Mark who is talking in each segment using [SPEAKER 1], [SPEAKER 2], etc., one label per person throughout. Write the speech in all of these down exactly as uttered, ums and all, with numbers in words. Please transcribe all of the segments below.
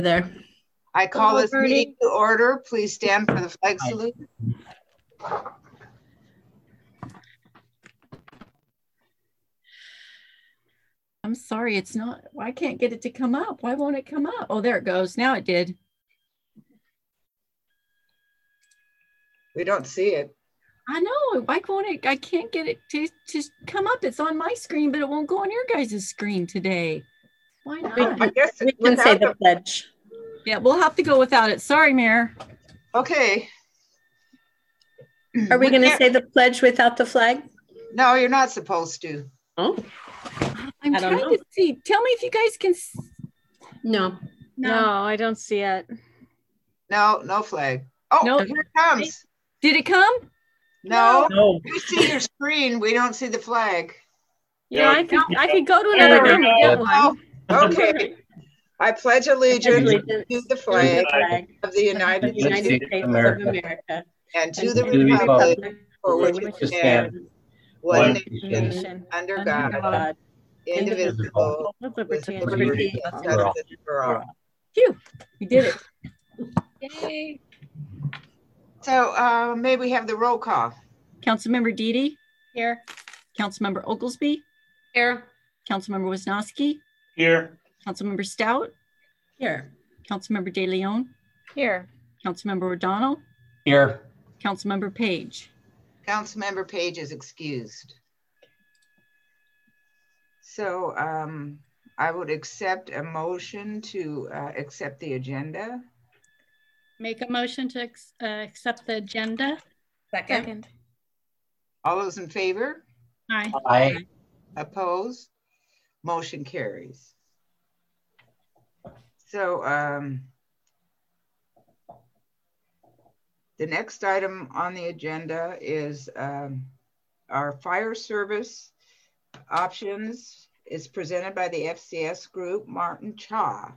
[SPEAKER 1] there.
[SPEAKER 2] I call this meeting to order. Please stand for the flag salute.
[SPEAKER 1] I'm sorry, it's not, I can't get it to come up. Why won't it come up? Oh, there it goes. Now it did.
[SPEAKER 2] We don't see it.
[SPEAKER 1] I know. Why won't it? I can't get it to, to come up. It's on my screen, but it won't go on your guys' screen today. Why not?
[SPEAKER 2] We, I guess
[SPEAKER 3] we can say the, the pledge.
[SPEAKER 1] Yeah, we'll have to go without it. Sorry, Mayor.
[SPEAKER 2] Okay.
[SPEAKER 3] Are we, we going to say the pledge without the flag?
[SPEAKER 2] No, you're not supposed to.
[SPEAKER 3] Oh.
[SPEAKER 1] I'm trying know. to see. Tell me if you guys can.
[SPEAKER 3] No.
[SPEAKER 4] No, no I don't see it.
[SPEAKER 2] No, no flag. Oh, no. Here it comes.
[SPEAKER 1] Did it come?
[SPEAKER 2] No.
[SPEAKER 3] No.
[SPEAKER 2] You see your screen. We don't see the flag.
[SPEAKER 4] Yeah, I could, I could go to another room and get one.
[SPEAKER 2] Oh, okay. I pledge allegiance, allegiance to the flag,
[SPEAKER 3] the flag
[SPEAKER 2] of the United,
[SPEAKER 3] of the United States, States of America, America
[SPEAKER 2] and to and the republic, republic for which it stands, one nation, nation under, under God, God indivisible, with liberty and justice for all.
[SPEAKER 1] Phew, you did it.
[SPEAKER 2] Yay. So uh, may we have the roll call?
[SPEAKER 1] Councilmember Deedy?
[SPEAKER 4] Here.
[SPEAKER 1] Councilmember Oglesby?
[SPEAKER 4] Here.
[SPEAKER 1] Councilmember Wisnowski?
[SPEAKER 5] Here.
[SPEAKER 1] Councilmember Stout?
[SPEAKER 3] Here.
[SPEAKER 1] Councilmember De Leon?
[SPEAKER 4] Here.
[SPEAKER 1] Councilmember O'Donnell?
[SPEAKER 5] Here.
[SPEAKER 1] Councilmember Page?
[SPEAKER 2] Councilmember Page is excused. So um, I would accept a motion to uh, accept the agenda.
[SPEAKER 4] Make a motion to ex uh, accept the agenda.
[SPEAKER 3] Second.
[SPEAKER 4] Second.
[SPEAKER 2] All those in favor?
[SPEAKER 4] Aye.
[SPEAKER 5] Aye.
[SPEAKER 2] Opposed? Motion carries. So um, the next item on the agenda is um, our fire service options. Is presented by the F C S group, Martin Cha.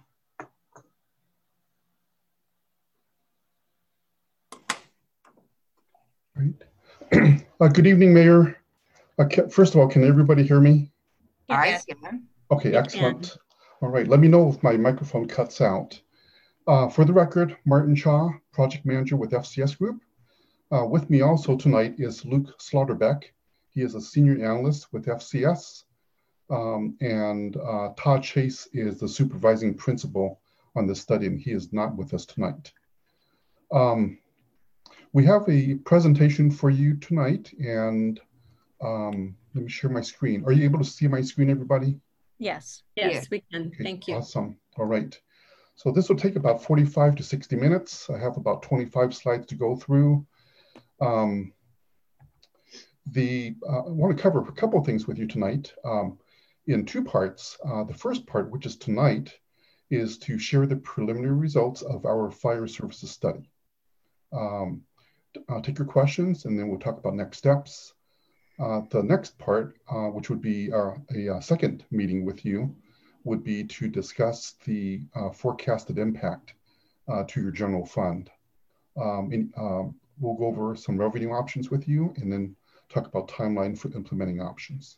[SPEAKER 6] Right. Uh, good evening, Mayor. Uh, can, first of all, can everybody hear me?
[SPEAKER 2] I can.
[SPEAKER 6] Okay, excellent. All right, let me know if my microphone cuts out. Uh, for the record, Martin Cha, Project Manager with F C S Group. Uh, with me also tonight is Luke Slaughterbeck. He is a Senior Analyst with F C S. Um, and uh, Todd Chase is the Supervising Principal on this study, and he is not with us tonight. Um, we have a presentation for you tonight, and um, let me share my screen. Are you able to see my screen, everybody?
[SPEAKER 4] Yes.
[SPEAKER 3] Yes,
[SPEAKER 2] yes.
[SPEAKER 3] we can.
[SPEAKER 6] Okay,
[SPEAKER 3] thank you.
[SPEAKER 6] Awesome. All right. So this will take about forty-five to sixty minutes. I have about twenty-five slides to go through. Um, the uh, I want to cover a couple of things with you tonight um, in two parts. Uh, the first part, which is tonight, is to share the preliminary results of our fire services study. Um, I'll take your questions, and then we'll talk about next steps. Uh, the next part, uh, which would be uh, a, a second meeting with you, would be to discuss the uh, forecasted impact uh, to your general fund. Um, in, um, we'll go over some revenue options with you, and then talk about timeline for implementing options.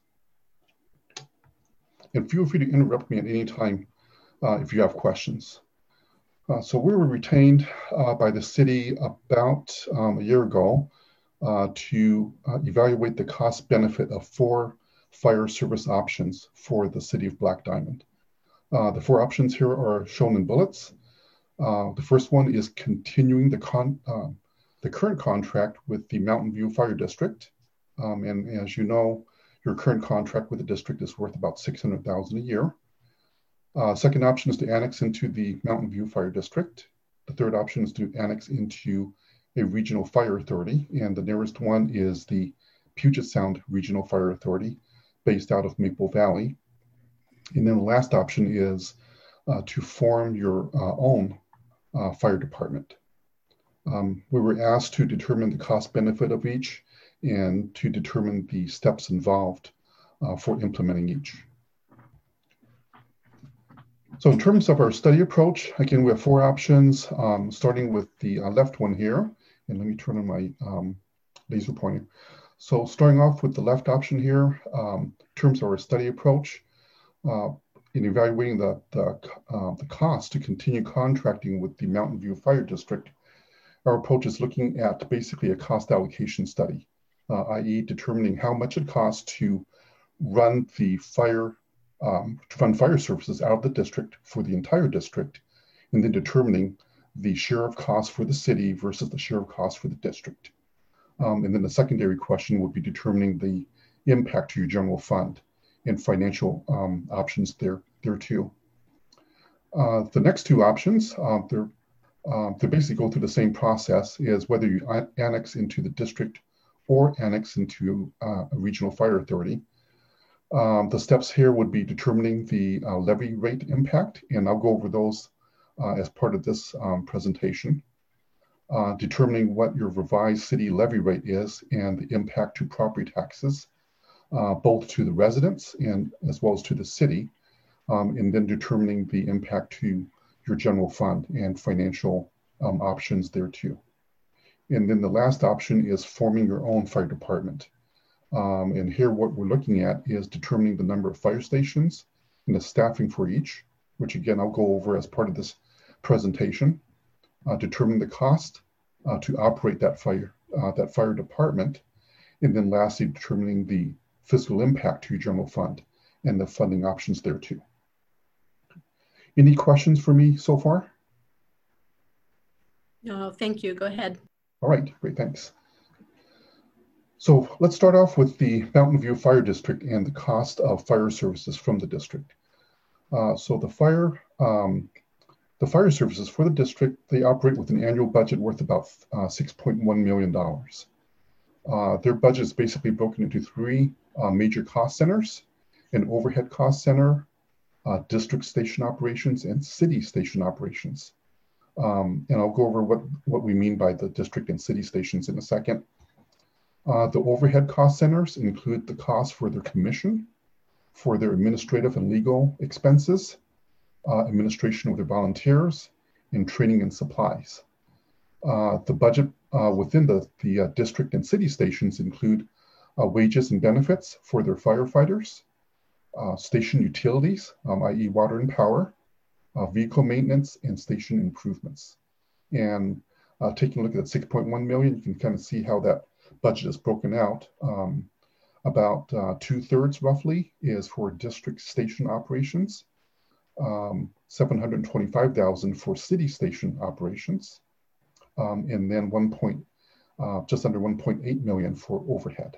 [SPEAKER 6] And feel free to interrupt me at any time uh, if you have questions. Uh, so we were retained uh, by the city about um, a year ago uh, to uh, evaluate the cost benefit of four fire service options for the city of Black Diamond. Uh, the four options here are shown in bullets. Uh, the first one is continuing the, con uh, the current contract with the Mountain View Fire District. Um, and as you know, your current contract with the district is worth about six hundred thousand dollars a year. Uh, second option is to annex into the Mountain View Fire District. The third option is to annex into a regional fire authority, and the nearest one is the Puget Sound Regional Fire Authority, based out of Maple Valley. And then the last option is uh, to form your uh, own uh, fire department. Um, we were asked to determine the cost benefit of each and to determine the steps involved uh, for implementing each. So in terms of our study approach, again, we have four options, um, starting with the uh, left one here. And let me turn on my um, laser pointer. So starting off with the left option here, um, in terms of our study approach, uh, in evaluating the, the, uh, the cost to continue contracting with the Mountain View Fire District, our approach is looking at basically a cost allocation study, uh, that is determining how much it costs to run the fire, um, to run fire services out of the district for the entire district, and then determining the share of cost for the city versus the share of cost for the district. Um, and then the secondary question would be determining the impact to your general fund and financial um, options there, there too. Uh, the next two options, uh, they're, uh, they basically go through the same process, is whether you annex into the district or annex into uh, a regional fire authority. Um, the steps here would be determining the uh, levy rate impact, and I'll go over those uh, as part of this um, presentation. Uh, determining what your revised city levy rate is and the impact to property taxes, uh, both to the residents and as well as to the city, um, and then determining the impact to your general fund and financial um, options there too. And then the last option is forming your own fire department. Um, and here what we're looking at is determining the number of fire stations and the staffing for each, which again, I'll go over as part of this presentation. Uh, determine the cost uh, to operate that fire, uh, that fire department, and then lastly, determining the fiscal impact to your general fund and the funding options there too. Any questions for me so far?
[SPEAKER 3] No, thank you. Go ahead.
[SPEAKER 6] All right, great, thanks. So let's start off with the Mountain View Fire District and the cost of fire services from the district. Uh, so the fire, um, The fire services for the district, they operate with an annual budget worth about uh, six point one million dollars. Uh, their budget is basically broken into three uh, major cost centers: an overhead cost center, uh, district station operations, and city station operations. Um, and I'll go over what, what we mean by the district and city stations in a second. Uh, the overhead cost centers include the cost for their commission, for their administrative and legal expenses, Uh, administration of their volunteers, and training and supplies. Uh, the budget uh, within the, the uh, district and city stations include uh, wages and benefits for their firefighters, uh, station utilities, um, that is water and power, uh, vehicle maintenance, and station improvements. And uh, taking a look at that six point one million, you can kind of see how that budget is broken out. Um, about uh, two thirds roughly is for district station operations, Um, seven hundred twenty-five thousand dollars for city station operations, um, and then one point, uh, just under one point eight million for overhead.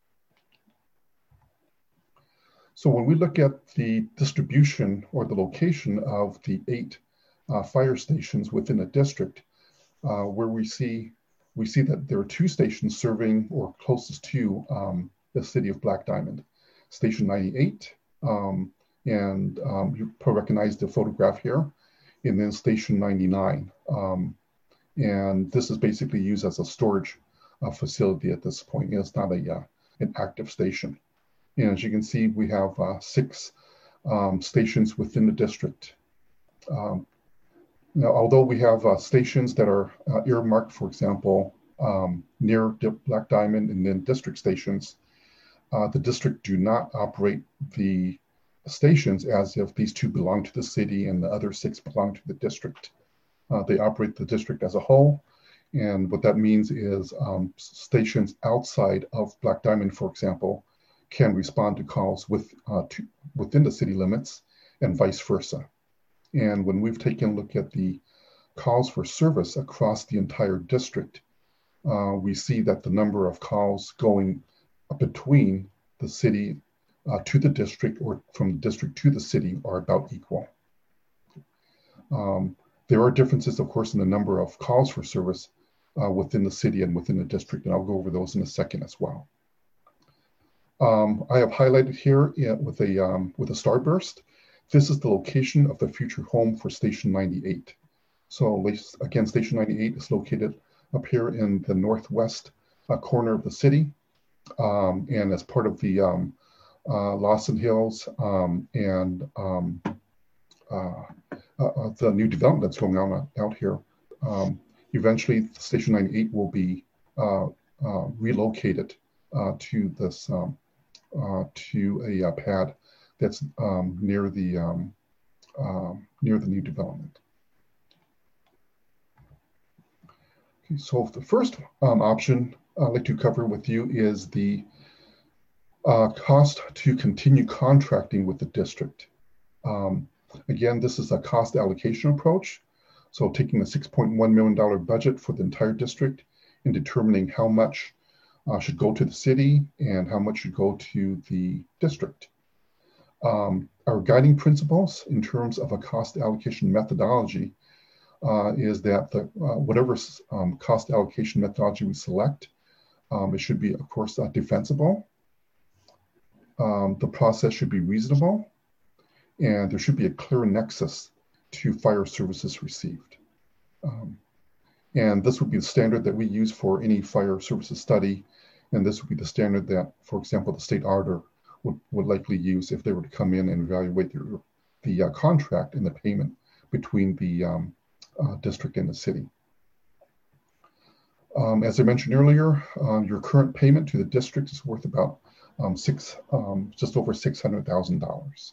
[SPEAKER 6] So when we look at the distribution or the location of the eight uh, fire stations within a district, uh, where we see we see that there are two stations serving or closest to um, the city of Black Diamond, Station ninety-eight. Um, And um, you probably recognize the photograph here, and then Station ninety-nine. Um, and this is basically used as a storage uh, facility at this point. It's not a, uh, an active station. And as you can see, we have uh, six um, stations within the district. Um, now, although we have uh, stations that are uh, earmarked, for example, um, near Black Diamond and then district stations, uh, the district do not operate the stations as if these two belong to the city and the other six belong to the district. Uh, they operate the district as a whole. And what that means is um, stations outside of Black Diamond, for example, can respond to calls with, uh, to, within the city limits and vice versa. And when we've taken a look at the calls for service across the entire district, uh, we see that the number of calls going between the city uh, to the district or from the district to the city are about equal. Um, there are differences, of course, in the number of calls for service uh, within the city and within the district, and I'll go over those in a second as well. Um, I have highlighted here with a, um, with a starburst. This is the location of the future home for Station ninety-eight. So again, Station ninety-eight is located up here in the northwest uh, corner of the city, um, and as part of the um, uh, Lawson Hills um, and um, uh, uh, the new development that's going on out here. Um, eventually, Station ninety-eight will be uh, uh, relocated uh, to this um, uh, to a uh, pad that's um, near the um, um, near the new development. Okay, so the first um, option I'd like to cover with you is the uh, cost to continue contracting with the district. Um, again, this is a cost allocation approach. So taking the six point one million dollar budget for the entire district and determining how much uh, should go to the city and how much should go to the district. Um, our guiding principles in terms of a cost allocation methodology uh, is that the, uh, whatever um, cost allocation methodology we select, um, it should be, of course, uh, defensible. Um, the process should be reasonable, and there should be a clear nexus to fire services received. Um, and this would be the standard that we use for any fire services study, and this would be the standard that, for example, the state auditor would, would likely use if they were to come in and evaluate the, the uh, contract and the payment between the um, uh, district and the city. Um, as I mentioned earlier, uh, your current payment to the district is worth about um, six, um, just over six hundred thousand dollars.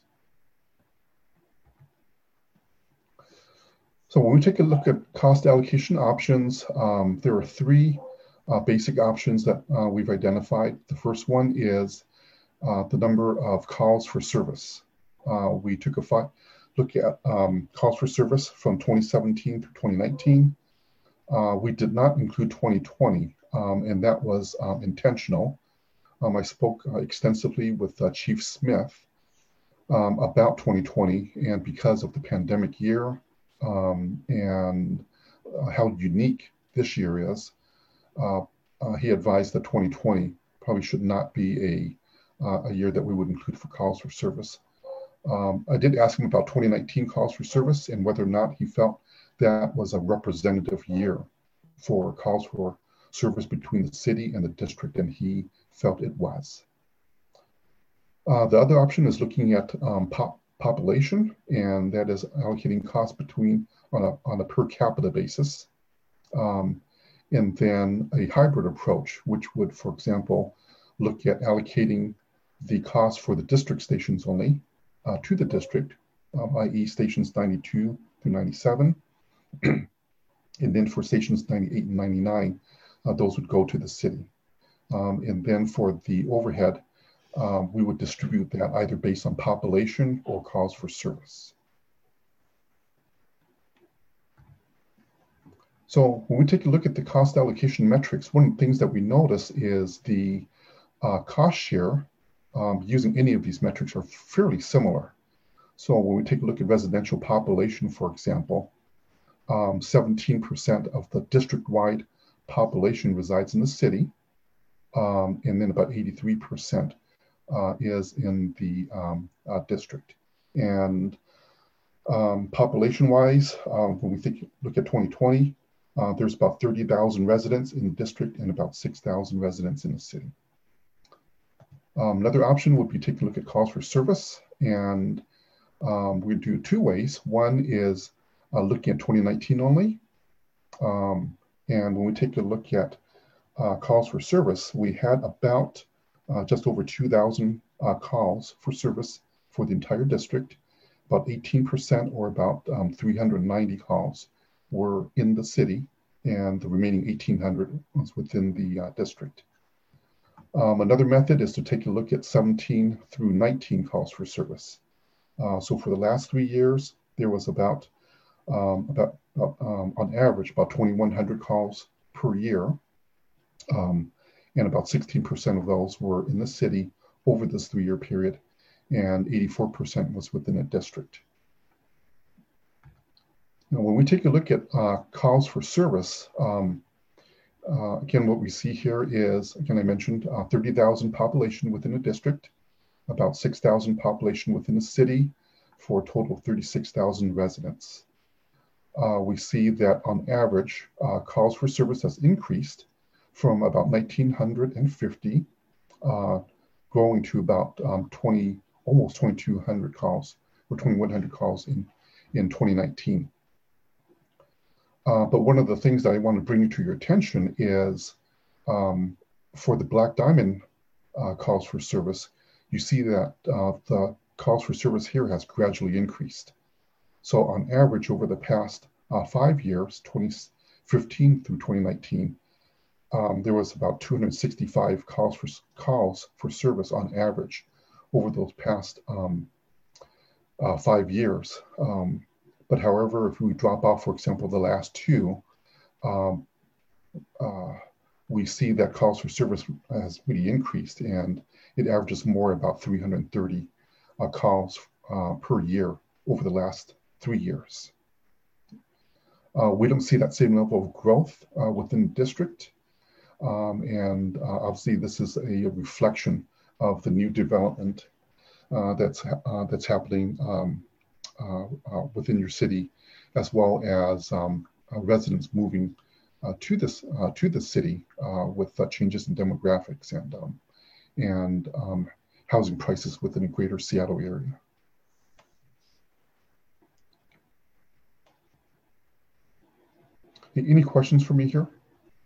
[SPEAKER 6] So when we take a look at cost allocation options, um, there are three uh, basic options that uh, we've identified. The first one is uh, the number of calls for service. Uh, we took a look at um, calls for service from twenty seventeen through twenty nineteen. Uh, we did not include twenty twenty, um, and that was um, intentional. Um, I spoke uh, extensively with uh, Chief Smith um, about twenty twenty, and because of the pandemic year um, and uh, how unique this year is, uh, uh, he advised that twenty twenty probably should not be a, uh, a year that we would include for calls for service. Um, I did ask him about twenty nineteen calls for service and whether or not he felt that was a representative year for calls for service between the city and the district, and he felt it was. Uh, the other option is looking at um, pop population, and that is allocating costs between on a, on a per capita basis. Um, and then a hybrid approach, which would, for example, look at allocating the cost for the district stations only uh, to the district, um, that is stations ninety-two through ninety-seven. And then for stations ninety-eight and ninety-nine, uh, those would go to the city. Um, and then for the overhead, um, we would distribute that either based on population or calls for service. So when we take a look at the cost allocation metrics, one of the things that we notice is the uh, cost share um, using any of these metrics are fairly similar. So when we take a look at residential population, for example, Um, seventeen percent of the district-wide population resides in the city, um, and then about eighty-three percent uh, is in the um, uh, district. And um, population-wise, um, when we think, look at twenty twenty, uh, there's about thirty thousand residents in the district and about six thousand residents in the city. Um, another option would be taking a look at calls for service, and um, we do two ways. One is Uh, looking at twenty nineteen only. Um, and when we take a look at uh, calls for service, we had about uh, just over two thousand uh, calls for service for the entire district. About eighteen percent, or about um, three hundred ninety calls, were in the city, and the remaining eighteen hundred was within the uh, district. Um, another method is to take a look at seventeen through nineteen calls for service. Uh, so for the last three years, there was about Um, about, about um, on average, about twenty-one hundred calls per year. Um, and about sixteen percent of those were in the city over this three-year period, and eighty-four percent was within a district. Now, when we take a look at uh, calls for service, um, uh, again, what we see here is, again, I mentioned uh, thirty thousand population within a district, about six thousand population within a city, for a total of thirty-six thousand residents. Uh, we see that on average, uh, calls for service has increased from about nineteen fifty, uh, growing to about um, twenty, almost twenty-two hundred calls, or twenty-one hundred calls in, in twenty nineteen. Uh, but one of the things that I want to bring to your attention is um, for the Black Diamond uh, calls for service, you see that uh, the calls for service here has gradually increased. So on average, over the past uh, five years, twenty fifteen through twenty nineteen, um, there was about two hundred sixty-five calls for calls for service on average over those past um, uh, five years. Um, but however, if we drop off, for example, the last two, um, uh, we see that calls for service has really increased, and it averages more about three hundred thirty uh, calls uh, per year over the last three years. Uh, we don't see that same level of growth uh, within the district. Um, and uh, obviously this is a reflection of the new development uh, that's, uh, that's happening um, uh, uh, within your city, as well as um, uh, residents moving uh, to this uh, to the city uh, with uh, changes in demographics and, um, and um, housing prices within the greater Seattle area. Any questions for me here?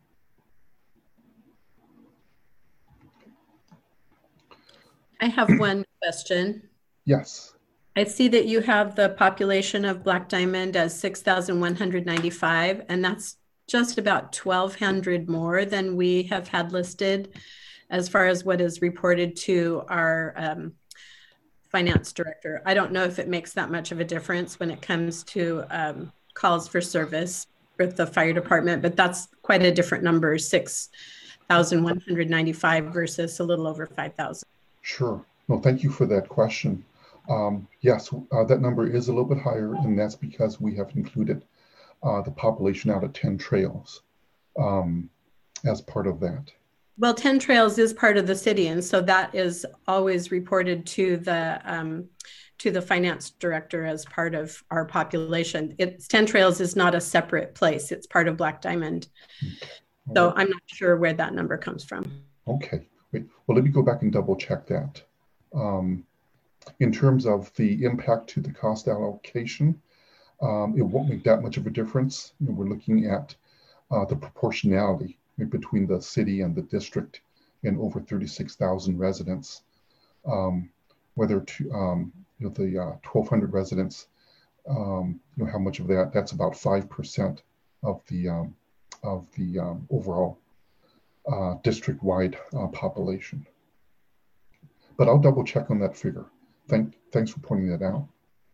[SPEAKER 3] I have one question.
[SPEAKER 6] Yes.
[SPEAKER 3] I see that you have the population of Black Diamond as six thousand one hundred ninety-five, and that's just about twelve hundred more than we have had listed as far as what is reported to our um, finance director. I don't know if it makes that much of a difference when it comes to um, calls for service with the fire department, but that's quite a different number, six thousand one hundred ninety-five versus a little over five thousand.
[SPEAKER 6] Sure. No, thank you for that question. Um, yes, uh, that number is a little bit higher, and that's because we have included uh, the population out at ten Trails um, as part of that.
[SPEAKER 3] Well, ten Trails is part of the city, and so that is always reported to the um, to the finance director as part of our population. It's ten Trails is not a separate place; it's part of Black Diamond.
[SPEAKER 6] Okay.
[SPEAKER 3] So I'm not sure where that number comes from.
[SPEAKER 6] Okay. Wait. Well, let me go back and double check that. Um, in terms of the impact to the cost allocation, um, it won't make that much of a difference. You know, we're looking at uh, the proportionality between the city and the district and over thirty-six thousand residents. Um, whether to, um, you know, the uh, twelve hundred residents, um, you know, how much of that, that's about five percent of the, um, of the um, overall uh, district-wide uh, population. But I'll double check on that figure. Thank, thanks for pointing that out.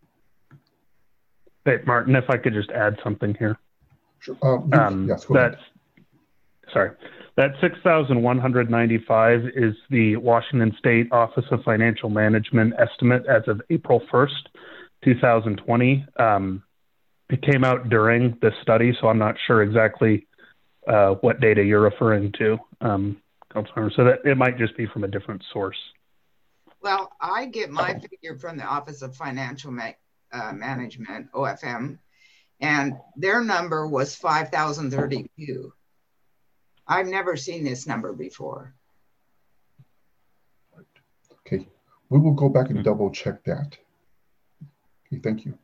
[SPEAKER 5] Hey, Martin, if I could just add something here.
[SPEAKER 6] Sure. Uh, you,
[SPEAKER 5] um,
[SPEAKER 6] yes, go
[SPEAKER 5] that's,
[SPEAKER 6] ahead.
[SPEAKER 5] Sorry, that six thousand one hundred ninety-five is the Washington State Office of Financial Management estimate as of April first, two thousand twenty. Um, it came out during this study, so I'm not sure exactly uh, what data you're referring to, um, Councilmember. So that it might just be from a different source.
[SPEAKER 2] Well, I get my figure from the Office of Financial Ma uh, Management, O F M, and their number was five thousand thirty-two. I've never seen this number before.
[SPEAKER 6] Okay, we will go back and double check that. Okay, thank you.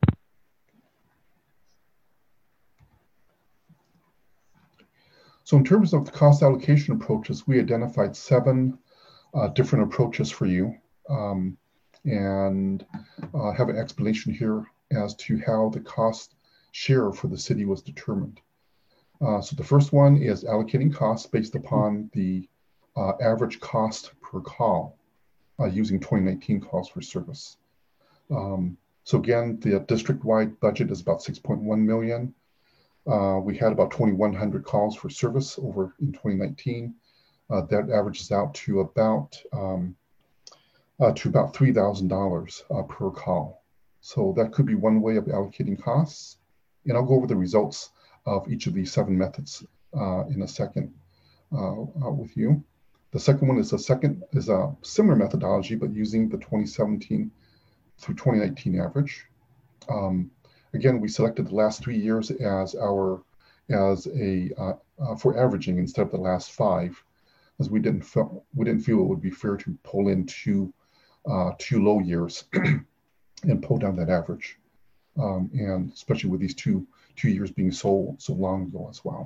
[SPEAKER 6] So in terms of the cost allocation approaches, we identified seven uh, different approaches for you. Um, and uh, have an explanation here as to how the cost share for the city was determined. Uh, so the first one is allocating costs based upon the uh, average cost per call uh, using twenty nineteen calls for service. Um, so again, the district-wide budget is about six point one million. Uh, we had about twenty-one hundred calls for service over in twenty nineteen. Uh, that averages out to about um, Uh, to about three thousand dollars uh, per call. So that could be one way of allocating costs. And I'll go over the results of each of these seven methods uh, in a second uh, uh, with you. The second one is a second is a similar methodology, but using the twenty seventeen through twenty nineteen average. Um, again, we selected the last three years as our as a uh, uh, for averaging instead of the last five, as we didn't feel we didn't feel it would be fair to pull in two Uh, two low years and pull down that average, um, and especially with these two two years being so so long ago as well.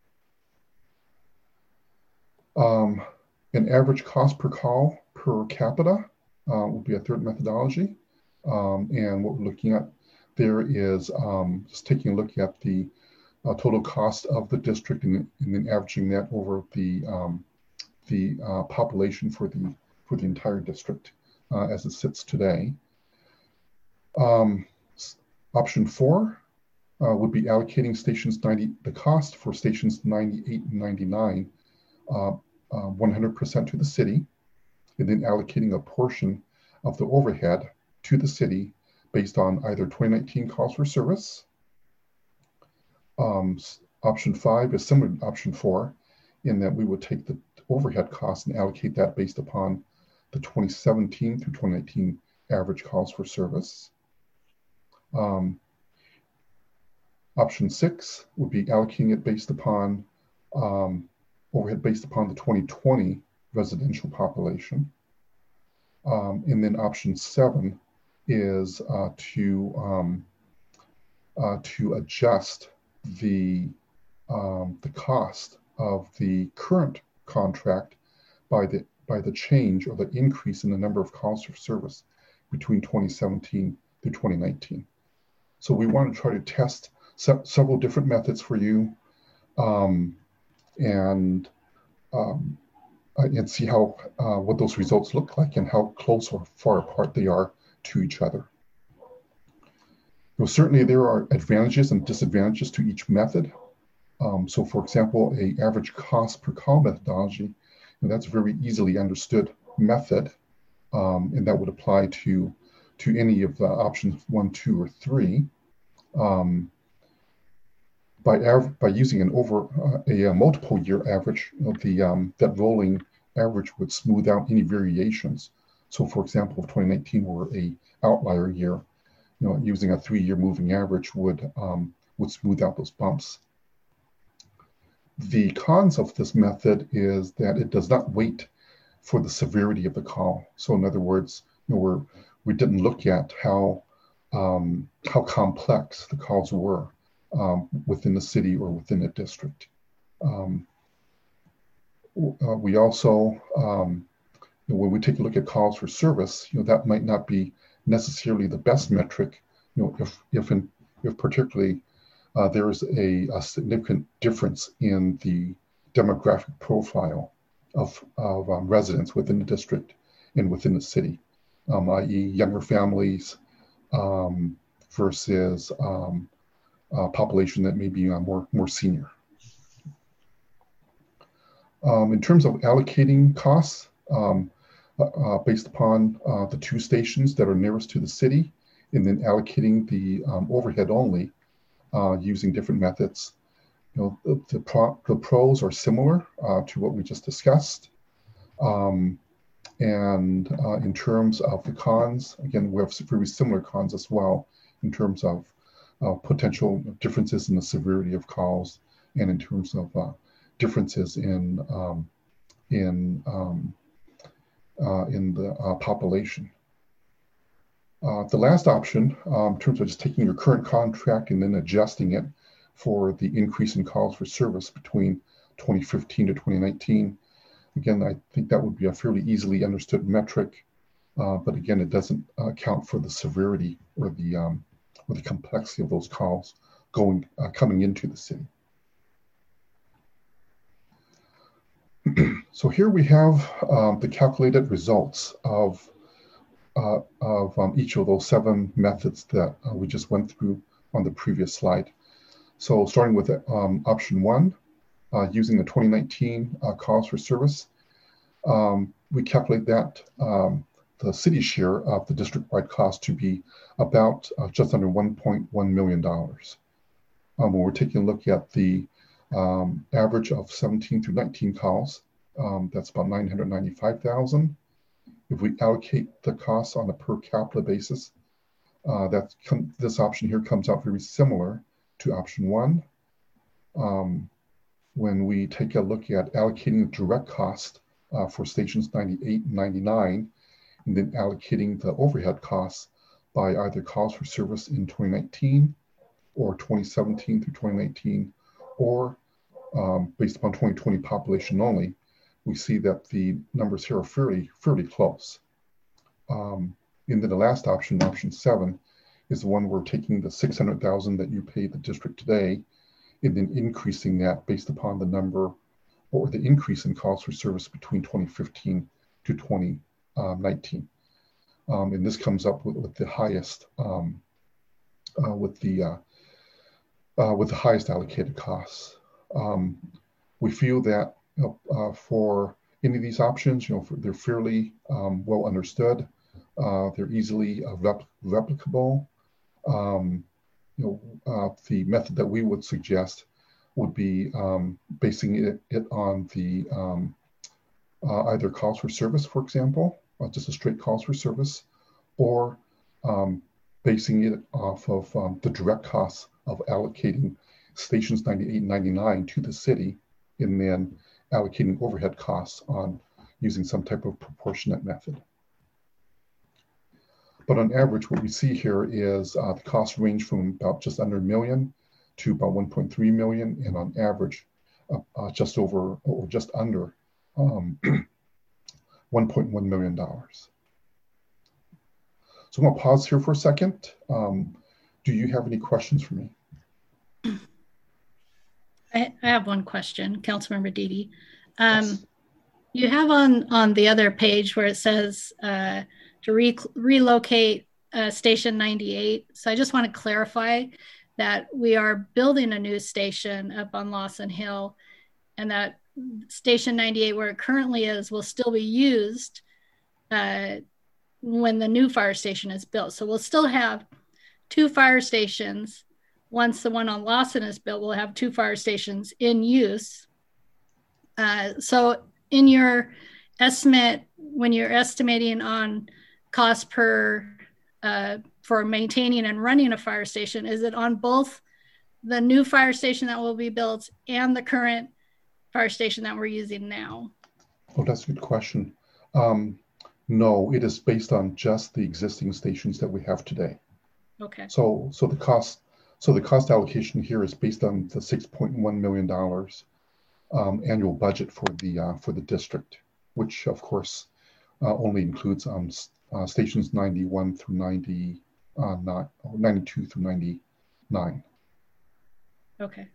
[SPEAKER 6] Um, an average cost per call per capita uh, would be a third methodology. Um, and what we're looking at there is um, just taking a look at the uh, total cost of the district and, and then averaging that over the um, the uh, population for the for the entire district uh, as it sits today. Um, option four uh, would be allocating stations ninety, the cost for stations ninety-eight and ninety-nine, uh, uh, one hundred percent to the city, and then allocating a portion of the overhead to the city based on either twenty nineteen calls for service. Um, option five is similar to option four in that we would take the overhead costs and allocate that based upon the twenty seventeen through twenty nineteen average calls for service. Um, option six would be allocating it based upon um, overhead based upon the twenty twenty residential population. Um, and then option seven is uh, to um, uh, to adjust the um, the cost of the current contract by the by the change or the increase in the number of calls for service between twenty seventeen through twenty nineteen. So we want to try to test se several different methods for you, um, and um, and see how uh, what those results look like and how close or far apart they are to each other. Well, certainly there are advantages and disadvantages to each method. Um, so for example, a average cost per call methodology, and that's a very easily understood method, um, and that would apply to, to any of the options one, two, or three. Um, by, by using an over uh, a, a multiple year average, you know, the, um, that rolling average would smooth out any variations. So for example, if twenty nineteen were a outlier year, you know, using a three-year moving average would, um, would smooth out those bumps. The cons of this method is that it does not wait for the severity of the call. So in other words, you know, we're, we didn't look at how, um, how complex the calls were um, within the city or within the district. Um, uh, we also, um, you know, when we take a look at calls for service, you know, that might not be necessarily the best metric, you know, if, if, in, if particularly Uh, there is a, a significant difference in the demographic profile of, of um, residents within the district and within the city, um, that is younger families um, versus um, a population that may be uh, more, more senior. Um, in terms of allocating costs, um, uh, based upon uh, the two stations that are nearest to the city, and then allocating the um, overhead only, Uh, using different methods. You know, the, the, pro the pros are similar uh, to what we just discussed. Um, and uh, in terms of the cons, again, we have very similar cons as well in terms of uh, potential differences in the severity of calls and in terms of uh, differences in, um, in, um, uh, in the uh, population. Uh, the last option, um, in terms of just taking your current contract and then adjusting it for the increase in calls for service between twenty fifteen to twenty nineteen. Again, I think that would be a fairly easily understood metric, uh, but again, it doesn't uh, account for the severity or the um, or the complexity of those calls going uh, coming into the city. So here we have um, the calculated results of Uh, of um, each of those seven methods that uh, we just went through on the previous slide. So starting with um, option one, uh, using the twenty nineteen uh, calls for service, um, we calculate that um, the city share of the district-wide cost to be about uh, just under one point one million dollars. Um, when we're taking a look at the um, average of seventeen through nineteen calls, um, that's about nine hundred ninety-five thousand dollars. If we allocate the costs on a per capita basis, uh, that this option here comes out very similar to option one. Um, when we take a look at allocating the direct cost uh, for stations ninety-eight and ninety-nine, and then allocating the overhead costs by either calls for service in twenty nineteen or twenty seventeen through twenty nineteen, or um, based upon twenty twenty population only, we see that the numbers here are fairly, fairly close. Um, And then the last option, option seven, is the one we're taking the six hundred thousand that you pay the district today, and then increasing that based upon the number or the increase in calls for service between twenty fifteen to twenty nineteen. Um, and this comes up with, with the highest, um, uh, with the uh, uh, with the highest allocated costs. Um, we feel that you know, uh, for any of these options, you know, for, they're fairly um, well understood. Uh, they're easily uh, rep replicable. Um, you know, uh, the method that we would suggest would be um, basing it, it on the um, uh, either calls for service, for example, uh, just a straight calls for service, or um, basing it off of um, the direct costs of allocating stations ninety-eight and ninety-nine to the city, and then allocating overhead costs on using some type of proportionate method. But on average, what we see here is uh, the costs range from about just under a million to about one point three million, and on average, uh, uh, just over or just under um, one point one million dollars. So I'm gonna pause here for a second. Um, do you have any questions for me?
[SPEAKER 4] I, I have one question, Councilmember Deedy. Um,
[SPEAKER 6] Yes.
[SPEAKER 4] You have on, on the other page where it says uh, to re relocate uh, Station ninety-eight. So I just want to clarify that we are building a new station up on Lawson Hill, and that Station ninety-eight, where it currently is, will still be used uh, when the new fire station is built. So we'll still have two fire stations. Once the one on Lawson is built, we'll have two fire stations in use. Uh, so in your estimate, when you're estimating on cost per uh, for maintaining and running a fire station, is it on both the new fire station that will be built and the current fire station that we're using now?
[SPEAKER 6] Oh, that's a good question. Um, no, it is based on just the existing stations that we have today.
[SPEAKER 4] Okay.
[SPEAKER 6] So, so the cost, so the cost allocation here is based on the six point one million dollars um, annual budget for the uh, for the district, which of course uh, only includes um, uh, stations ninety-one through ninety, uh, not ninety-two through ninety-nine.
[SPEAKER 4] Okay.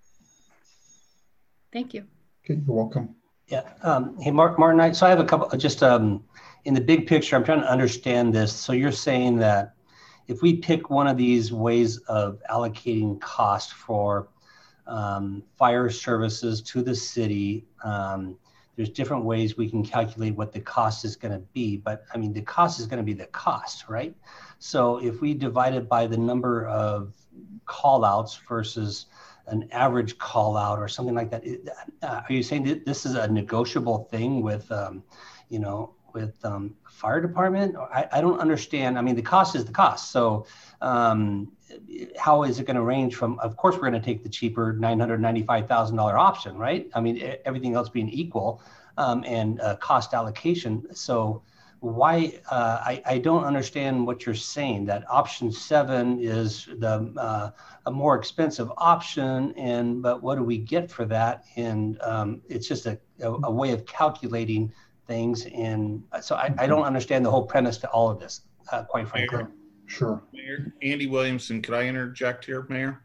[SPEAKER 4] Thank you.
[SPEAKER 6] Okay, you're welcome.
[SPEAKER 7] Yeah. Um, hey, Mark, Martin, I, so I have a couple, just um, in the big picture, I'm trying to understand this. So you're saying that if we pick one of these ways of allocating cost for um, fire services to the city, um, there's different ways we can calculate what the cost is going to be. But I mean, the cost is going to be the cost, right? So if we divide it by the number of call outs versus an average call out or something like that, uh, are you saying that this is a negotiable thing with, um, you know, with um, fire department? I, I don't understand. I mean, the cost is the cost. So um, how is it going to range from, of course, we're going to take the cheaper nine hundred ninety-five thousand dollar option, right? I mean, everything else being equal um, and uh, cost allocation. So why, uh, I, I don't understand what you're saying, that option seven is the uh, a more expensive option, and but what do we get for that? And um, it's just a, a, a way of calculating things. And so I, I don't understand the whole premise to all of this, uh, quite frankly.
[SPEAKER 6] Mayor, sure.
[SPEAKER 8] Mayor Andy Williamson, could I interject here, Mayor?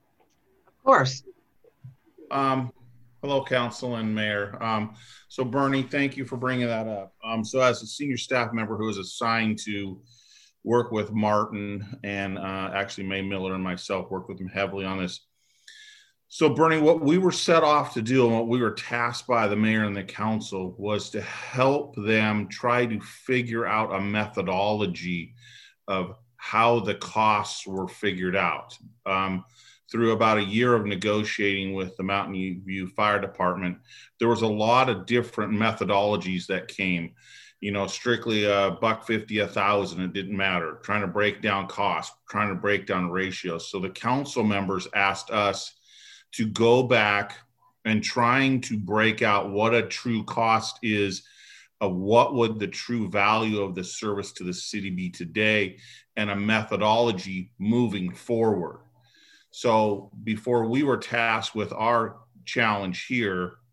[SPEAKER 2] Of course.
[SPEAKER 8] Um, hello, Council and Mayor. Um, so Bernie, thank you for bringing that up. Um, so as a senior staff member who is assigned to work with Martin and uh, actually May Miller and myself worked with him heavily on this. So Bernie, what we were set off to do and what we were tasked by the mayor and the council was to help them try to figure out a methodology of how the costs were figured out. Um, through about a year of negotiating with the Mountain View Fire Department, there was a lot of different methodologies that came. You know, strictly a buck fifty, a thousand, it didn't matter. Trying to break down costs, trying to break down ratios. So the council members asked us to go back and trying to break out what a true cost is of what would the true value of the service to the city be today, and a methodology moving forward. So before we were tasked with our challenge here,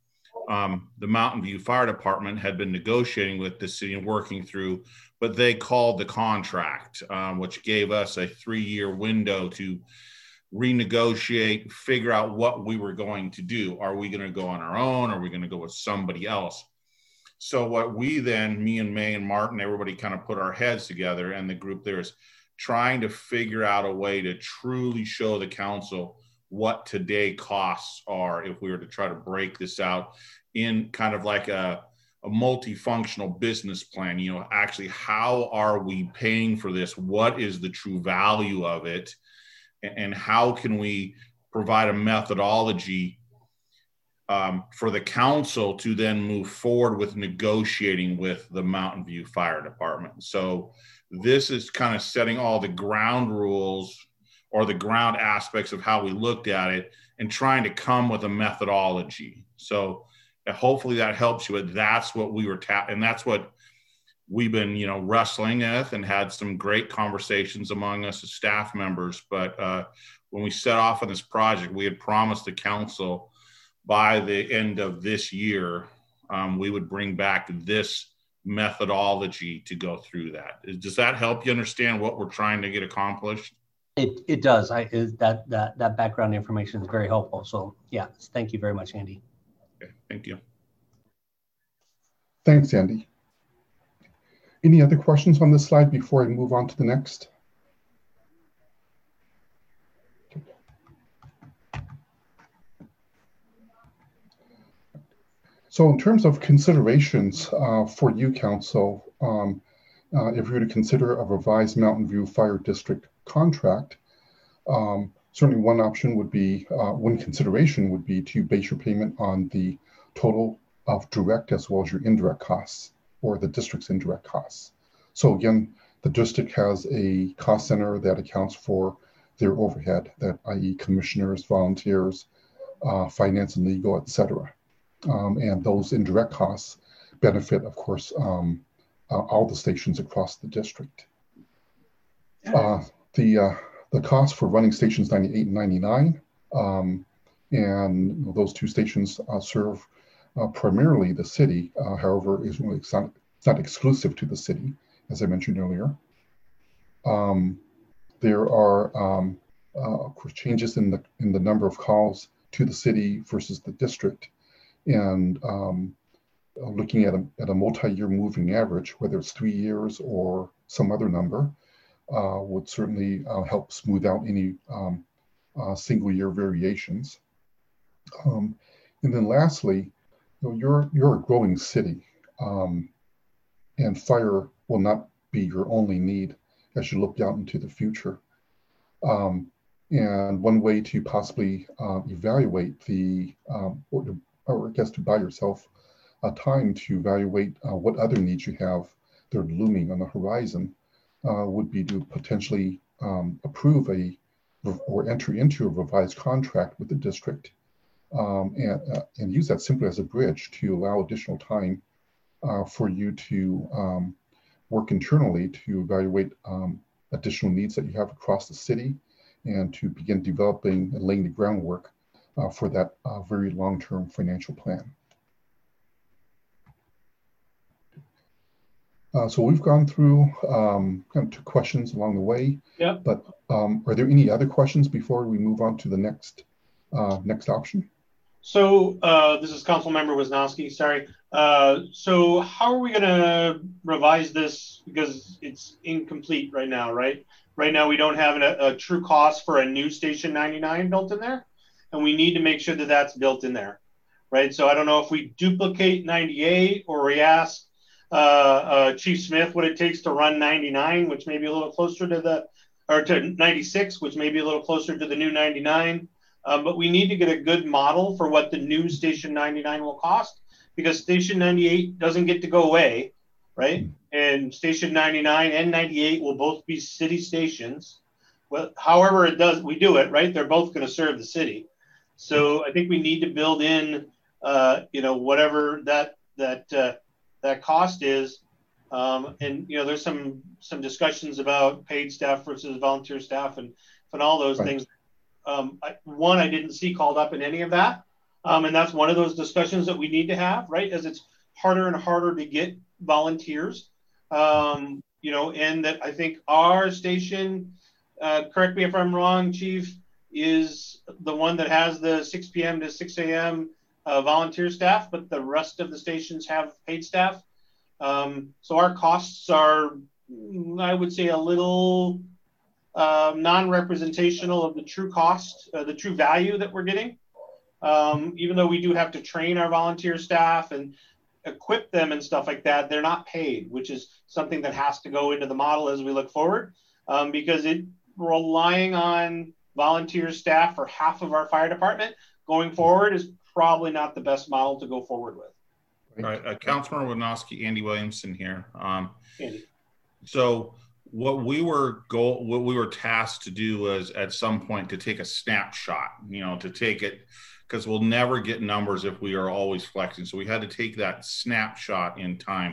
[SPEAKER 8] um, the Mountain View Fire Department had been negotiating with the city and working through, but they called the contract, um, which gave us a three-year window to renegotiate, figure out what we were going to do. Are we going to go on our own? Are we going to go with somebody else? So what we then, me and May and Martin, everybody kind of put our heads together, and the group there is trying to figure out a way to truly show the council what today costs are if we were to try to break this out in kind of like a, a multifunctional business plan. You know, actually, how are we paying for this? What is the true value of it? And how can we provide a methodology um, for the council to then move forward with negotiating with the Mountain View Fire Department? So this is kind of setting all the ground rules or the ground aspects of how we looked at it and trying to come with a methodology. So uh, hopefully that helps you. But that's what we were tapping, and that's what we've been, you know, wrestling with, and had some great conversations among us as staff members. But uh, when we set off on this project, we had promised the council by the end of this year, um, we would bring back this methodology to go through that. Does that help you understand what we're trying to get accomplished?
[SPEAKER 7] It, it does. I is that, that, that background information is very helpful. So yeah, thank you very much, Andy.
[SPEAKER 8] Okay, thank you.
[SPEAKER 6] Thanks, Andy. Any other questions on this slide before I move on to the next? So in terms of considerations uh, for you, Council, um, uh, if you were to consider a revised Mountain View Fire District contract, um, certainly one option would be, uh, one consideration would be to base your payment on the total of direct as well as your indirect costs, or the district's indirect costs. So again, the district has a cost center that accounts for their overhead, that that is commissioners, volunteers, uh, finance and legal, et cetera. Um, and those indirect costs benefit, of course, um, uh, all the stations across the district. Uh, the, uh, the cost for running stations ninety-eight and ninety-nine, um, and those two stations uh, serve uh, primarily the city, uh, however, is really, it's not, it's not exclusive to the city, as I mentioned earlier. Um, there are, um, uh, of course, changes in the in the number of calls to the city versus the district, and um, looking at a, at a multi-year moving average, whether it's three years or some other number, uh, would certainly uh, help smooth out any um, uh, single-year variations. Um, and then lastly, you know, you're you're a growing city, um, and fire will not be your only need as you look out into the future. Um, and one way to possibly uh, evaluate the, um, or, to, or I guess to buy yourself a time to evaluate uh, what other needs you have that are looming on the horizon uh, would be to potentially um, approve a or enter into a revised contract with the district, um, and, uh, and use that simply as a bridge to allow additional time uh, for you to um, work internally to evaluate um, additional needs that you have across the city, and to begin developing and laying the groundwork uh, for that uh, very long-term financial plan. Uh, so we've gone through um, kind of two questions along the way.
[SPEAKER 9] Yeah.
[SPEAKER 6] But um, are there any other questions before we move on to the next uh, next option?
[SPEAKER 9] So uh, this is Council Member Wisnowski. Sorry. Uh, so how are we going to revise this, because it's incomplete right now, right? Right now we don't have an, a, a true cost for a new Station ninety-nine built in there, and we need to make sure that that's built in there, right? So I don't know if we duplicate ninety-eight or we ask uh, uh, Chief Smith what it takes to run ninety-nine, which may be a little closer to the, or to ninety-six, which may be a little closer to the new ninety-nine. Um, but we need to get a good model for what the new Station ninety-nine will cost, because Station ninety-eight doesn't get to go away, right? And Station ninety-nine and ninety-eight will both be city stations. Well, however it does, we do it, right? They're both going to serve the city. So I think we need to build in, uh, you know, whatever that that uh, that cost is. Um, and you know, there's some some discussions about paid staff versus volunteer staff, and and all those
[SPEAKER 6] right.
[SPEAKER 9] things. Um, I, one, I didn't see called up in any of that. Um, and that's one of those discussions that we need to have, right? As it's harder and harder to get volunteers. Um, you know, and that I think our station, uh, correct me if I'm wrong, Chief, is the one that has the six p m to six a m uh, volunteer staff, but the rest of the stations have paid staff. Um, so our costs are, I would say, a little um, non-representational of the true cost, uh, the true value that we're getting. Um, even though we do have to train our volunteer staff and equip them and stuff like that, they're not paid, which is something that has to go into the model as we look forward, um, because it relying on volunteer staff for half of our fire department going forward is probably not the best model to go forward with.
[SPEAKER 8] All right, uh, Councilmember Winofsky, Andy Williamson here. Um,
[SPEAKER 9] Andy.
[SPEAKER 8] So what we were go what we were tasked to do was at some point to take a snapshot, you know, to take it, because we'll never get numbers if we are always flexing. So we had to take that snapshot in time.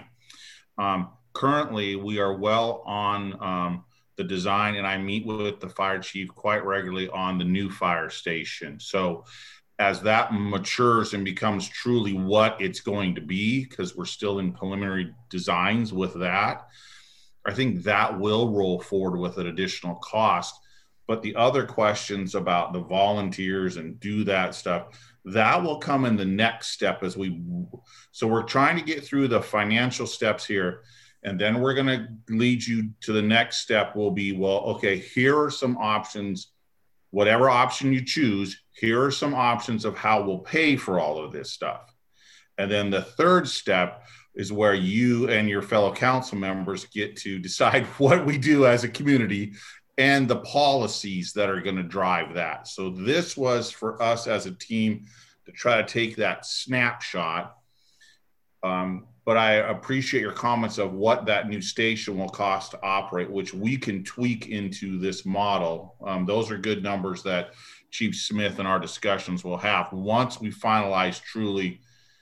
[SPEAKER 8] Um, currently, we are well on um, the design, and I meet with the fire chief quite regularly on the new fire station. So as that matures and becomes truly what it's going to be, because we're still in preliminary designs with that, I think that will roll forward with an additional cost. But the other questions about the volunteers and do that stuff, that will come in the next step as we, so we're trying to get through the financial steps here. And then we're going to lead you to the next step will be, well, okay, here are some options, whatever option you choose, here are some options of how we'll pay for all of this stuff. And then the third step is where you and your fellow council members get to decide what we do as a community and the policies that are going to drive that. So this was for us as a team to try to take that snapshot. Um, but I appreciate your comments of what that new station will cost to operate, which we can tweak into this model. Um, those are good numbers that Chief Smith and our discussions will have once we finalize truly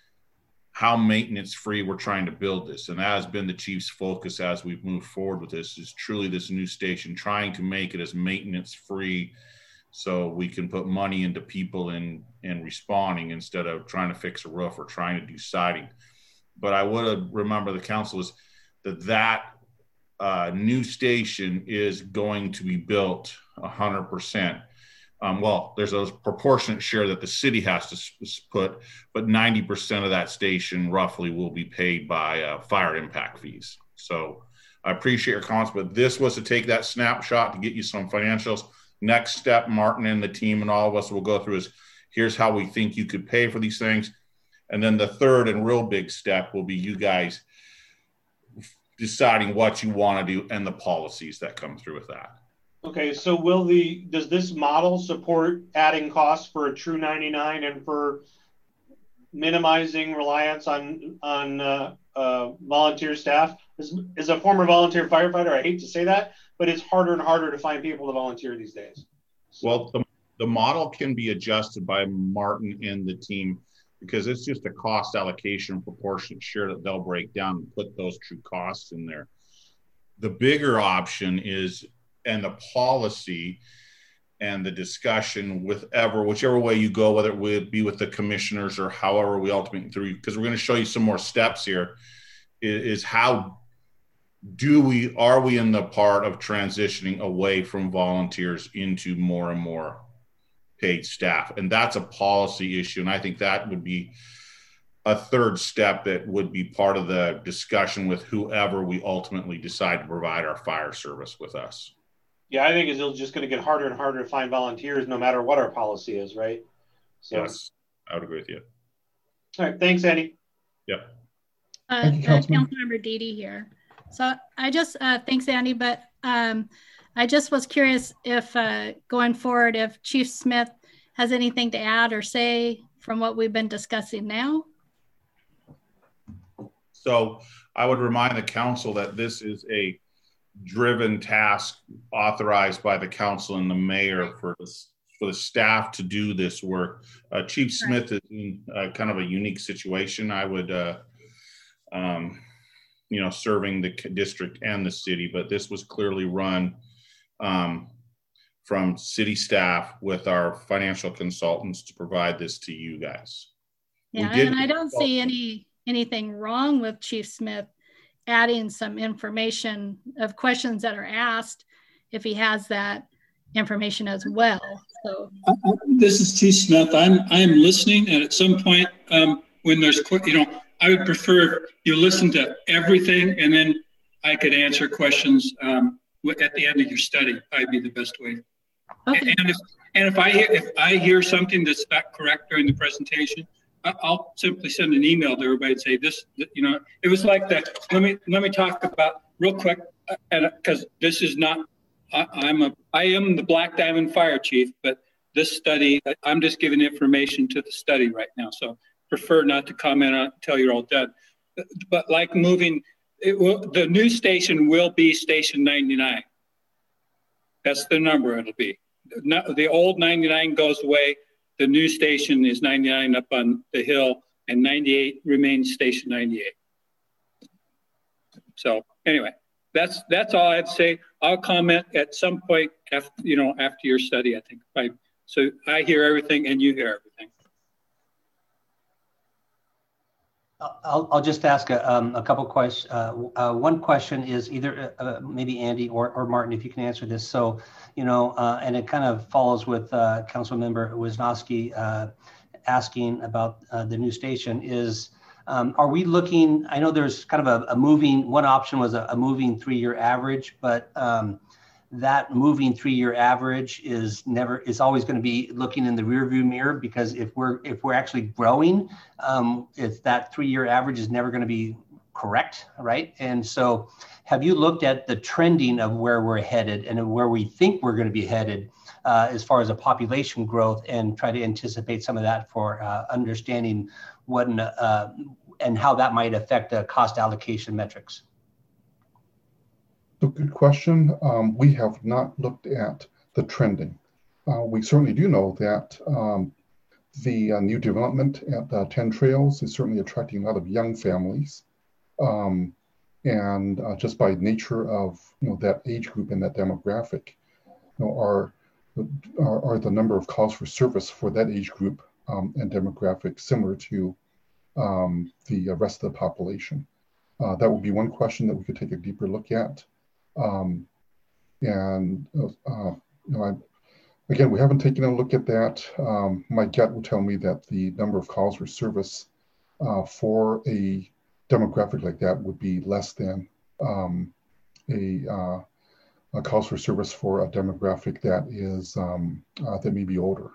[SPEAKER 8] how maintenance free we're trying to build this. And that has been the chief's focus as we've moved forward with this, is truly this new station, trying to make it as maintenance free so we can put money into people in, in responding instead of trying to fix a roof or trying to do siding. But I would remember the council is that that uh, new station is going to be built one hundred percent. Um, well, there's a proportionate share that the city has to put, but ninety percent of that station roughly will be paid by uh, fire impact fees. So I appreciate your comments, but this was to take that snapshot to get you some financials. Next step, Martin and the team and all of us will go through is, here's how we think you could pay for these things. And then the third and real big step will be you guys deciding what you want to do and the policies that come through with that.
[SPEAKER 9] Okay, so will the, does this model support adding costs for a true ninety-nine and for minimizing reliance on, on uh, uh, volunteer staff? As, as a former volunteer firefighter, I hate to say that, but it's harder and harder to find people to volunteer these days. So.
[SPEAKER 8] Well, the, the model can be adjusted by Martin and the team because it's just a cost allocation proportionate share that they'll break down and put those true costs in there. The bigger option is, and the policy and the discussion with ever, whichever way you go, whether it would be with the commissioners or however we ultimately through, because we're going to show you some more steps here, is, is how do we, are we in the part of transitioning away from volunteers into more and more paid staff? And that's a policy issue. And I think that would be a third step that would be part of the discussion with whoever we ultimately decide to provide our fire service with us.
[SPEAKER 9] Yeah, I think it's just going to get harder and harder to find volunteers no matter what our policy is, right? So,
[SPEAKER 8] yes, I would agree with you.
[SPEAKER 9] All right, thanks, Andy.
[SPEAKER 8] Yep.
[SPEAKER 4] Uh,
[SPEAKER 6] Thank you,
[SPEAKER 4] uh,
[SPEAKER 6] Councilman.
[SPEAKER 4] Councilmember Dede here. So I just, uh, thanks, Andy, but um, I just was curious if uh, going forward, if Chief Smith has anything to add or say from what we've been discussing now.
[SPEAKER 8] So I would remind the council that this is a driven task authorized by the council and the mayor for the, for the staff to do this work. Uh, Chief Smith is in uh, kind of a unique situation. I would, uh, um, you know, serving the district and the city, but this was clearly run um, from city staff with our financial consultants to provide this to you guys.
[SPEAKER 4] Yeah, and I don't see any anything wrong with Chief Smith adding some information of questions that are asked if he has that information as well. So
[SPEAKER 10] uh, this is Chief Smith. I'm I'm listening, and at some point um, when there's, you know, I would prefer you listen to everything, and then I could answer questions um, at the end of your study. I'd be the best way. Okay. And if and if I hear if I hear something that's not correct during the presentation, I'll simply send an email to everybody and say this. You know, it was like that. Let me let me talk about real quick, and because this is not. I, I'm a I am the Black Diamond Fire Chief, but this study I'm just giving information to the study right now. So prefer not to comment on it until you're all done. But, but like moving, it will, the new station will be Station ninety-nine. That's the number it'll be. Not, the old ninety-nine goes away. The new station is ninety-nine up on the hill, and ninety-eight remains Station ninety-eight. So anyway, that's that's all I have to say. I'll comment at some point after, you know, after your study, I think. I, so I hear everything and you hear everything.
[SPEAKER 7] I'll, I'll just ask a, um, a couple questions. Uh, uh, one question is either uh, maybe Andy or, or Martin, if you can answer this. So, you know, uh, and it kind of follows with uh, Council Member Wisnowski uh, asking about uh, the new station is, um, are we looking, I know there's kind of a, a moving, one option was a, a moving three-year average, but um, that moving three-year average is never is always going to be looking in the rearview mirror, because if we're if we're actually growing, um, if that three-year average is never going to be correct, right? And so, have you looked at the trending of where we're headed and where we think we're going to be headed uh, as far as a population growth, and try to anticipate some of that for uh, understanding what uh, and how that might affect the cost allocation metrics?
[SPEAKER 6] So good question. Um, we have not looked at the trending. Uh, we certainly do know that um, the uh, new development at uh, ten Trails is certainly attracting a lot of young families. Um, and uh, just by nature of, you know, that age group and that demographic, you know, are, are, are the number of calls for service for that age group um, and demographic similar to um, the rest of the population? Uh, that would be one question that we could take a deeper look at. Um, and, uh, you know, I, again, we haven't taken a look at that. Um, my gut would tell me that the number of calls for service uh, for a demographic like that would be less than um, a, uh, a calls for service for a demographic that is, um, uh, that may be older.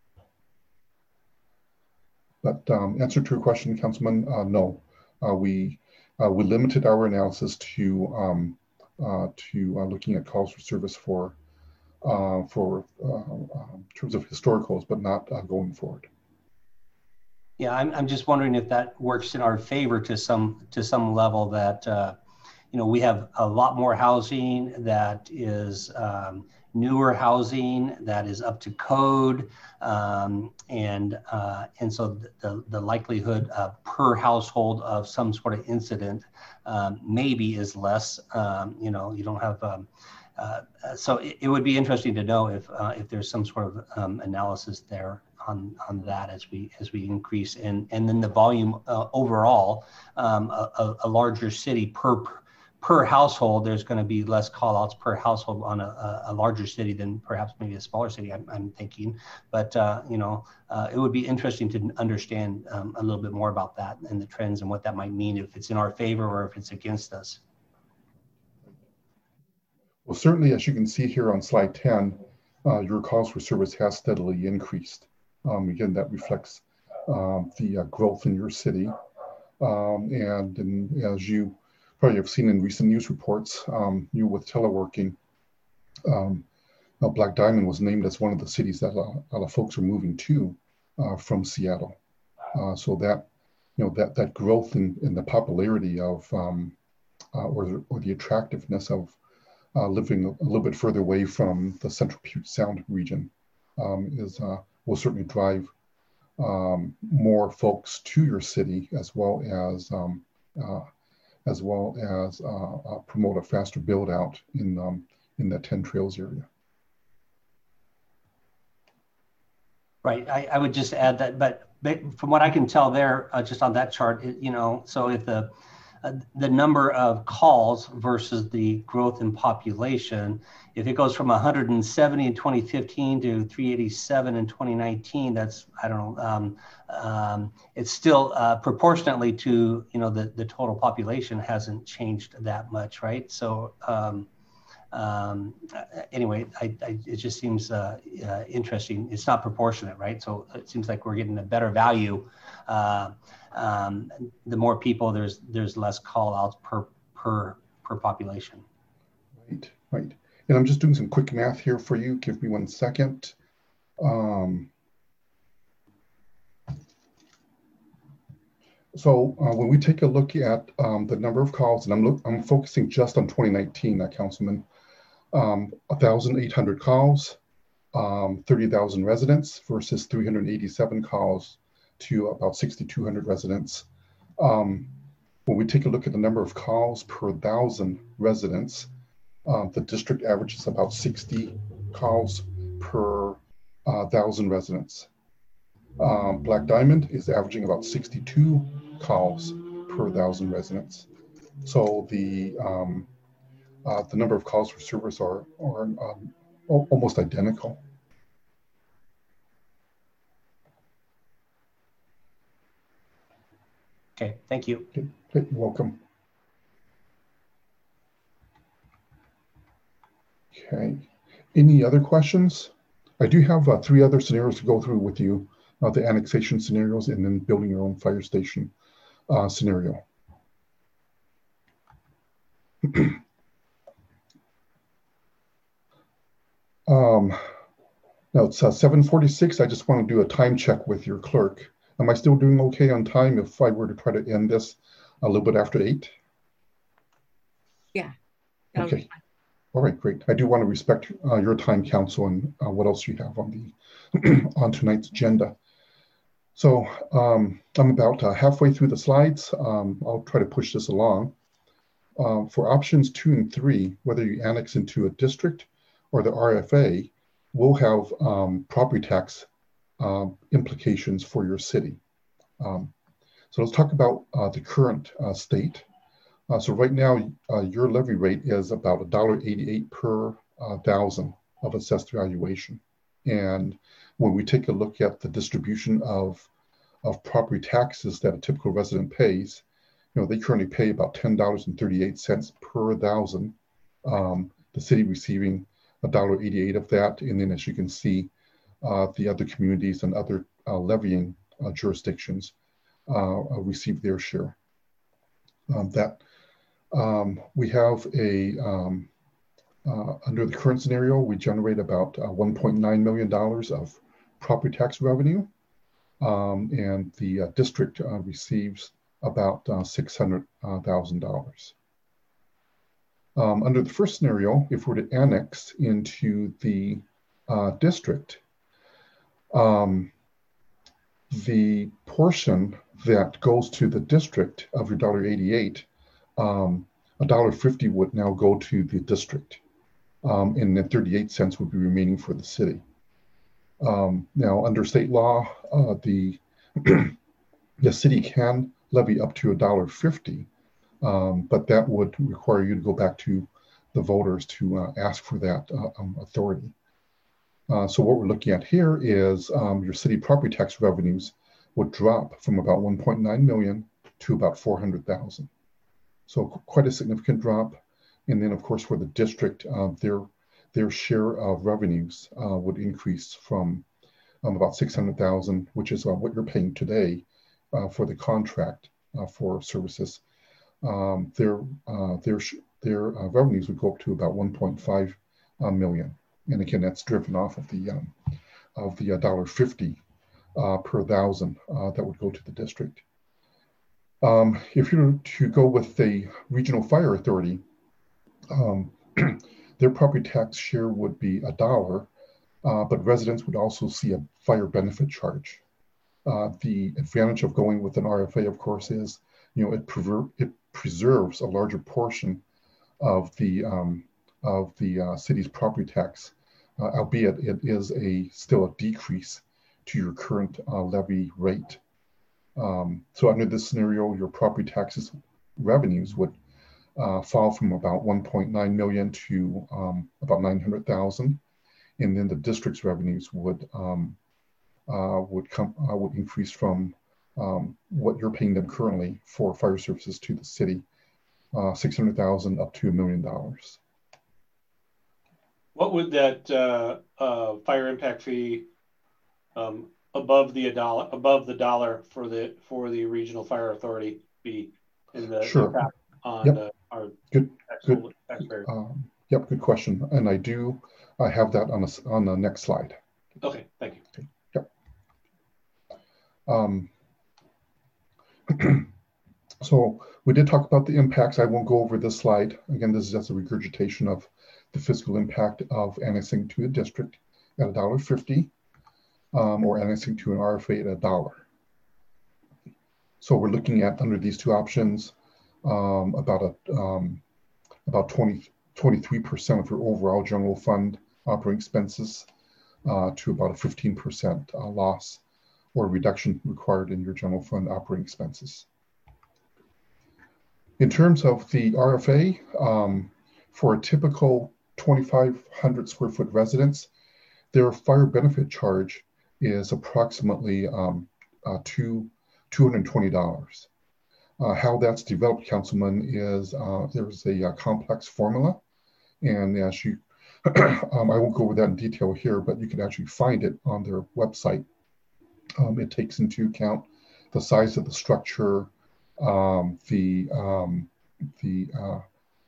[SPEAKER 6] But um, answer to your question, Councilman, uh, no. Uh, we, uh, we limited our analysis to um, Uh, to uh, looking at calls for service for uh, for uh, um, terms of historicals, but not uh, going forward.
[SPEAKER 7] Yeah, I'm I'm just wondering if that works in our favor to some to some level, that uh, you know, we have a lot more housing that is um, newer housing that is up to code, um, and uh, and so the the likelihood uh, per household of some sort of incident um, maybe is less. Um, you know, you don't have. Um, uh, so it, it would be interesting to know if uh, if there's some sort of um, analysis there on on that as we as we increase, and and then the volume uh, overall, um, a, a larger city per. per household, there's going to be less call outs per household on a, a larger city than perhaps maybe a smaller city, I'm, I'm thinking. But, uh, you know, uh, it would be interesting to understand um, a little bit more about that and the trends and what that might mean, if it's in our favor or if it's against us.
[SPEAKER 6] Well, certainly, as you can see here on slide ten, uh, your calls for service has steadily increased. Um, again, that reflects um, the uh, growth in your city. Um, and, and as you probably have seen in recent news reports, um, you with teleworking, um, now Black Diamond was named as one of the cities that a lot, a lot of folks are moving to uh, from Seattle. Uh, so that, you know, that that growth in, in the popularity of, um, uh, or, the, or the attractiveness of uh, living a little bit further away from the Central Puget Sound region um, is uh, will certainly drive um, more folks to your city, as well as um, uh, as well as uh, uh, promote a faster build out in um, in that ten Trails area.
[SPEAKER 7] Right. I, I would just add that, but, but from what I can tell there, uh, just on that chart, it, you know, so if the uh, the number of calls versus the growth in population, if it goes from one hundred seventy in twenty fifteen to three eighty-seven in twenty nineteen, that's, I don't know, um, um, it's still uh, proportionately to, you know, the, the total population hasn't changed that much, right? So, um, um, anyway, I, I, it just seems uh, uh, interesting. It's not proportionate, right? So it seems like we're getting a better value. Uh, um, the more people, there's there's less call outs per per per population.
[SPEAKER 6] Right, right. And I'm just doing some quick math here for you. Give me one second. Um, so uh, when we take a look at um, the number of calls, and I'm look, I'm focusing just on twenty nineteen, uh, Councilman. Um, one thousand eight hundred calls, um, thirty thousand residents versus three hundred eighty-seven calls to about six thousand two hundred residents. Um, when we take a look at the number of calls per thousand residents, uh, the district averages about sixty calls per uh, thousand residents. Um, Black Diamond is averaging about sixty-two calls per thousand residents. So the um, Uh, the number of calls for service are, are um, almost identical.
[SPEAKER 7] Okay, thank you.
[SPEAKER 6] Okay, you're welcome. Okay, any other questions? I do have uh, three other scenarios to go through with you, uh, the annexation scenarios and then building your own fire station uh, scenario. Um, now it's uh, seven forty-six. I just want to do a time check with your clerk. Am I still doing okay on time if I were to try to end this a little bit after eight?
[SPEAKER 1] Yeah.
[SPEAKER 6] Okay. All right, great. I do want to respect uh, your time, Council, and uh, what else you have on the on tonight's agenda. So um, I'm about uh, halfway through the slides. Um, I'll try to push this along. Um, for options two and three, whether you annex into a district or the R F A, will have um, property tax um, implications for your city. Um, so let's talk about uh, the current uh, state. Uh, so right now, uh, your levy rate is about one dollar eighty-eight per uh, thousand of assessed valuation. And when we take a look at the distribution of, of property taxes that a typical resident pays, you know, they currently pay about ten dollars and thirty-eight cents per thousand. Um, the city receiving one dollar eighty-eight of that, and then as you can see, uh, the other communities and other uh, levying uh, jurisdictions uh, uh, receive their share. Um, that um, we have a um, uh, under the current scenario, we generate about uh, one point nine million dollars of property tax revenue, um, and the uh, district uh, receives about uh, six hundred thousand dollars. Um, under the first scenario, if we're to annex into the uh, district, um, the portion that goes to the district of your one dollar eighty-eight, um, one dollar fifty would now go to the district, um, and then thirty-eight cents would be remaining for the city. Um, now, under state law, uh, the the city can levy up to one dollar fifty. Um, but that would require you to go back to the voters to uh, ask for that uh, um, authority. Uh, so what we're looking at here is um, your city property tax revenues would drop from about one point nine million to about four hundred thousand. So quite a significant drop. And then of course for the district, uh, their, their share of revenues uh, would increase from um, about six hundred thousand, which is uh, what you're paying today uh, for the contract uh, for services. Um, their uh, their their uh, revenues would go up to about one point five uh, million, and again that's driven off of the um, of the one dollar fifty uh, per thousand uh, that would go to the district. Um, if you were to go with the regional fire authority, um, their property tax share would be a dollar, uh, but residents would also see a fire benefit charge. Uh, the advantage of going with an R F A, of course, is you know it prever it preserves a larger portion of the um, of the uh, city's property tax, uh, albeit it is a still a decrease to your current uh, levy rate. Um, so under this scenario, your property taxes revenues would uh, fall from about one point nine million to um, about nine hundred thousand, and then the district's revenues would um, uh, would come uh, would increase from um, what you're paying them currently for fire services to the city, uh, six hundred thousand up to a million dollars.
[SPEAKER 9] What would that uh, uh, fire impact fee um, above the dollar above the dollar for the for the regional fire authority be in the
[SPEAKER 6] sure.
[SPEAKER 9] impact on
[SPEAKER 6] yep.
[SPEAKER 9] uh, our
[SPEAKER 6] good
[SPEAKER 9] good
[SPEAKER 6] taxpayers? Um, yep, good question, and I do I have that on a, on the next slide.
[SPEAKER 9] Okay, thank you.
[SPEAKER 6] Okay. Yep. Um, so we did talk about the impacts. I won't go over this slide again. This is just a regurgitation of the fiscal impact of annexing to a district at a dollar fifty, um, or annexing to an R F A at a dollar. So we're looking at under these two options um, about a um, about twenty, twenty-three percent of your overall general fund operating expenses uh, to about a fifteen percent uh, loss or reduction required in your general fund operating expenses. In terms of the R F A, um, for a typical twenty-five hundred square foot residence, their fire benefit charge is approximately um, uh, two, two hundred twenty dollars. Uh, how that's developed, Councilman, is uh, there's a, a complex formula, and as you, um, I won't go over that in detail here, but you can actually find it on their website. Um, it takes into account the size of the structure, um, the um, the uh,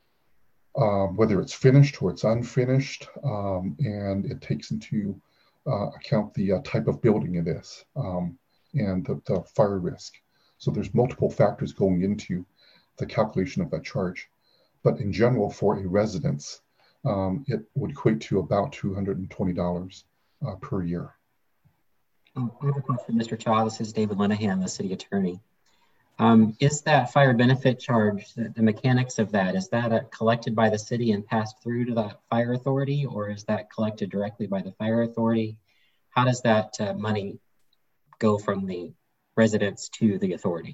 [SPEAKER 6] Um, whether it's finished or it's unfinished, um, and it takes into uh, account the uh, type of building it is um, and the, the fire risk. So there's multiple factors going into the calculation of that charge. But in general, for a residence, um, it would equate to about two hundred twenty dollars uh, per year.
[SPEAKER 11] Oh, I have a question, Mister Cha. This is David Linehan, the city attorney. Um, is that fire benefit charge, the, the mechanics of that, is that uh, collected by the city and passed through to the fire authority, or is that collected directly by the fire authority? How does that uh, money go from the residents to the authority?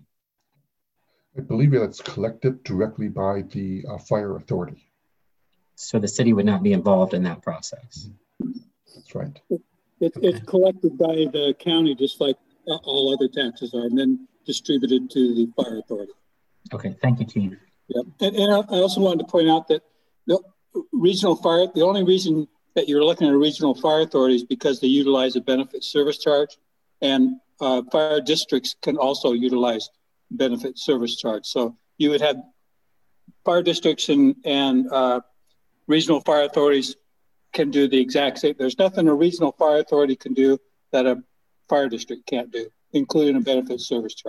[SPEAKER 6] I believe that it's collected directly by the uh, fire authority.
[SPEAKER 11] So the city would not be involved in that process?
[SPEAKER 6] That's right.
[SPEAKER 10] It, it, okay. It's collected by the county just like uh, all other taxes are, and then distributed to the fire authority.
[SPEAKER 11] Okay, thank you, Chief.
[SPEAKER 10] Yeah, and, and I also wanted to point out that the regional fire, the only reason that you're looking at a regional fire authority is because they utilize a benefit service charge, and uh, fire districts can also utilize benefit service charge. So you would have fire districts and, and uh, regional fire authorities can do the exact same. There's nothing a regional fire authority can do that a fire district can't do, including a benefit service charge.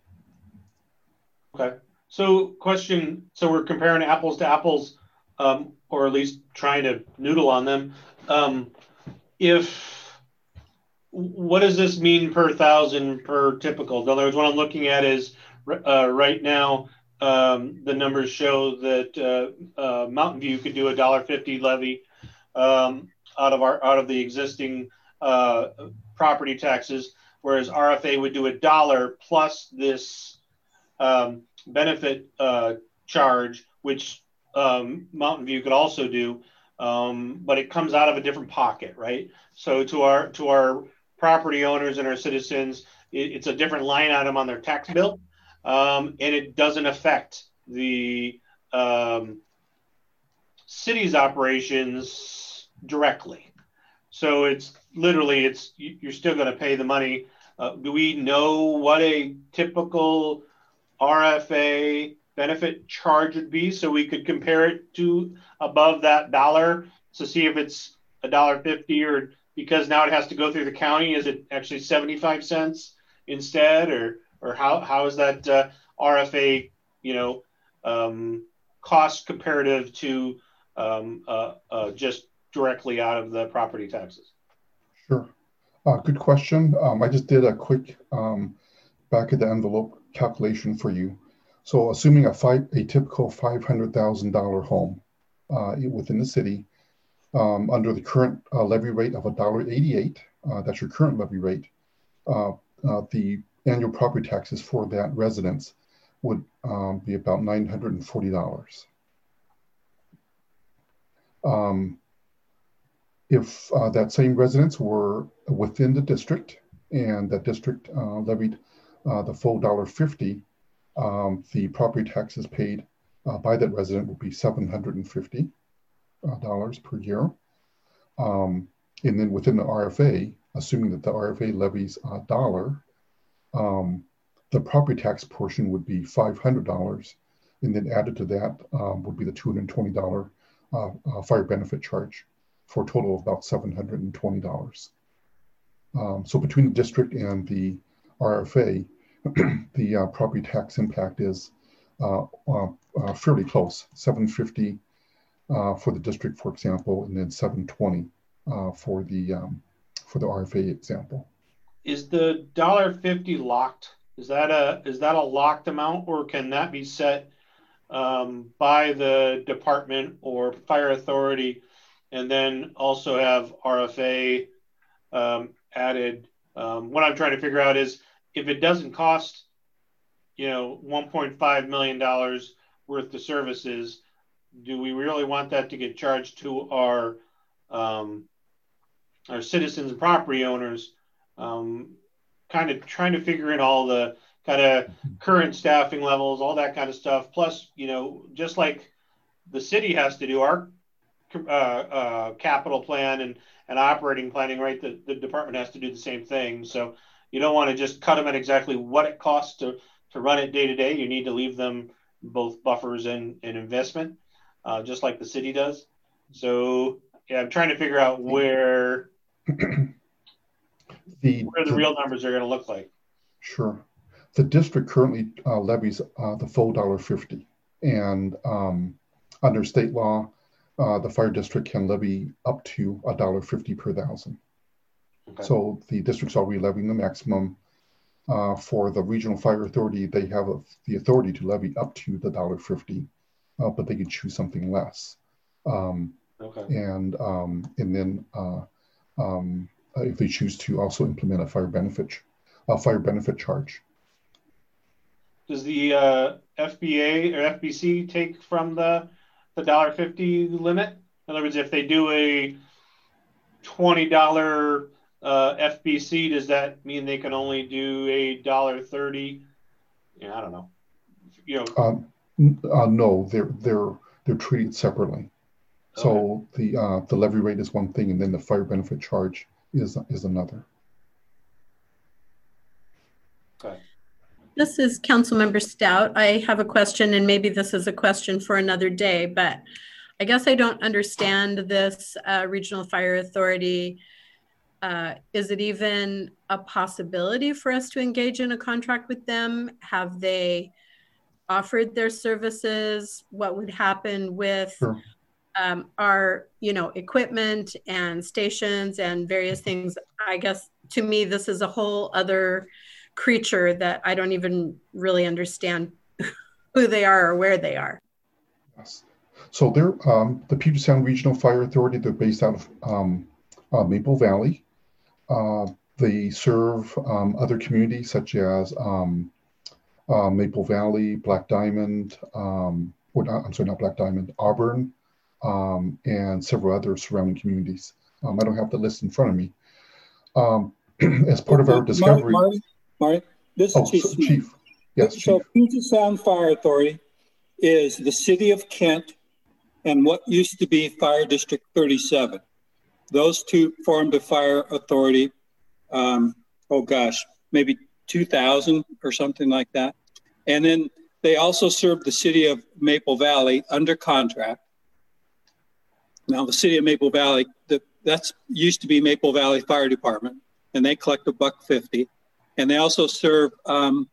[SPEAKER 9] Okay. So question, so we're comparing apples to apples, um, or at least trying to noodle on them. Um, if, what does this mean per thousand per typical? In other words, what I'm looking at is uh, right now, um, the numbers show that uh, uh, Mountain View could do a one dollar fifty levy um, out of our out of the existing uh, property taxes, whereas R F A would do a dollar plus this um, benefit uh, charge, which um, Mountain View could also do, um, but it comes out of a different pocket, right? So to our to our property owners and our citizens, it, it's a different line item on their tax bill, um, and it doesn't affect the um, city's operations directly. So it's literally, it's you're still going to pay the money. Uh, do we know what a typical R F A benefit charge would be, so we could compare it to above that dollar to see if it's a dollar fifty, or because now it has to go through the county, is it actually seventy-five cents instead, or or how how is that uh, R F A, you know, um, cost comparative to um, uh, uh, just directly out of the property taxes?
[SPEAKER 6] Sure, uh, good question. Um, I just did a quick um, back of the envelope calculation for you. So assuming a five, a typical five hundred thousand dollar home uh, within the city, um, under the current uh, levy rate of one dollar eighty-eight, uh, that's your current levy rate, uh, uh, the annual property taxes for that residence would um, be about nine hundred forty dollars. Um, if uh, that same residence were within the district and that district uh, levied uh, the full one dollar fifty, um, the property taxes paid uh, by that resident would be seven hundred fifty dollars per year. Um, and then within the R F A, assuming that the R F A levies a dollar, um, the property tax portion would be five hundred dollars. And then added to that um, would be the two hundred twenty dollars uh, uh, fire benefit charge, for a total of about seven hundred twenty dollars. Um, so between the district and the R F A, the uh, property tax impact is uh, uh, uh, fairly close, seven hundred fifty dollars uh, for the district, for example, and then seven hundred twenty dollars uh, for the um, for the R F A example.
[SPEAKER 9] Is the one dollar fifty locked? Is that a is that a locked amount, or can that be set um, by the department or fire authority, and then also have R F A um, added? Um, what I'm trying to figure out is, if it doesn't cost, you know, one point five million dollars worth of services, do we really want that to get charged to our um, our citizens and property owners? Um, kind of trying to figure in all the kind of current staffing levels, all that kind of stuff. Plus, you know, just like the city has to do our uh, uh, capital plan and, and operating planning, right? The, the department has to do the same thing. So you don't want to just cut them at exactly what it costs to, to run it day to day. You need to leave them both buffers and, and investment, uh, just like the city does. So yeah, I'm trying to figure out where the, where the, the real numbers are going to look like.
[SPEAKER 6] Sure. The district currently uh, levies uh, the full one dollar fifty, and um, under state law, uh, the fire district can levy up to one dollar fifty per thousand. Okay. So the district's already levying the maximum. Uh, for the regional fire authority, they have a, the authority to levy up to the one dollar fifty, uh, but they can choose something less. Um, okay. And um, and then uh, um, if they choose to also implement a fire benefit, a fire benefit charge.
[SPEAKER 9] Does the uh, F B A or F B C take from the the one dollar fifty limit? In other words, if they do a twenty dollar uh, F B C, does that mean they can only do a one dollar thirty? Yeah, I don't know. You know.
[SPEAKER 6] Um, uh, no, they're they're they're treated separately. Okay. So the uh, the levy rate is one thing, and then the fire benefit charge is is another.
[SPEAKER 9] Okay.
[SPEAKER 3] This is Councilmember Stout. I have a question, and maybe this is a question for another day, but I guess I don't understand this uh, regional fire authority. Uh, is it even a possibility for us to engage in a contract with them? Have they offered their services? What would happen with sure. um, our, you know, equipment and stations and various things? I guess to me, this is a whole other creature that I don't even really understand who they are or where they are.
[SPEAKER 6] Yes. So they're um, the Puget Sound Regional Fire Authority. They're based out of um, uh, Maple Valley. Uh, they serve um, other communities such as um, uh, Maple Valley, Black Diamond, um, or not, I'm sorry, not Black Diamond, Auburn, um, and several other surrounding communities. Um, I don't have the list in front of me. Um, as part of our discovery.
[SPEAKER 10] Marty, Marty, this
[SPEAKER 6] oh,
[SPEAKER 10] is Chief.
[SPEAKER 6] So, Chief. Yes,
[SPEAKER 10] so
[SPEAKER 6] Chief.
[SPEAKER 10] Puget Sound Fire Authority is the city of Kent and what used to be Fire District thirty-seven. Those two formed a fire authority, um, oh gosh, maybe two thousand or something like that. And then they also served the city of Maple Valley under contract. Now the city of Maple Valley, the, that's used to be Maple Valley Fire Department, and they collect a buck fifty. And they also serve um,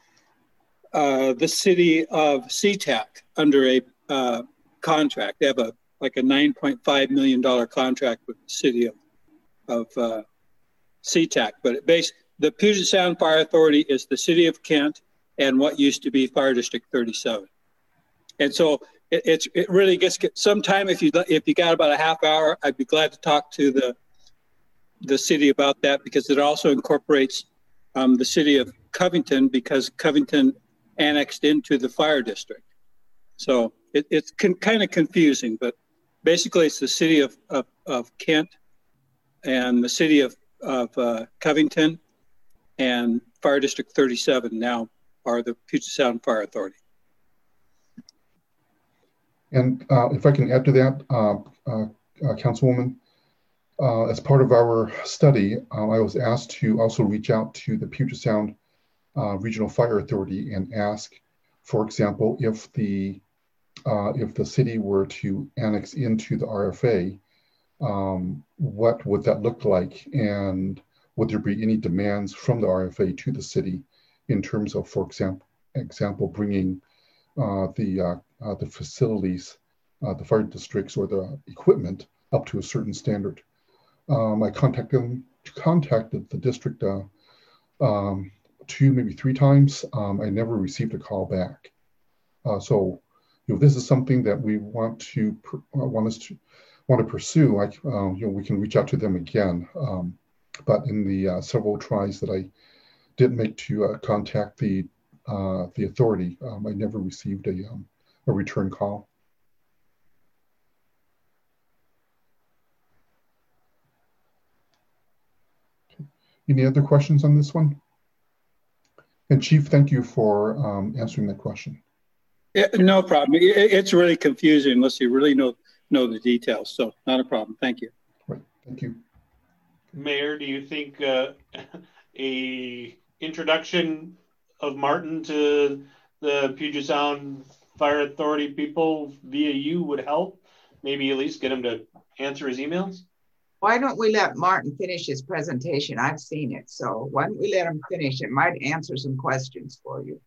[SPEAKER 10] uh, the city of SeaTac under a uh, contract. They have a like a nine point five million dollars contract with the city of, of uh, SeaTac. But it based, the Puget Sound Fire Authority is the city of Kent and what used to be Fire District thirty-seven. And so it, it's, it really gets, sometime if you, if you got about a half hour, I'd be glad to talk to the, the city about that, because it also incorporates um, the city of Covington because Covington annexed into the fire district. So it, it's kind of confusing, but basically it's the city of, of, of Kent and the city of, of uh, Covington and Fire District thirty-seven now are the Puget Sound Fire Authority.
[SPEAKER 6] And uh, if I can add to that, uh, uh, uh, Councilwoman, uh, as part of our study, uh, I was asked to also reach out to the Puget Sound uh, Regional Fire Authority and ask, for example, if the uh, if the city were to annex into the R F A, um, what would that look like, and would there be any demands from the R F A to the city in terms of, for example, example bringing uh, the uh, uh, the facilities, uh, the fire districts, or the equipment up to a certain standard. Um, I contacted them, contacted the district uh, um, two, maybe three times. Um, I never received a call back. Uh, so, you know, this is something that we want to uh, want us to want to pursue. Like, uh, you know, we can reach out to them again. Um, but in the uh, several tries that I did make to uh, contact the uh, the authority, um, I never received a um, a return call. Any other questions on this one? And Chief, thank you for um, answering that question.
[SPEAKER 10] Yeah, no problem. It, it's really confusing unless you really know know the details. So not a problem. Thank you.
[SPEAKER 6] Right. Thank you.
[SPEAKER 9] Mayor, do you think uh, a introduction of Martin to the Puget Sound Fire Authority people via you would help? Maybe at least get him to answer his emails?
[SPEAKER 2] Why don't we let Martin finish his presentation? I've seen it, so why don't we let him finish? It might answer some questions for you.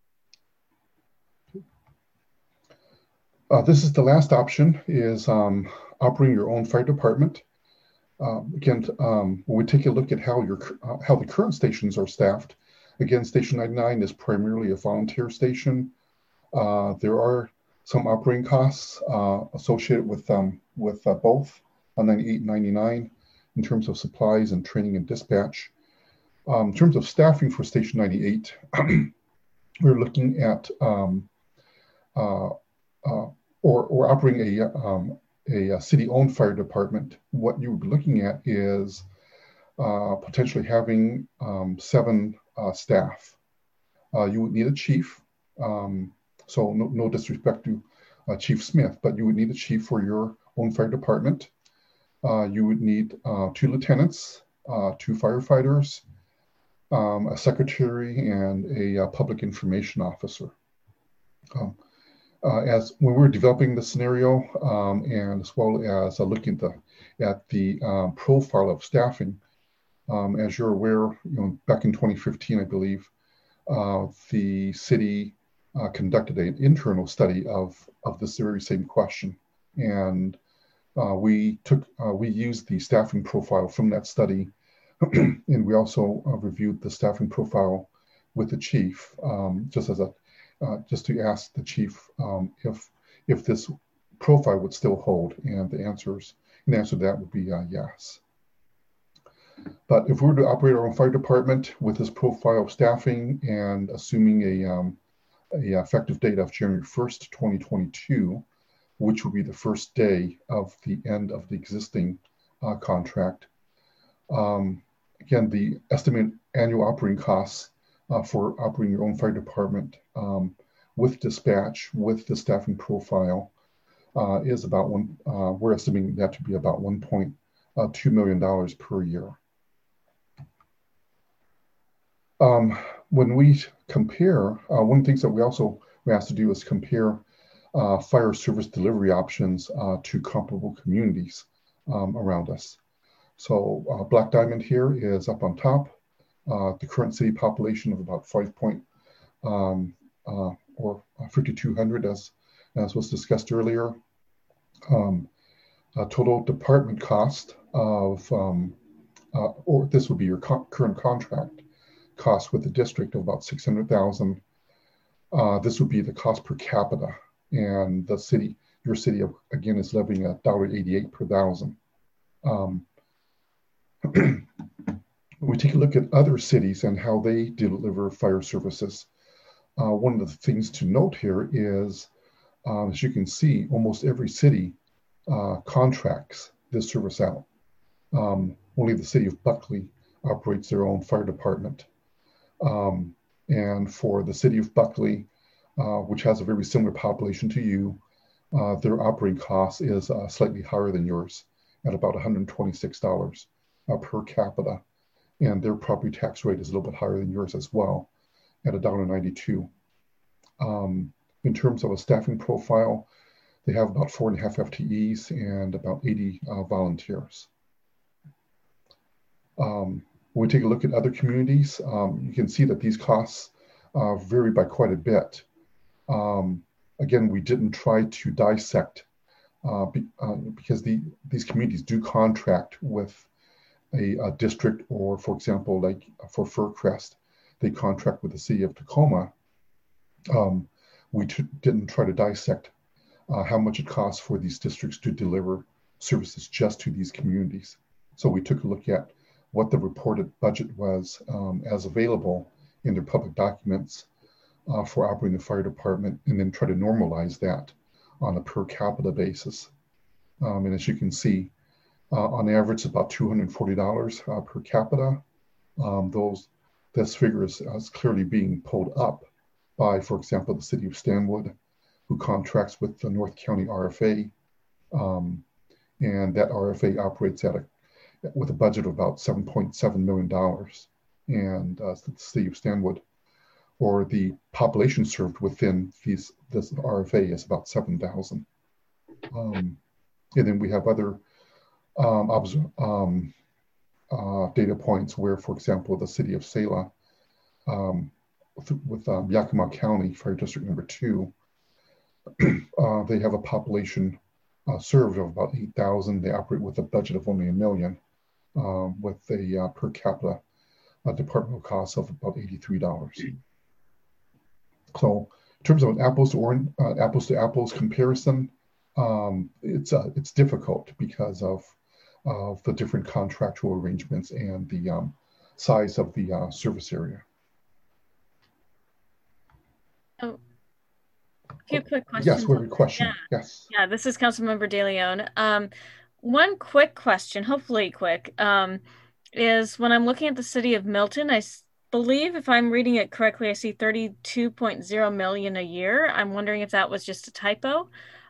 [SPEAKER 6] Uh, this is the last option, is um, operating your own fire department. Uh, again, um, when we take a look at how your uh, how the current stations are staffed, again, Station ninety-nine is primarily a volunteer station. Uh, there are some operating costs uh, associated with um, with uh, both on ninety-eight and ninety-nine in terms of supplies and training and dispatch. Um, in terms of staffing for Station ninety-eight, we're looking at um, uh, uh, or or operating a um, a, a city-owned fire department. What you would be looking at is uh, potentially having um, seven uh, staff. Uh, you would need a chief. Um, so no, no disrespect to uh, Chief Smith, but you would need a chief for your own fire department. Uh, you would need uh, two lieutenants, uh, two firefighters, um, a secretary, and a, uh public information officer. Um, Uh, as when we were developing the scenario, um, and as well as uh, looking at the, at the um, profile of staffing, um, as you're aware, you know, back in twenty fifteen, I believe, uh, the city uh, conducted an internal study of of this very same question, and uh, we took uh, we used the staffing profile from that study, and we also uh, reviewed the staffing profile with the chief, um, just as a Uh, just to ask the chief um, if if this profile would still hold, and the answers and the answer to that would be uh, yes. But if we were to operate our own fire department with this profile of staffing and assuming a um, a effective date of January first, twenty twenty-two, which will be the first day of the end of the existing uh, contract, um, again, the estimated annual operating costs Uh, for operating your own fire department um, with dispatch, with the staffing profile, uh, is about one, uh, we're estimating that to be about one point two million dollars per year. Um, when we compare, uh, one of the things that we also we asked to do is compare uh, fire service delivery options uh, to comparable communities um, around us. So uh, Black Diamond here is up on top. Uh, the current city population of about five point um, uh, or fifty-two hundred, as as was discussed earlier. Um, a total department cost of, um, uh, or this would be your co current contract cost with the district of about six hundred thousand. Uh, this would be the cost per capita, and the city, your city again is levying a one dollar eighty-eight per thousand. Um, When we take a look at other cities and how they deliver fire services, uh, one of the things to note here is, um, as you can see, almost every city uh, contracts this service out. Um, only the city of Buckley operates their own fire department. Um, and for the city of Buckley, uh, which has a very similar population to you, uh, their operating cost is uh, slightly higher than yours at about one hundred twenty-six dollars uh, per capita. And their property tax rate is a little bit higher than yours as well at one dollar ninety-two. Um, in terms of a staffing profile, they have about four and a half F T Es and about eighty uh, volunteers. Um, when we take a look at other communities, um, you can see that these costs uh, vary by quite a bit. Um, again, we didn't try to dissect uh, be, uh, because the, these communities do contract with a, a district, or for example, like for Furcrest, they contract with the city of Tacoma. Um, we didn't try to dissect uh, how much it costs for these districts to deliver services just to these communities. So we took a look at what the reported budget was um, as available in their public documents uh, for operating the fire department, and then try to normalize that on a per capita basis. Um, and as you can see, uh, on average, about two hundred forty dollars uh, per capita. Um, those, this figure is, is clearly being pulled up by, for example, the city of Stanwood, who contracts with the North County R F A. Um, and that R F A operates at a with a budget of about seven point seven million dollars. And uh, the city of Stanwood, or the population served within these, this R F A, is about seven thousand. Um, and then we have other um, um, uh, data points where, for example, the city of Selah, um, with, with um, Yakima County Fire District number two, uh, they have a population uh, served of about eight thousand. They operate with a budget of only a million. Um, with a uh, per capita uh, departmental cost of about eighty-three dollars. So in terms of an apples to orange, uh, apples to apples comparison, um, it's uh, it's difficult because of of the different contractual arrangements and the um, size of the uh, service area.
[SPEAKER 12] Oh, a few quick questions.
[SPEAKER 6] Yes, we have a question.
[SPEAKER 12] Yeah.
[SPEAKER 6] Yes.
[SPEAKER 12] Yeah, this is Councilmember De Leon. Um, One quick question, hopefully quick, um, is when I'm looking at the city of Milton, I believe if I'm reading it correctly, I see thirty-two point zero million a year. I'm wondering if that was just a typo,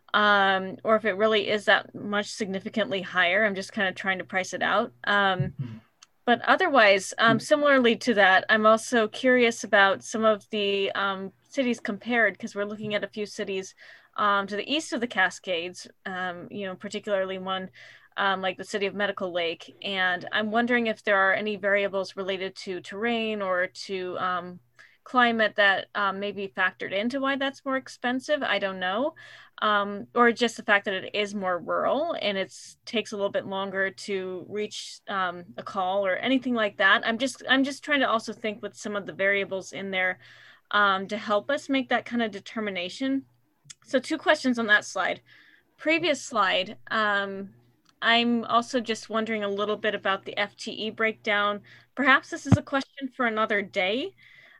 [SPEAKER 12] um, or if it really is that much significantly higher. I'm just kind of trying to price it out. Um, but otherwise, um, similarly to that, I'm also curious about some of the um, cities compared, because we're looking at a few cities Um, to the east of the Cascades, um, you know, particularly one um, like the city of Medical Lake. And I'm wondering if there are any variables related to terrain or to um, climate that um, may be factored into why that's more expensive. I don't know. Um, or just the fact that it is more rural and it takes a little bit longer to reach um, a call or anything like that. I'm just, I'm just trying to also think with some of the variables in there um, to help us make that kind of determination. So two questions on that slide. Previous slide, um, I'm also just wondering a little bit about the F T E breakdown. Perhaps this is a question for another day,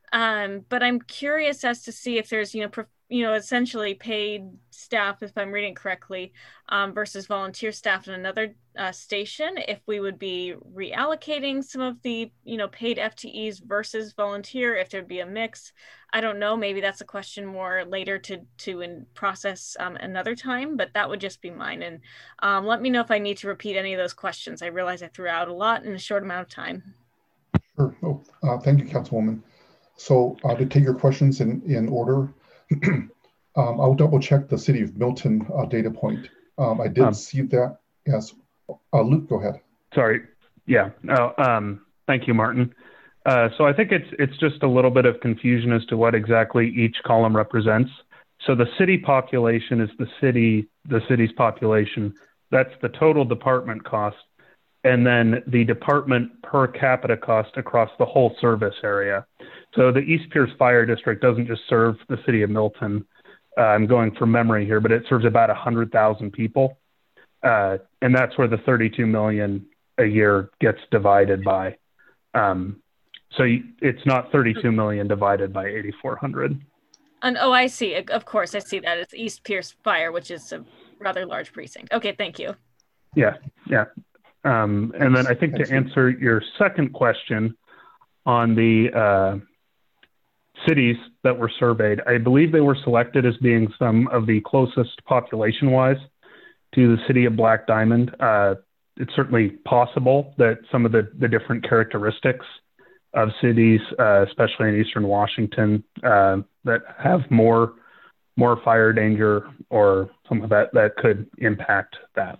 [SPEAKER 12] um, but I'm curious as to see if there's, you know, prof you know, essentially paid staff, if I'm reading correctly, um, versus volunteer staff in another uh, station, if we would be reallocating some of the, you know, paid F T Es versus volunteer, if there'd be a mix. I don't know, maybe that's a question more later to, to in process um, another time, but that would just be mine. And um, let me know if I need to repeat any of those questions. I realize I threw out a lot in a short amount of time.
[SPEAKER 6] Sure. Oh, uh, thank you, Councilwoman. So uh, to take your questions in, in order, um, I'll double check the city of Milton uh, data point. Um, I did um, see that. Yes. Uh, Luke, go ahead.
[SPEAKER 5] Sorry. Yeah. No, um, thank you, Martin. Uh, so I think it's it's just a little bit of confusion as to what exactly each column represents. So the city population is the city, the city's population. That's the total department cost. And then the department per capita cost across the whole service area. So the East Pierce Fire District doesn't just serve the city of Milton. Uh, I'm going from memory here, but it serves about one hundred thousand people. Uh, and that's where the thirty-two million a year gets divided by. Um, so you, it's not thirty-two million divided by eighty-four hundred.
[SPEAKER 12] And oh, I see. Of course, I see that. It's East Pierce Fire, which is a rather large precinct. Okay, thank you.
[SPEAKER 5] Yeah, yeah. Um, and then I think to answer your second question on the uh, cities that were surveyed, I believe they were selected as being some of the closest population-wise to the city of Black Diamond. Uh, it's certainly possible that some of the, the different characteristics of cities, uh, especially in Eastern Washington, uh, that have more more fire danger or some of that that could impact that.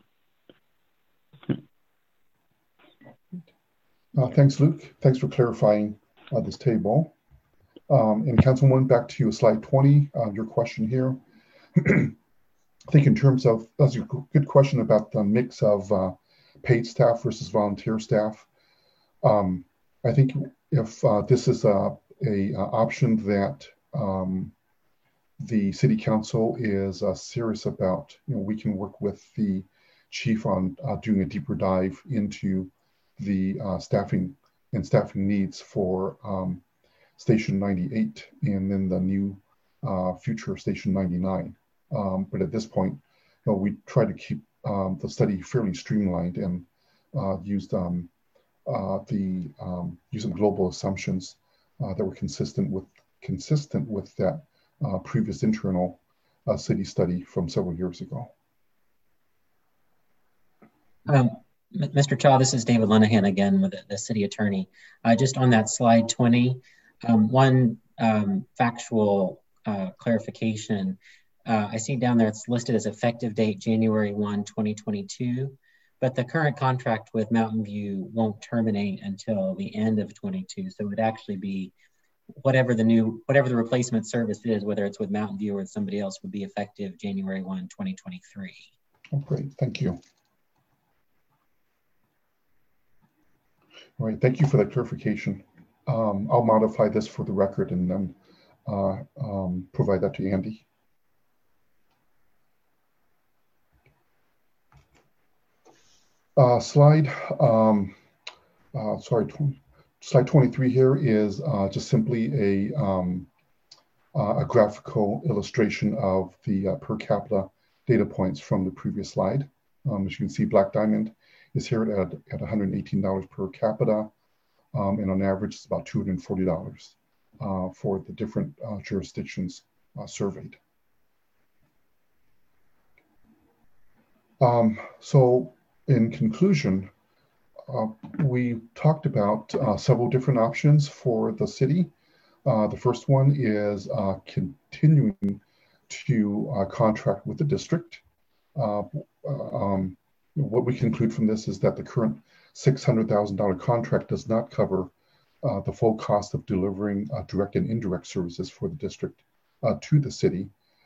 [SPEAKER 6] Uh, thanks, Luke. Thanks for clarifying uh, this table. Um, and Councilwoman, back to you, slide twenty, uh, your question here. I think in terms of, that's a good question about the mix of uh, paid staff versus volunteer staff. Um, I think if uh, this is a, a, a option that um, the city council is uh, serious about, you know, we can work with the chief on uh, doing a deeper dive into the uh, staffing and staffing needs for um, Station ninety-eight and then the new uh, future Station ninety-nine. Um, but at this point, you know, we try to keep um, the study fairly streamlined and uh, used um, uh, the um, use some global assumptions uh, that were consistent with consistent with that uh, previous internal uh, city study from several years ago.
[SPEAKER 11] Um, Mister Cha, this is David Lenahan again with the, the city attorney. Uh, just on that slide twenty, um, one um, factual uh, clarification. Uh, I see down there it's listed as effective date January first, twenty twenty-two, but the current contract with Mountain View won't terminate until the end of twenty-two. So it would actually be whatever the new, whatever the replacement service is, whether it's with Mountain View or somebody else, would be effective January first, twenty twenty-three.
[SPEAKER 6] Oh, great, thank you. All right, thank you for that clarification. Um, I'll modify this for the record and then uh, um, provide that to Andy. Uh, slide, um, uh, sorry, slide twenty-three here is uh, just simply a, um, uh, a graphical illustration of the uh, per capita data points from the previous slide. Um, as you can see, Black Diamond is here at, at one hundred eighteen dollars per capita, um, and on average, it's about two hundred forty dollars uh, for the different uh, jurisdictions uh, surveyed. Um, so, in conclusion, uh, we talked about uh, several different options for the city. Uh, the first one is uh, continuing to uh, contract with the district. Uh, um, what we conclude from this is that the current six hundred thousand dollar contract does not cover uh, the full cost of delivering uh, direct and indirect services for the district uh, to the city.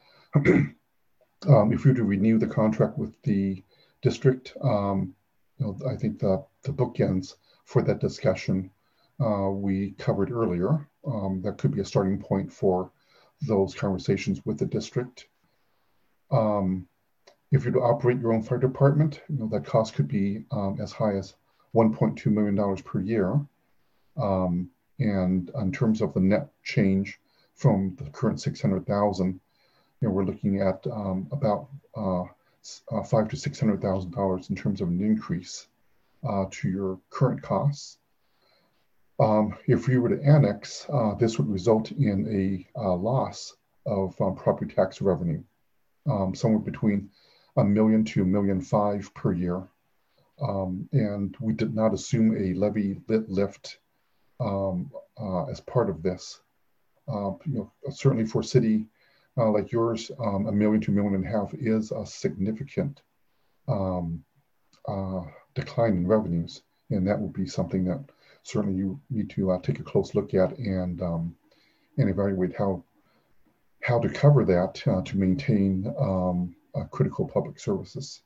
[SPEAKER 6] um, if we were to renew the contract with the district, um, you know, I think the, the bookends for that discussion uh, we covered earlier. Um, that could be a starting point for those conversations with the district. Um, if you're to operate your own fire department, you know, that cost could be um, as high as one point two million dollars per year. Um, and in terms of the net change from the current six hundred thousand, you know, we're looking at um, about uh, Uh, five to six hundred thousand dollars in terms of an increase uh, to your current costs. Um, if we were to annex, uh, this would result in a uh, loss of um, property tax revenue, um, somewhere between a million to a million five per year. Um, and we did not assume a levy lit lift um, uh, as part of this. Uh, you know, certainly for city Uh, like yours, um, a million to a million and a half is a significant um, uh, decline in revenues. And that would be something that certainly you need to uh, take a close look at and, um, and evaluate how, how to cover that uh, to maintain um, uh, critical public services.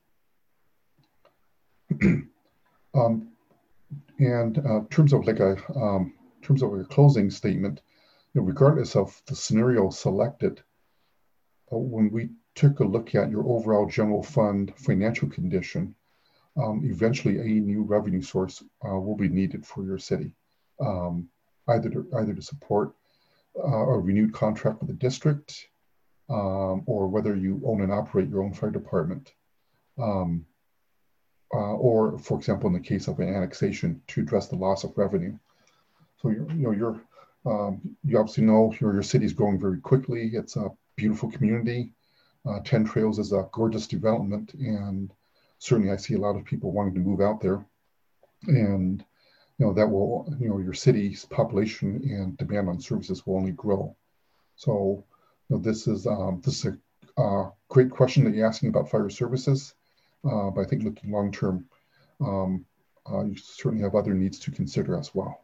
[SPEAKER 6] um, and uh, in terms of like a, um, in terms of a closing statement, you know, regardless of the scenario selected, when we took a look at your overall general fund financial condition, um, eventually a new revenue source uh, will be needed for your city. um, either to, either to support uh, a renewed contract with the district, um, or whether you own and operate your own fire department, um, uh, or, for example, in the case of an annexation, to address the loss of revenue. So you're, you know, you're um, you obviously know your your city is growing very quickly. It's a beautiful community. Uh, Ten Trails is a gorgeous development, and certainly I see a lot of people wanting to move out there. And you know that will, you know, your city's population and demand on services will only grow. So, you know, this is um, this is a uh, great question that you're asking about fire services. Uh, but I think looking long term, um, uh, you certainly have other needs to consider as well.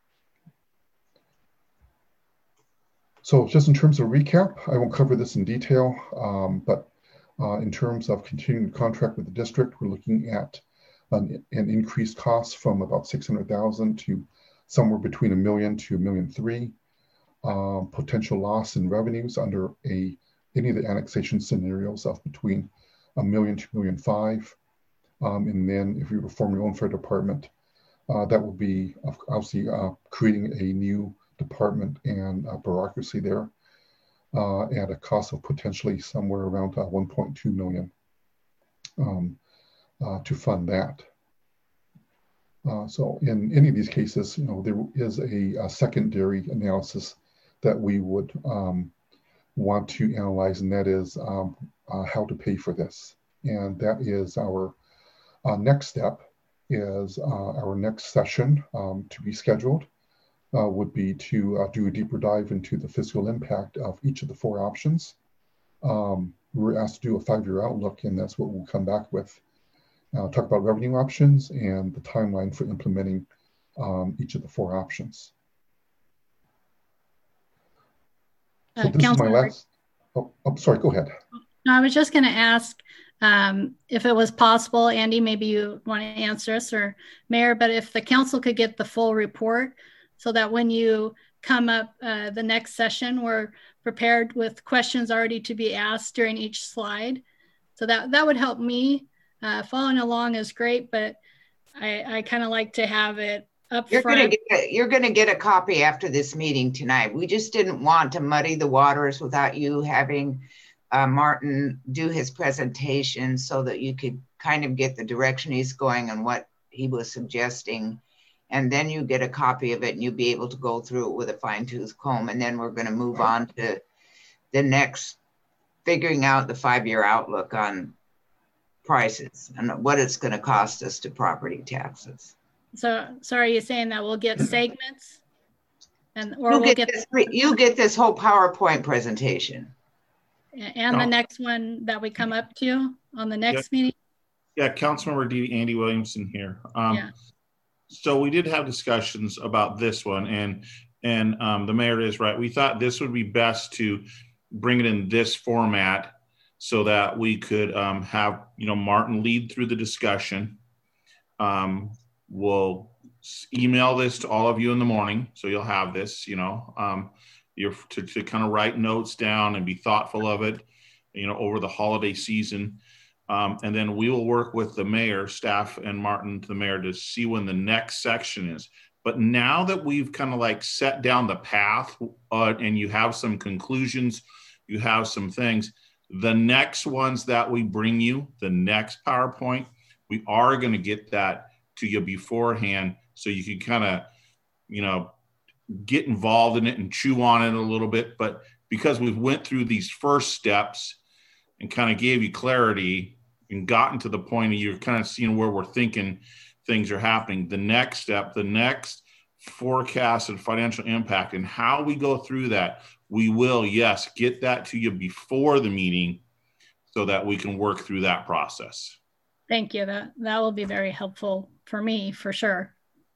[SPEAKER 6] So, just in terms of recap, I won't cover this in detail, um, but uh, in terms of continuing the contract with the district, we're looking at an, an increased cost from about six hundred thousand to somewhere between a million to a million three. Um, potential loss in revenues under a any of the annexation scenarios of between a million to a million five. Um, and then if you were to form your own fire department, uh, that will be obviously uh, creating a new department and uh, bureaucracy there uh, at a cost of potentially somewhere around uh, one point two million um, uh, to fund that. Uh, so in any of these cases, you know, there is a, a secondary analysis that we would um, want to analyze, and that is um, uh, how to pay for this. And that is our uh, next step is uh, our next session um, to be scheduled uh, would be to uh, do a deeper dive into the fiscal impact of each of the four options. Um, we were asked to do a five-year outlook, and that's what we'll come back with. Uh, talk about revenue options and the timeline for implementing um, each of the four options. So
[SPEAKER 4] Uh,
[SPEAKER 6] this is my
[SPEAKER 4] Councilor-
[SPEAKER 6] last, oh, oh, sorry, go ahead.
[SPEAKER 4] No, I was just going to ask um, if it was possible, Andy, maybe you want to answer us, or Mayor, but if the council could get the full report so that when you come up uh, the next session, we're prepared with questions already to be asked during each slide. So that, that would help me. Uh, following along is great, but I, I kind of like to have it up
[SPEAKER 2] You're
[SPEAKER 4] front.
[SPEAKER 2] gonna get a, you're gonna get a copy after this meeting tonight. We just didn't want to muddy the waters without you having uh, Martin do his presentation so that you could kind of get the direction he's going and what he was suggesting. And then you get a copy of it and you'll be able to go through it with a fine tooth comb. And then we're gonna move on to the next, figuring out the five-year outlook on prices and what it's gonna cost us to property taxes.
[SPEAKER 4] So, so are you saying that we'll get segments, and or
[SPEAKER 2] You'll
[SPEAKER 4] we'll
[SPEAKER 2] get,
[SPEAKER 4] get,
[SPEAKER 2] this, you get this whole PowerPoint presentation.
[SPEAKER 4] and the
[SPEAKER 8] No.
[SPEAKER 4] next one that we come up to on the next
[SPEAKER 8] Yeah.
[SPEAKER 4] meeting?
[SPEAKER 8] Yeah, Councilmember D. Andy Williamson here. Um,
[SPEAKER 4] Yeah.
[SPEAKER 8] So we did have discussions about this one, and and um, the mayor is right. We thought this would be best to bring it in this format so that we could um, have, you know, Martin lead through the discussion. Um, we'll email this to all of you in the morning, so you'll have this, you know, um, you're to, to kind of write notes down and be thoughtful of it, you know, over the holiday season. Um, and then we will work with the mayor, staff, and Martin, the mayor, to see when the next section is. But now that we've kind of like set down the path uh, and you have some conclusions, you have some things, the next ones that we bring you, the next PowerPoint, we are going to get that to you beforehand so you can kind of, you know, get involved in it and chew on it a little bit. But because we've went through these first steps and kind of gave you clarity and gotten to the point of you're kind of seeing where we're thinking things are happening, the next step, the next forecasted financial impact and how we go through that, we will, yes, get that to you before the meeting so that we can work through that process.
[SPEAKER 4] Thank you. That that will be very helpful for me, for sure.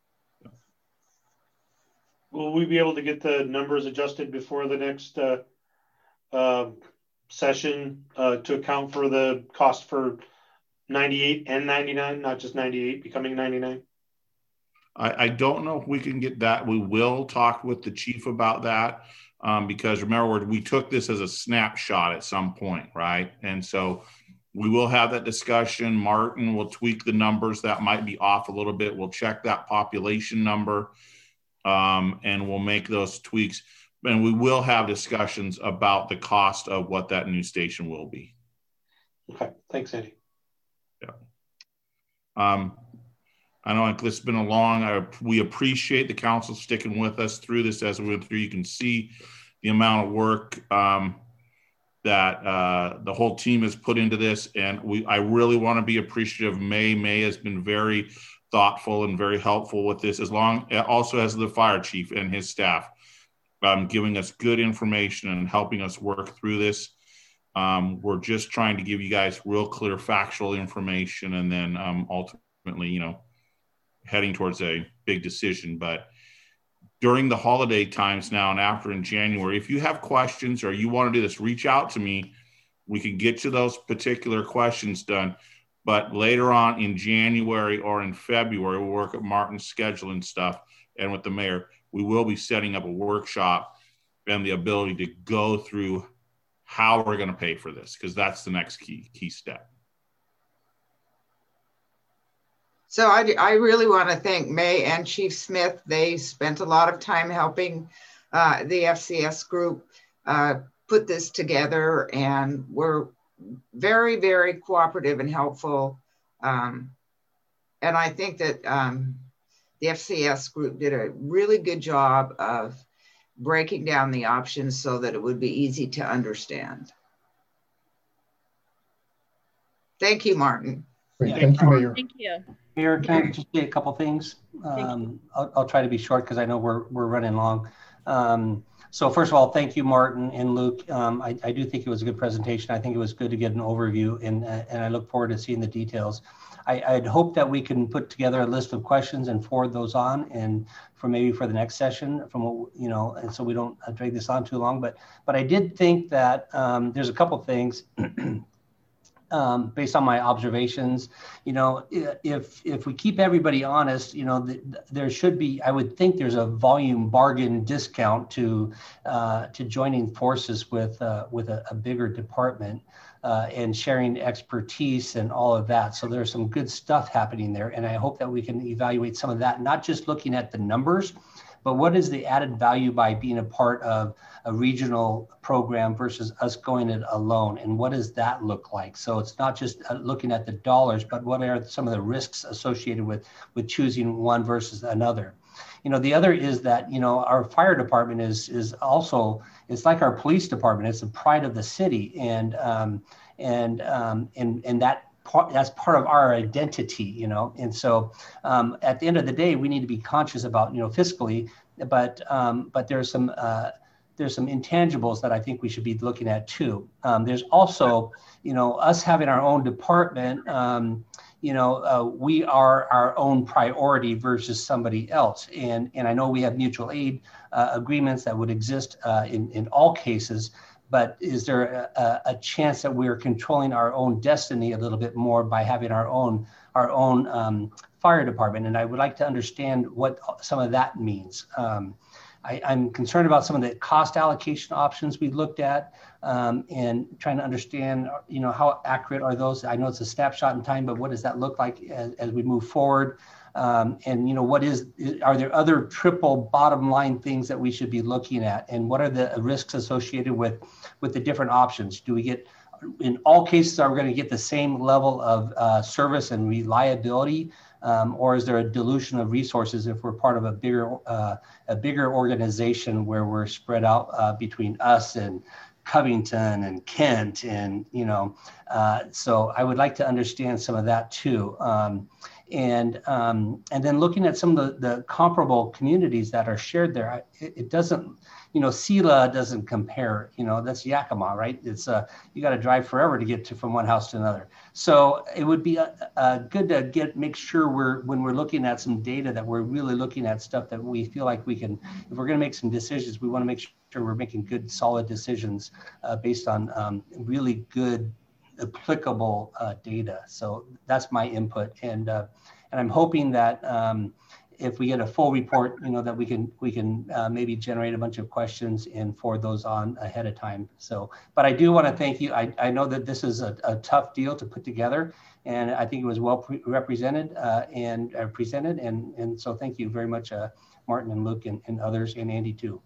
[SPEAKER 9] Will we be able to get the numbers adjusted before the next uh, uh, session uh, to account for the cost for ninety-eight and ninety-nine, not just ninety-eight becoming ninety-nine?
[SPEAKER 8] I, I don't know if we can get that. We will talk with the chief about that um, because remember, we took this as a snapshot at some point, right? And so we will have that discussion. Martin will tweak the numbers that might be off a little bit. We'll check that population number. um, and we'll make those tweaks. And we will have discussions about the cost of what that new station will be.
[SPEAKER 9] Okay, thanks, Andy.
[SPEAKER 8] Yeah. Um, I know this has been a long, I, we appreciate the council sticking with us through this as we went through. You can see the amount of work um, that uh, the whole team has put into this. And we, I really want to be appreciative of May. May has been very thoughtful and very helpful with this, as long, also as the fire chief and his staff, um, giving us good information and helping us work through this. Um, we're just trying to give you guys real clear factual information, and then um, ultimately, you know, heading towards a big decision. But during the holiday times now and after in January, if you have questions or you want to do this, reach out to me. We can get you those particular questions done. But later on in January or in February, we'll work at Martin's schedule and stuff. And with the mayor, we will be setting up a workshop and the ability to go through how we're going to pay for this, because that's the next key key step.
[SPEAKER 2] So I, I really want to thank May and Chief Smith. They spent a lot of time helping uh, the F C S group uh, put this together, and were very, very cooperative and helpful. Um, and I think that um, the F C S group did a really good job of breaking down the options so that it would be easy to understand. Thank you, Martin.
[SPEAKER 6] Great. Thank you, Mayor.
[SPEAKER 12] Thank you.
[SPEAKER 7] Mayor, can I just say a couple things? Um, I'll, I'll try to be short because I know we're, we're running long. Um, so first of all, thank you, Martin and Luke. Um, I, I do think it was a good presentation. I think it was good to get an overview, and, uh, and I look forward to seeing the details. I, I'd hope that we can put together a list of questions and forward those on, and for maybe for the next session, from what, you know, and so we don't drag this on too long. But but I did think that um, there's a couple things um, based on my observations. You know, if if we keep everybody honest, you know, th there should be, I would think there's a volume bargain discount to uh, to joining forces with uh, with a, a bigger department. Uh, and sharing expertise and all of that. So there's some good stuff happening there. And I hope that we can evaluate some of that, not just looking at the numbers, but what is the added value by being a part of a regional program versus us going it alone? And what does that look like? So it's not just looking at the dollars, but what are some of the risks associated with, with choosing one versus another? You know, the other is that, you know, our fire department is is also, it's like our police department. It's the pride of the city, and um, and um, and and that part, that's part of our identity, you know. And so, um, at the end of the day, we need to be conscious about, you know, fiscally, but um, but there's some uh, there's some intangibles that I think we should be looking at too. Um, there's also, you know, us having our own department. Um, you know, uh, we are our own priority versus somebody else. And, and I know we have mutual aid uh, agreements that would exist uh, in, in all cases, but is there a, a chance that we're controlling our own destiny a little bit more by having our own, our own um, fire department? And I would like to understand what some of that means. Um, I, I'm concerned about some of the cost allocation options we looked at, um, and trying to understand, you know, how accurate are those? I know it's a snapshot in time, but what does that look like as, as we move forward? Um, and, you know, what is, are there other triple bottom line things that we should be looking at? And what are the risks associated with, with the different options? Do we get, in all cases, are we going to get the same level of uh, service and reliability? Um, or is there a dilution of resources if we're part of a bigger uh, a bigger organization where we're spread out uh, between us and Covington and Kent, and you know, uh, so I would like to understand some of that too. Um, and um, and then looking at some of the, the comparable communities that are shared there, it, it doesn't, you know, Sela doesn't compare, you know, that's Yakima, right? It's uh, you got to drive forever to get to from one house to another. So it would be uh, uh, good to get, make sure we're, when we're looking at some data, that we're really looking at stuff that we feel like we can, if we're going to make some decisions, we want to make sure we're making good, solid decisions uh, based on um, really good, applicable uh, data. So that's my input. And, uh, and I'm hoping that um, if we get a full report, you know, that we can we can uh, maybe generate a bunch of questions and forward those on ahead of time. So, but I do want to thank you. I, I know that this is a, a tough deal to put together, and I think it was well pre represented uh, and uh, presented. And, and so thank you very much, uh, Martin and Luke and, and others, and Andy too.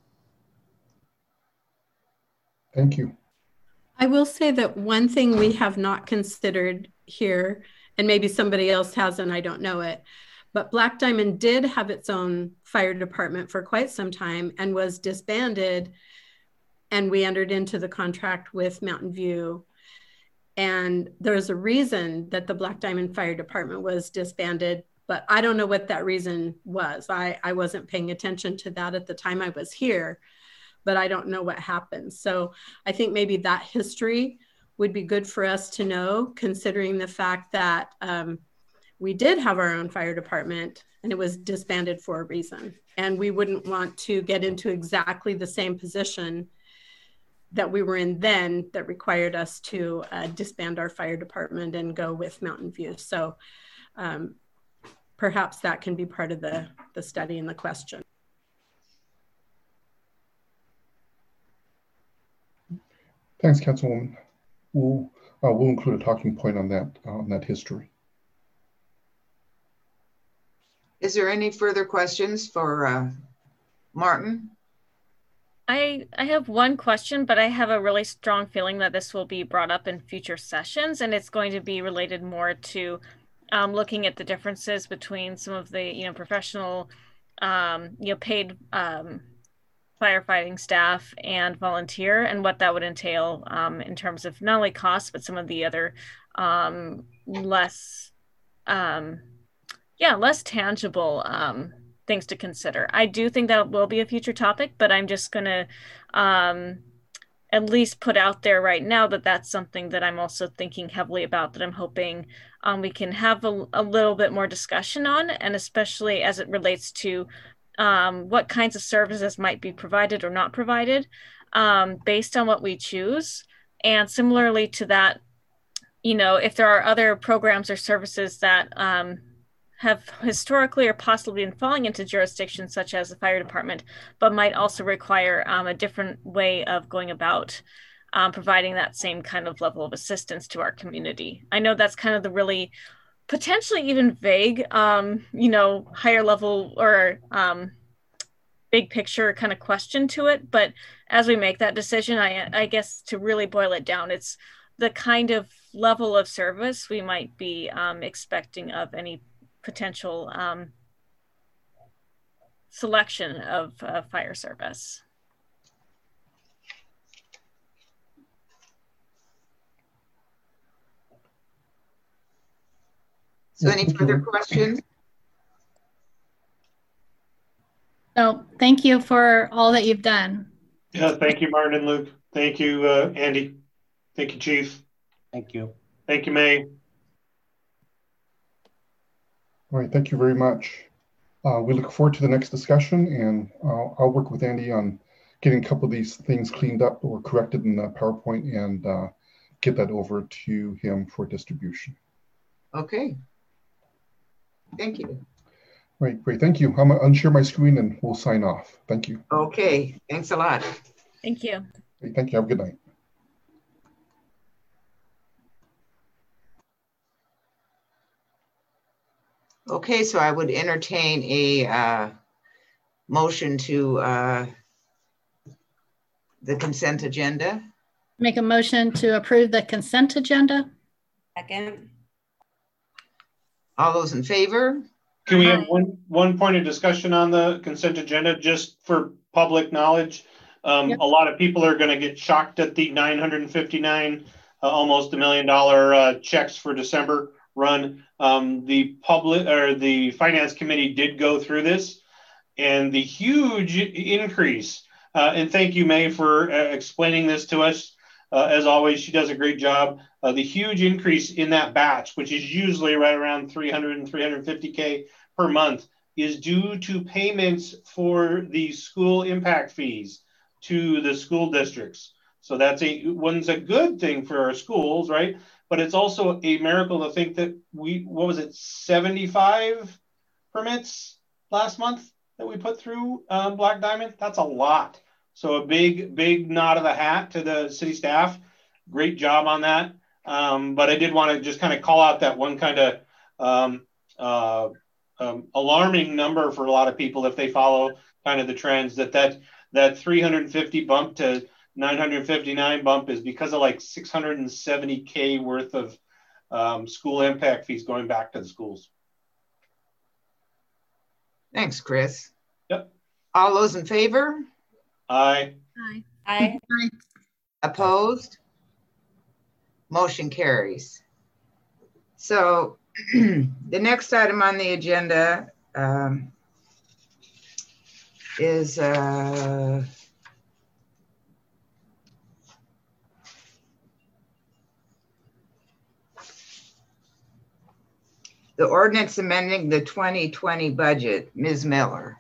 [SPEAKER 6] Thank you.
[SPEAKER 3] I will say that one thing we have not considered here, and maybe somebody else hasn't, I don't know it, but Black Diamond did have its own fire department for quite some time and was disbanded. And we entered into the contract with Mountain View. And there's a reason that the Black Diamond Fire Department was disbanded, but I don't know what that reason was. I, I wasn't paying attention to that at the time I was here, but I don't know what happened. So I think maybe that history would be good for us to know, considering the fact that um, we did have our own fire department and it was disbanded for a reason. And we wouldn't want to get into exactly the same position that we were in then that required us to uh, disband our fire department and go with Mountain View. So um, perhaps that can be part of the, the study and the question.
[SPEAKER 6] Thanks, Councilwoman. We'll, uh, we'll include a talking point on that, uh, on that history.
[SPEAKER 2] Is there any further questions for uh, Martin?
[SPEAKER 12] I, I have one question, but I have a really strong feeling that this will be brought up in future sessions, and it's going to be related more to um, looking at the differences between some of the, you know, professional, um, you know, paid um, firefighting staff and volunteer, and what that would entail um, in terms of not only costs, but some of the other um, less, um, yeah, less tangible um, things to consider. I do think that will be a future topic, but I'm just going to um, at least put out there right now that that's something that I'm also thinking heavily about, that I'm hoping um, we can have a, a little bit more discussion on, and especially as it relates to um, what kinds of services might be provided or not provided um, based on what we choose. And similarly to that, you know, if there are other programs or services that um, have historically or possibly been falling into jurisdictions such as the fire department, but might also require um, a different way of going about um, providing that same kind of level of assistance to our community. I know that's kind of the really potentially even vague, um, you know, higher level or um, big picture kind of question to it. But as we make that decision, I, I guess to really boil it down, it's the kind of level of service we might be um, expecting of any potential um, selection of uh, fire service.
[SPEAKER 2] So any further questions?
[SPEAKER 4] No, thank you for all that you've done.
[SPEAKER 9] Yeah, thank you, Martin and Luke. Thank you, uh, Andy. Thank you, Chief.
[SPEAKER 7] Thank you.
[SPEAKER 9] Thank you, May.
[SPEAKER 6] All right, thank you very much. Uh, we look forward to the next discussion, and uh, I'll work with Andy on getting a couple of these things cleaned up or corrected in the PowerPoint and uh, get that over to him for distribution.
[SPEAKER 2] Okay. Thank you.
[SPEAKER 6] Right, great, thank you. I'm gonna unshare my screen and we'll sign off. Thank you.
[SPEAKER 2] Okay, thanks a lot.
[SPEAKER 12] Thank you.
[SPEAKER 6] Great, thank you, have a good night.
[SPEAKER 2] Okay, so I would entertain a uh, motion to uh, the consent agenda.
[SPEAKER 4] Make a motion to approve the consent agenda.
[SPEAKER 13] Second.
[SPEAKER 2] All those in favor?
[SPEAKER 9] Can we have one, one point of discussion on the consent agenda, just for public knowledge? Um, yep. A lot of people are going to get shocked at the nine hundred fifty-nine, uh, almost a million dollar uh, checks for December run. Um, the public or the finance committee did go through this, and the huge increase. Uh, and thank you, May, for uh, explaining this to us. Uh, as always, she does a great job. Uh, the huge increase in that batch, which is usually right around three hundred and three hundred fifty K per month, is due to payments for the school impact fees to the school districts. So that's a one's a good thing for our schools, right? But it's also a miracle to think that we, what was it, seventy-five permits last month that we put through um, Black Diamond? That's a lot. So a big, big nod of the hat to the city staff. Great job on that. Um, but I did want to just kind of call out that one kind of um, uh, um, alarming number for a lot of people if they follow kind of the trends, that that, that three hundred fifty bump to nine hundred fifty-nine bump is because of like six hundred seventy K worth of um, school impact fees going back to the schools.
[SPEAKER 2] Thanks, Chris.
[SPEAKER 9] Yep.
[SPEAKER 2] All those in favor?
[SPEAKER 9] Aye.
[SPEAKER 12] Aye.
[SPEAKER 13] Aye.
[SPEAKER 2] Opposed? Motion carries. So the next item on the agenda um, is uh, the ordinance amending the twenty twenty budget. Miz Miller.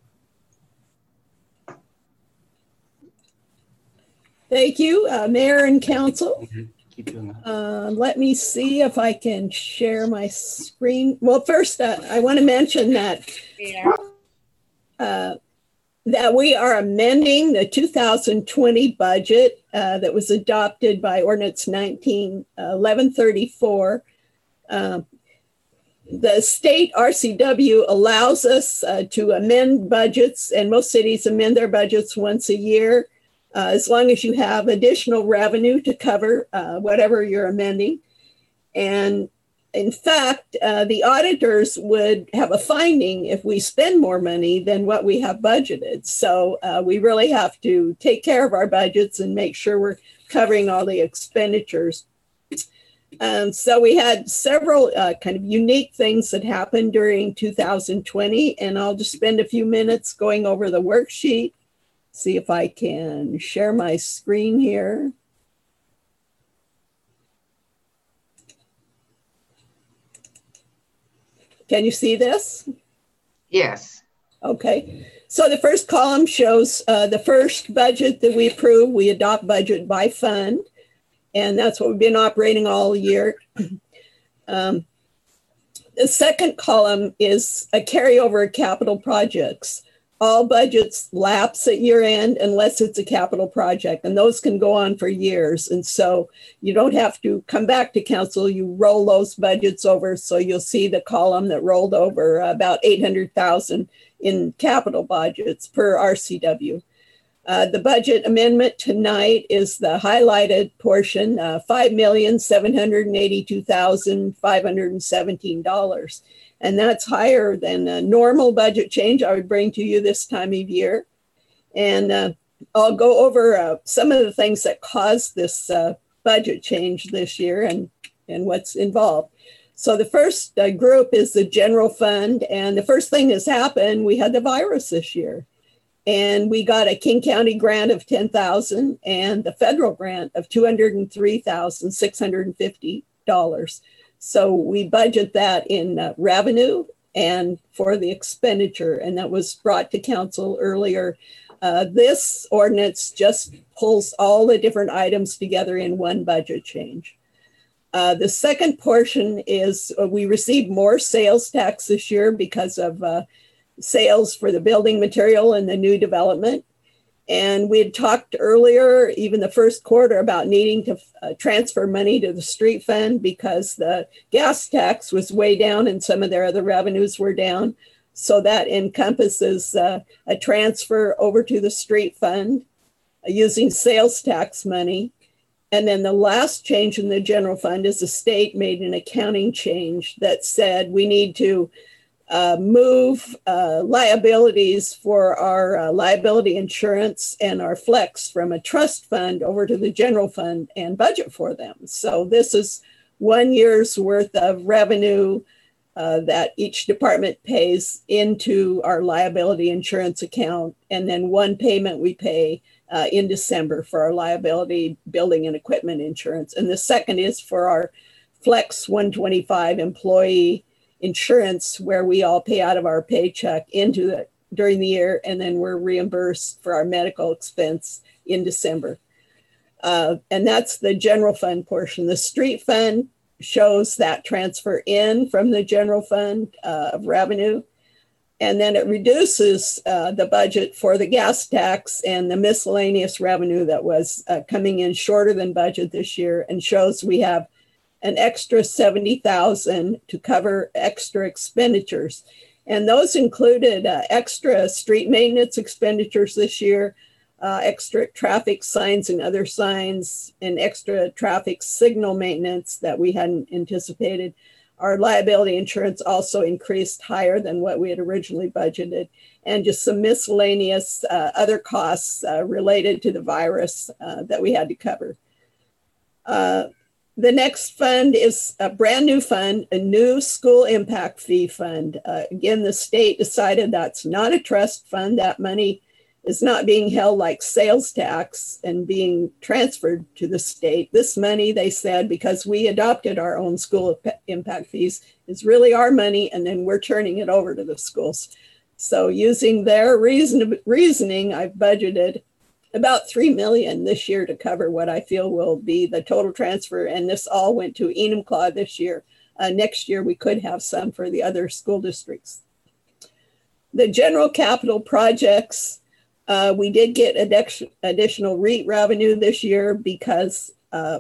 [SPEAKER 14] Thank you, uh, Mayor and Council.
[SPEAKER 7] Mm-hmm. Keep doing that.
[SPEAKER 14] Uh, let me see if I can share my screen. Well, first, uh, I want to mention that uh, that we are amending the two thousand twenty budget uh, that was adopted by Ordinance nineteen eleven thirty-four. Uh, the state R C W allows us uh, to amend budgets, and most cities amend their budgets once a year. Uh, as long as you have additional revenue to cover uh, whatever you're amending. And in fact, uh, the auditors would have a finding if we spend more money than what we have budgeted. So uh, we really have to take care of our budgets and make sure we're covering all the expenditures. Um, so we had several uh, kind of unique things that happened during two thousand twenty, and I'll just spend a few minutes going over the worksheet. See if I can share my screen here. Can you see this?
[SPEAKER 2] Yes.
[SPEAKER 14] Okay. So the first column shows uh, the first budget that we approve. We adopt budget by fund, and that's what we've been operating all year. Um, the second column is a carryover of capital projects. All budgets lapse at year end unless it's a capital project, and those can go on for years. And so you don't have to come back to council, you roll those budgets over. So you'll see the column that rolled over about eight hundred thousand in capital budgets per R C W. Uh, the budget amendment tonight is the highlighted portion, uh, five million seven hundred eighty-two thousand five hundred seventeen dollars. And that's higher than a normal budget change I would bring to you this time of year. And uh, I'll go over uh, some of the things that caused this uh, budget change this year and, and what's involved. So the first uh, group is the general fund. And the first thing that's happened, we had the virus this year. And we got a King County grant of ten thousand dollars and the federal grant of two hundred three thousand six hundred fifty dollars. So we budget that in uh, revenue and for the expenditure, and that was brought to council earlier. Uh, this ordinance just pulls all the different items together in one budget change. Uh, the second portion is uh, we received more sales tax this year because of uh, sales for the building material and the new development. And we had talked earlier, even the first quarter, about needing to uh, transfer money to the street fund because the gas tax was way down and some of their other revenues were down. So that encompasses uh, a transfer over to the street fund uh, using sales tax money. And then the last change in the general fund is the state made an accounting change that said we need to Uh, move uh, liabilities for our uh, liability insurance and our flex from a trust fund over to the general fund and budget for them. So this is one year's worth of revenue uh, that each department pays into our liability insurance account. And then one payment we pay uh, in December for our liability building and equipment insurance. And the second is for our Flex one twenty-five employee insurance, where we all pay out of our paycheck into it during the year, and then we're reimbursed for our medical expense in December. Uh, and that's the general fund portion. The street fund shows that transfer in from the general fund uh, of revenue, and then it reduces uh, the budget for the gas tax and the miscellaneous revenue that was uh, coming in shorter than budget this year, and shows we have an extra seventy thousand to cover extra expenditures. And those included uh, extra street maintenance expenditures this year, uh, extra traffic signs and other signs, and extra traffic signal maintenance that we hadn't anticipated. Our liability insurance also increased higher than what we had originally budgeted, and just some miscellaneous uh, other costs uh, related to the virus uh, that we had to cover. Uh, the next fund is a brand new fund, a new school impact fee fund. Uh, again, the state decided that's not a trust fund. That money is not being held like sales tax and being transferred to the state. This money, they said, because we adopted our own school impact fees, is really our money, and then we're turning it over to the schools. So using their reason, reasoning, I've budgeted about three million dollars this year to cover what I feel will be the total transfer. And this all went to Enumclaw this year. Uh, next year, we could have some for the other school districts. The general capital projects, Uh, we did get addition, additional REIT revenue this year because uh,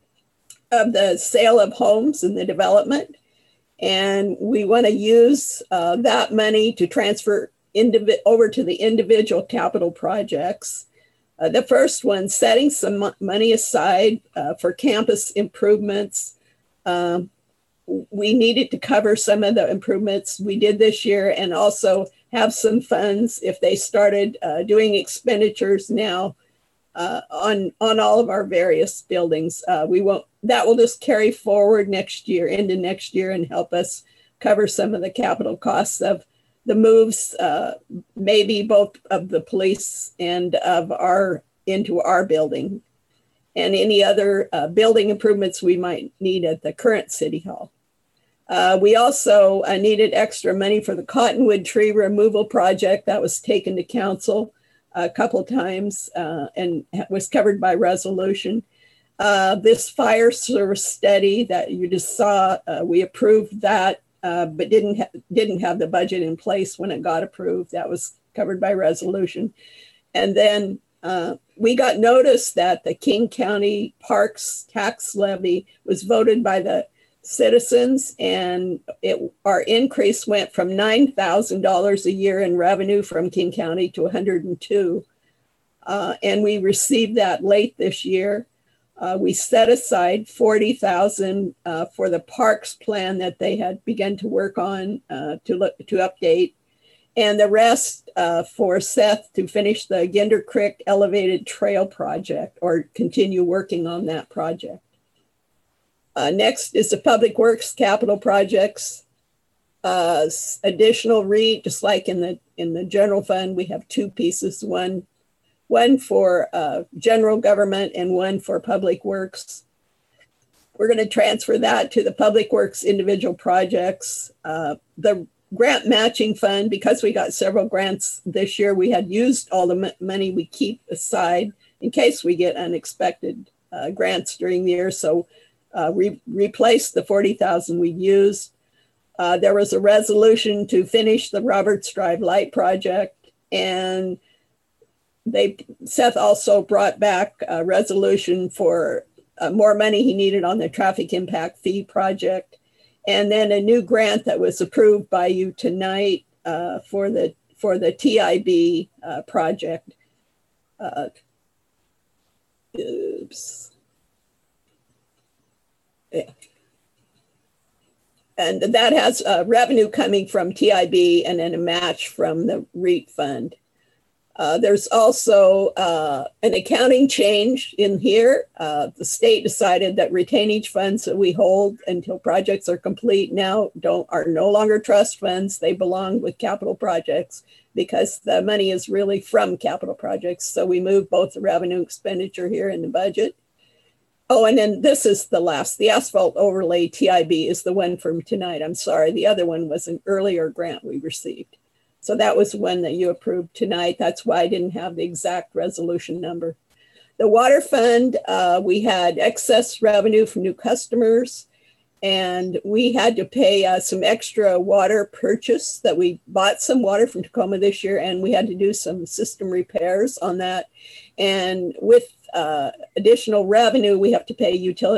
[SPEAKER 14] of the sale of homes and the development. And we want to use uh, that money to transfer indiv- over to the individual capital projects. Uh, the first one, setting some mo- money aside uh, for campus improvements. Um, we needed to cover some of the improvements we did this year, and also have some funds if they started uh, doing expenditures now uh, on, on all of our various buildings. Uh, we won't, that will just carry forward next year into next year and help us cover some of the capital costs of the moves, uh, maybe both of the police and of our, into our building, and any other uh, building improvements we might need at the current City Hall. Uh, we also uh, needed extra money for the cottonwood tree removal project that was taken to council a couple of times uh, and was covered by resolution. Uh, this fire service study that you just saw, uh, we approved that, uh, but didn't, ha- didn't have the budget in place when it got approved. That was covered by resolution. And then uh, we got notice that the King County Parks tax levy was voted by the citizens, and it, our increase went from nine thousand dollars a year in revenue from King County to one hundred two. Uh, and we received that late this year. Uh, we set aside forty thousand dollars uh, for the parks plan that they had begun to work on uh, to look to update, and the rest uh, for Seth to finish the Ginder Creek Elevated Trail project or continue working on that project. Uh, next is the Public Works capital projects. Uh, additional REIT, just like in the in the general fund, we have two pieces: one, one for uh, general government and one for Public Works. We're going to transfer that to the Public Works individual projects. Uh, the grant matching fund, because we got several grants this year, we had used all the m- money we keep aside in case we get unexpected uh, grants during the year. So. Uh, re- replaced the forty thousand we used. Uh, there was a resolution to finish the Roberts Drive Light project, and they Seth also brought back a resolution for uh, more money he needed on the traffic impact fee project, and then a new grant that was approved by you tonight uh, for the for the T I B uh, project. Uh, oops. Yeah. And that has uh, revenue coming from T I B and then a match from the REIT fund. Uh, there's also uh, an accounting change in here. Uh, the state decided that retainage funds that we hold until projects are complete now don't are no longer trust funds. They belong with capital projects because the money is really from capital projects. So we moved both the revenue expenditure here in the budget. Oh, and then this is the last, the asphalt overlay T I B is the one from tonight. I'm sorry. The other one was an earlier grant we received. So that was one that you approved tonight. That's why I didn't have the exact resolution number. The water fund, uh, we had excess revenue from new customers, and we had to pay uh, some extra water purchase that we bought some water from Tacoma this year, and we had to do some system repairs on that. And with Uh, additional revenue, we have to pay utility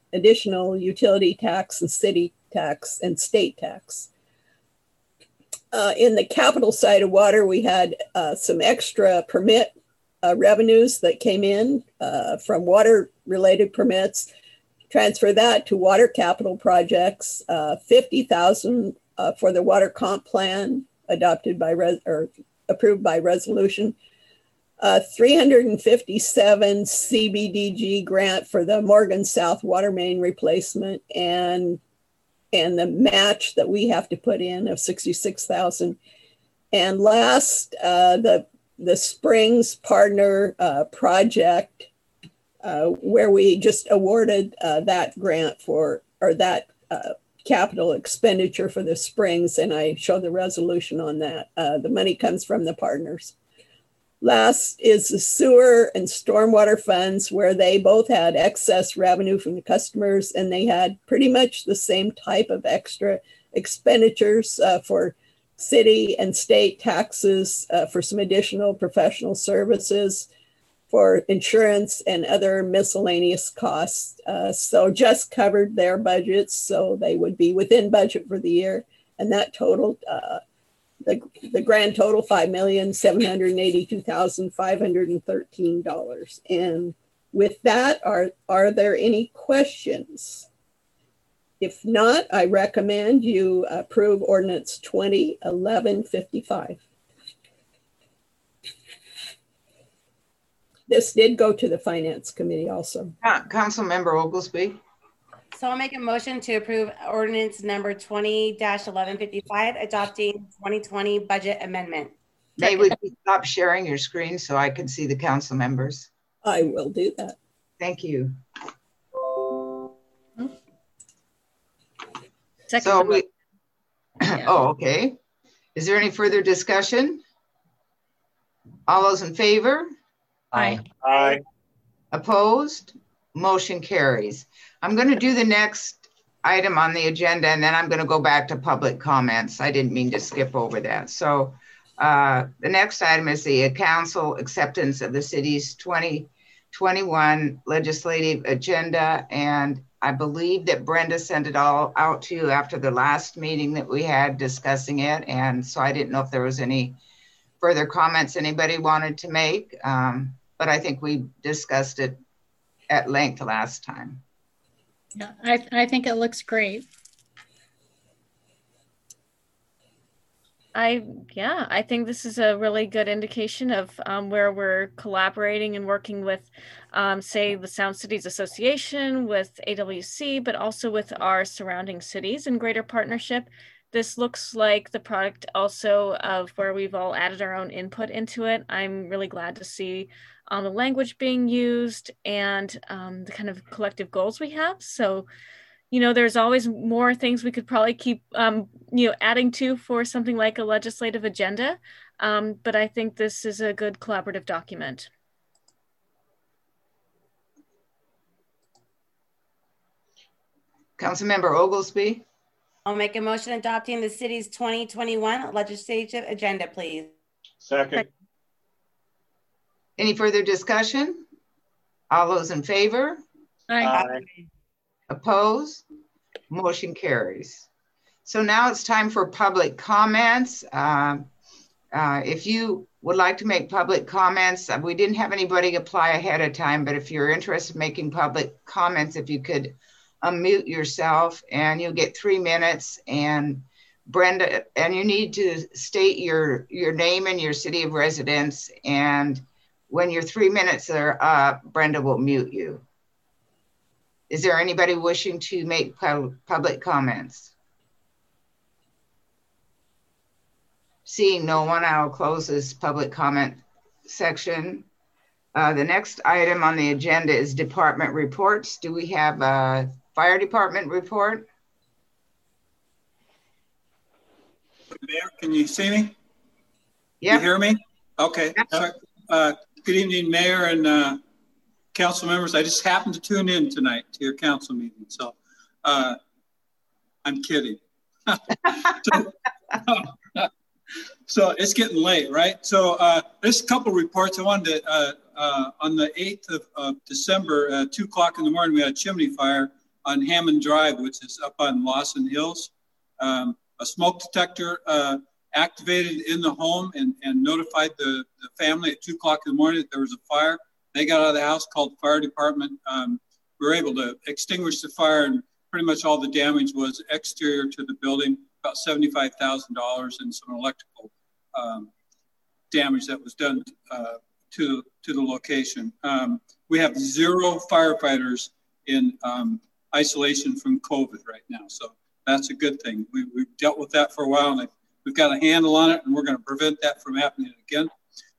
[SPEAKER 14] additional utility tax and city tax and state tax. Uh, in the capital side of water, we had uh, some extra permit uh, revenues that came in uh, from water related permits. Transfer that to water capital projects, uh, fifty thousand uh, for the water comp plan adopted by res or approved by resolution. Uh, three hundred fifty-seven C B D G grant for the Morgan South water main replacement, and and the match that we have to put in of sixty-six thousand. And last, uh, the the Springs Partner uh, project, uh, where we just awarded uh, that grant for, or that uh, capital expenditure for the Springs, and I show the resolution on that. Uh, the money comes from the partners. Last is the sewer and stormwater funds, where they both had excess revenue from the customers, and they had pretty much the same type of extra expenditures uh, for city and state taxes, uh, for some additional professional services, for insurance and other miscellaneous costs. Uh, so just covered their budgets, so they would be within budget for the year. And that totaled uh, the, the grand total, five million seven hundred eighty-two thousand five hundred thirteen dollars. And with that, are, are there any questions? If not, I recommend you approve ordinance twenty eleven fifty-five. This did go to the Finance Committee also.
[SPEAKER 2] Uh, Council Member Oglesby.
[SPEAKER 13] So I'll make a motion to approve ordinance number twenty eleven fifty-five, adopting twenty twenty budget amendment.
[SPEAKER 2] May we stop sharing your screen so I can see the council members?
[SPEAKER 14] I will do that.
[SPEAKER 2] Thank you.
[SPEAKER 12] Second
[SPEAKER 2] so we, yeah. Oh, okay. Is there any further discussion? All those in favor?
[SPEAKER 13] Aye.
[SPEAKER 9] Aye.
[SPEAKER 2] Opposed? Motion carries. I'm going to do the next item on the agenda, and then I'm going to go back to public comments. I didn't mean to skip over that. So uh, the next item is the council acceptance of the city's twenty twenty-one legislative agenda. And I believe that Brenda sent it all out to you after the last meeting that we had discussing it. And so I didn't know if there was any further comments anybody wanted to make, um, but I think we discussed it at length last time.
[SPEAKER 4] Yeah, I, I think it looks great.
[SPEAKER 12] I, yeah, I think this is a really good indication of um, where we're collaborating and working with, um, say, the Sound Cities Association, with A W C, but also with our surrounding cities in greater partnership. This looks like the product also of where we've all added our own input into it. I'm really glad to see um, the language being used and um, the kind of collective goals we have. So, you know, there's always more things we could probably keep, um, you know, adding to for something like a legislative agenda. Um, but I think this is a good collaborative document.
[SPEAKER 2] Councilmember Oglesby.
[SPEAKER 13] I'll make a motion adopting the city's twenty twenty-one legislative agenda, please.
[SPEAKER 9] Second.
[SPEAKER 2] Any further discussion? All those in favor?
[SPEAKER 4] Aye.
[SPEAKER 9] Aye.
[SPEAKER 2] Opposed? Motion carries. So now it's time for public comments. Uh, uh, if you would like to make public comments, we didn't have anybody apply ahead of time, but if you're interested in making public comments, if you could unmute yourself, and you'll get three minutes. And Brenda, and you need to state your, your name and your city of residence. And when your three minutes are up, Brenda will mute you. Is there anybody wishing to make pub public comments? Seeing no one, I'll close this public comment section. Uh, the next item on the agenda is department reports. Do we have a fire department report?
[SPEAKER 10] Mayor, can you see me?
[SPEAKER 2] Yeah.
[SPEAKER 10] You hear me? Okay.
[SPEAKER 2] Yep.
[SPEAKER 10] Uh, good evening, Mayor and uh, council members. I just happened to tune in tonight to your council meeting, so uh, I'm kidding. so, so it's getting late, right? So uh, there's a couple reports I wanted to, uh, uh, on the eighth of, of December, uh, two o'clock in the morning, we had a chimney fire on Hammond Drive, which is up on Lawson Hills. Um, a smoke detector uh, activated in the home and, and notified the, the family at two o'clock in the morning that there was a fire. They got out of the house, called the fire department. Um, we were able to extinguish the fire, and pretty much all the damage was exterior to the building, about seventy-five thousand dollars, and some electrical um, damage that was done uh, to, to the location. Um, we have zero firefighters in um, isolation from COVID right now. So that's a good thing. We, we've dealt with that for a while, and we've got a handle on it, and we're going to prevent that from happening again.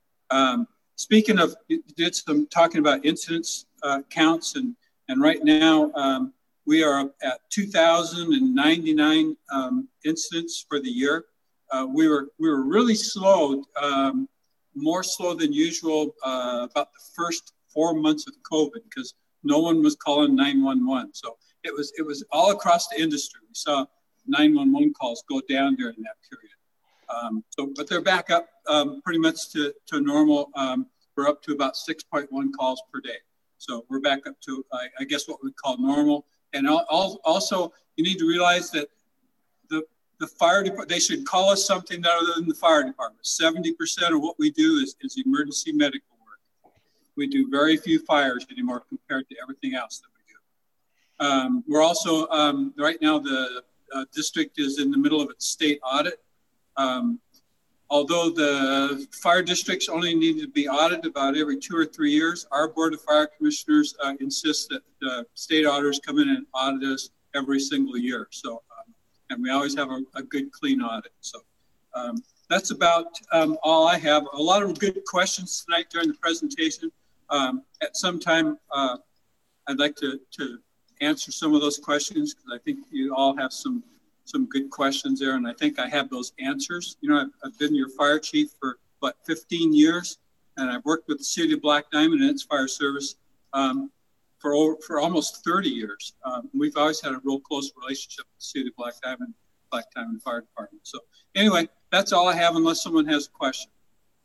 [SPEAKER 10] Um, speaking of, you did some talking about incidents uh, counts, and, and right now um, we are at two thousand ninety-nine um, incidents for the year. Uh, we were we were really slow, um, more slow than usual uh, about the first four months of COVID, because no one was calling nine one one. So it was it was all across the industry. We saw nine one one calls go down during that period. Um, so, but they're back up um, pretty much to, to normal. Um, we're up to about six point one calls per day. So we're back up to, I, I guess, what we call normal. And all, all, also, you need to realize that the, the fire department, they should call us something other than the fire department. seventy percent of what we do is, is emergency medical work. We do very few fires anymore compared to everything else that we do. Um, we're also, um, right now, the uh, district is in the middle of its state audit. Um, although the fire districts only need to be audited about every two or three years, our Board of Fire Commissioners uh, insists that uh, state auditors come in and audit us every single year. So, um, and we always have a, a good, clean audit. So um, that's about um, all I have. A lot of good questions tonight during the presentation. Um, at some time, uh, I'd like to, to answer some of those questions, because I think you all have some some good questions there, and I think I have those answers. You know, I've, I've been your fire chief for, what, fifteen years, and I've worked with the City of Black Diamond and its fire service um, for over, for almost thirty years. Um, we've always had a real close relationship with the City of Black Diamond, Black Diamond Fire Department. So anyway, that's all I have, unless someone has a question.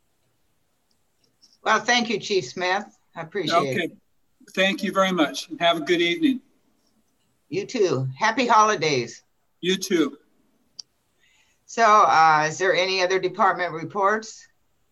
[SPEAKER 2] Well, thank you, Chief Smith. I appreciate
[SPEAKER 10] okay. it. Okay, thank you very much, and have a good evening.
[SPEAKER 2] You too. Happy holidays.
[SPEAKER 10] You too.
[SPEAKER 2] So uh, is there any other department reports?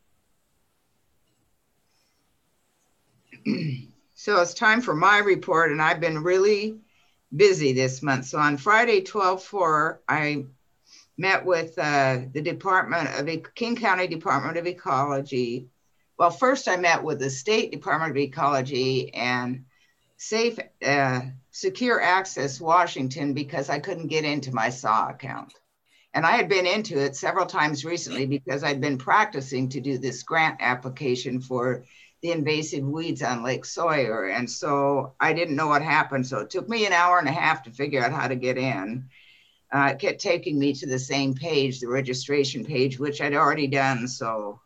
[SPEAKER 2] So it's time for my report, and I've been really busy this month. So on Friday, twelve four, I met with uh, the Department of e King County Department of Ecology. Well, first I met with the State Department of Ecology and Safe uh, Secure Access Washington, because I couldn't get into my S A W account. And I had been into it several times recently because I'd been practicing to do this grant application for the invasive weeds on Lake Sawyer. And so I didn't know what happened. So it took me an hour and a half to figure out how to get in. Uh, it kept taking me to the same page, the registration page, which I'd already done. So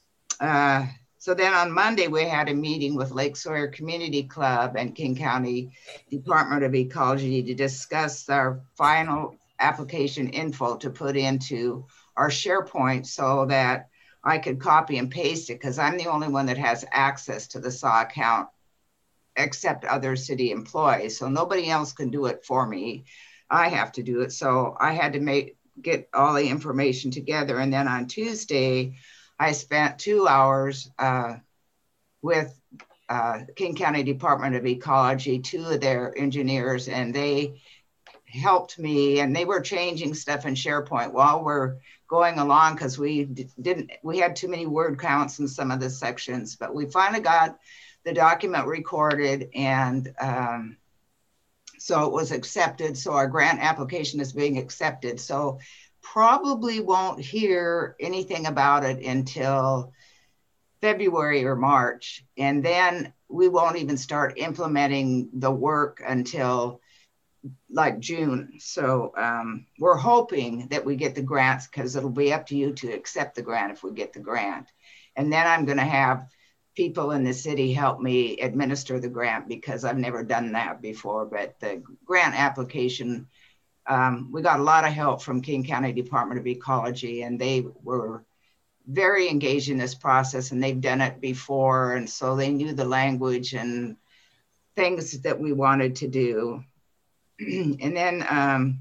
[SPEAKER 2] uh, So then on Monday, we had a meeting with Lake Sawyer Community Club and King County Department of Ecology to discuss our final application info to put into our SharePoint so that I could copy and paste it, because I'm the only one that has access to the S A W account except other city employees. So nobody else can do it for me. I have to do it. So I had to make get all the information together. And then on Tuesday, I spent two hours uh, with uh, King County Department of Ecology, two of their engineers, and they helped me, and they were changing stuff in SharePoint while we're going along, because we didn't, we had too many word counts in some of the sections, but we finally got the document recorded, and um, so it was accepted. So our grant application is being accepted. So probably won't hear anything about it until February or March. And then we won't even start implementing the work until like June. So um, we're hoping that we get the grants, because it'll be up to you to accept the grant if we get the grant. And then I'm going to have people in the city help me administer the grant, because I've never done that before. But the grant application, Um, we got a lot of help from King County Department of Ecology, and they were very engaged in this process, and they've done it before. And so they knew the language and things that we wanted to do. and then um,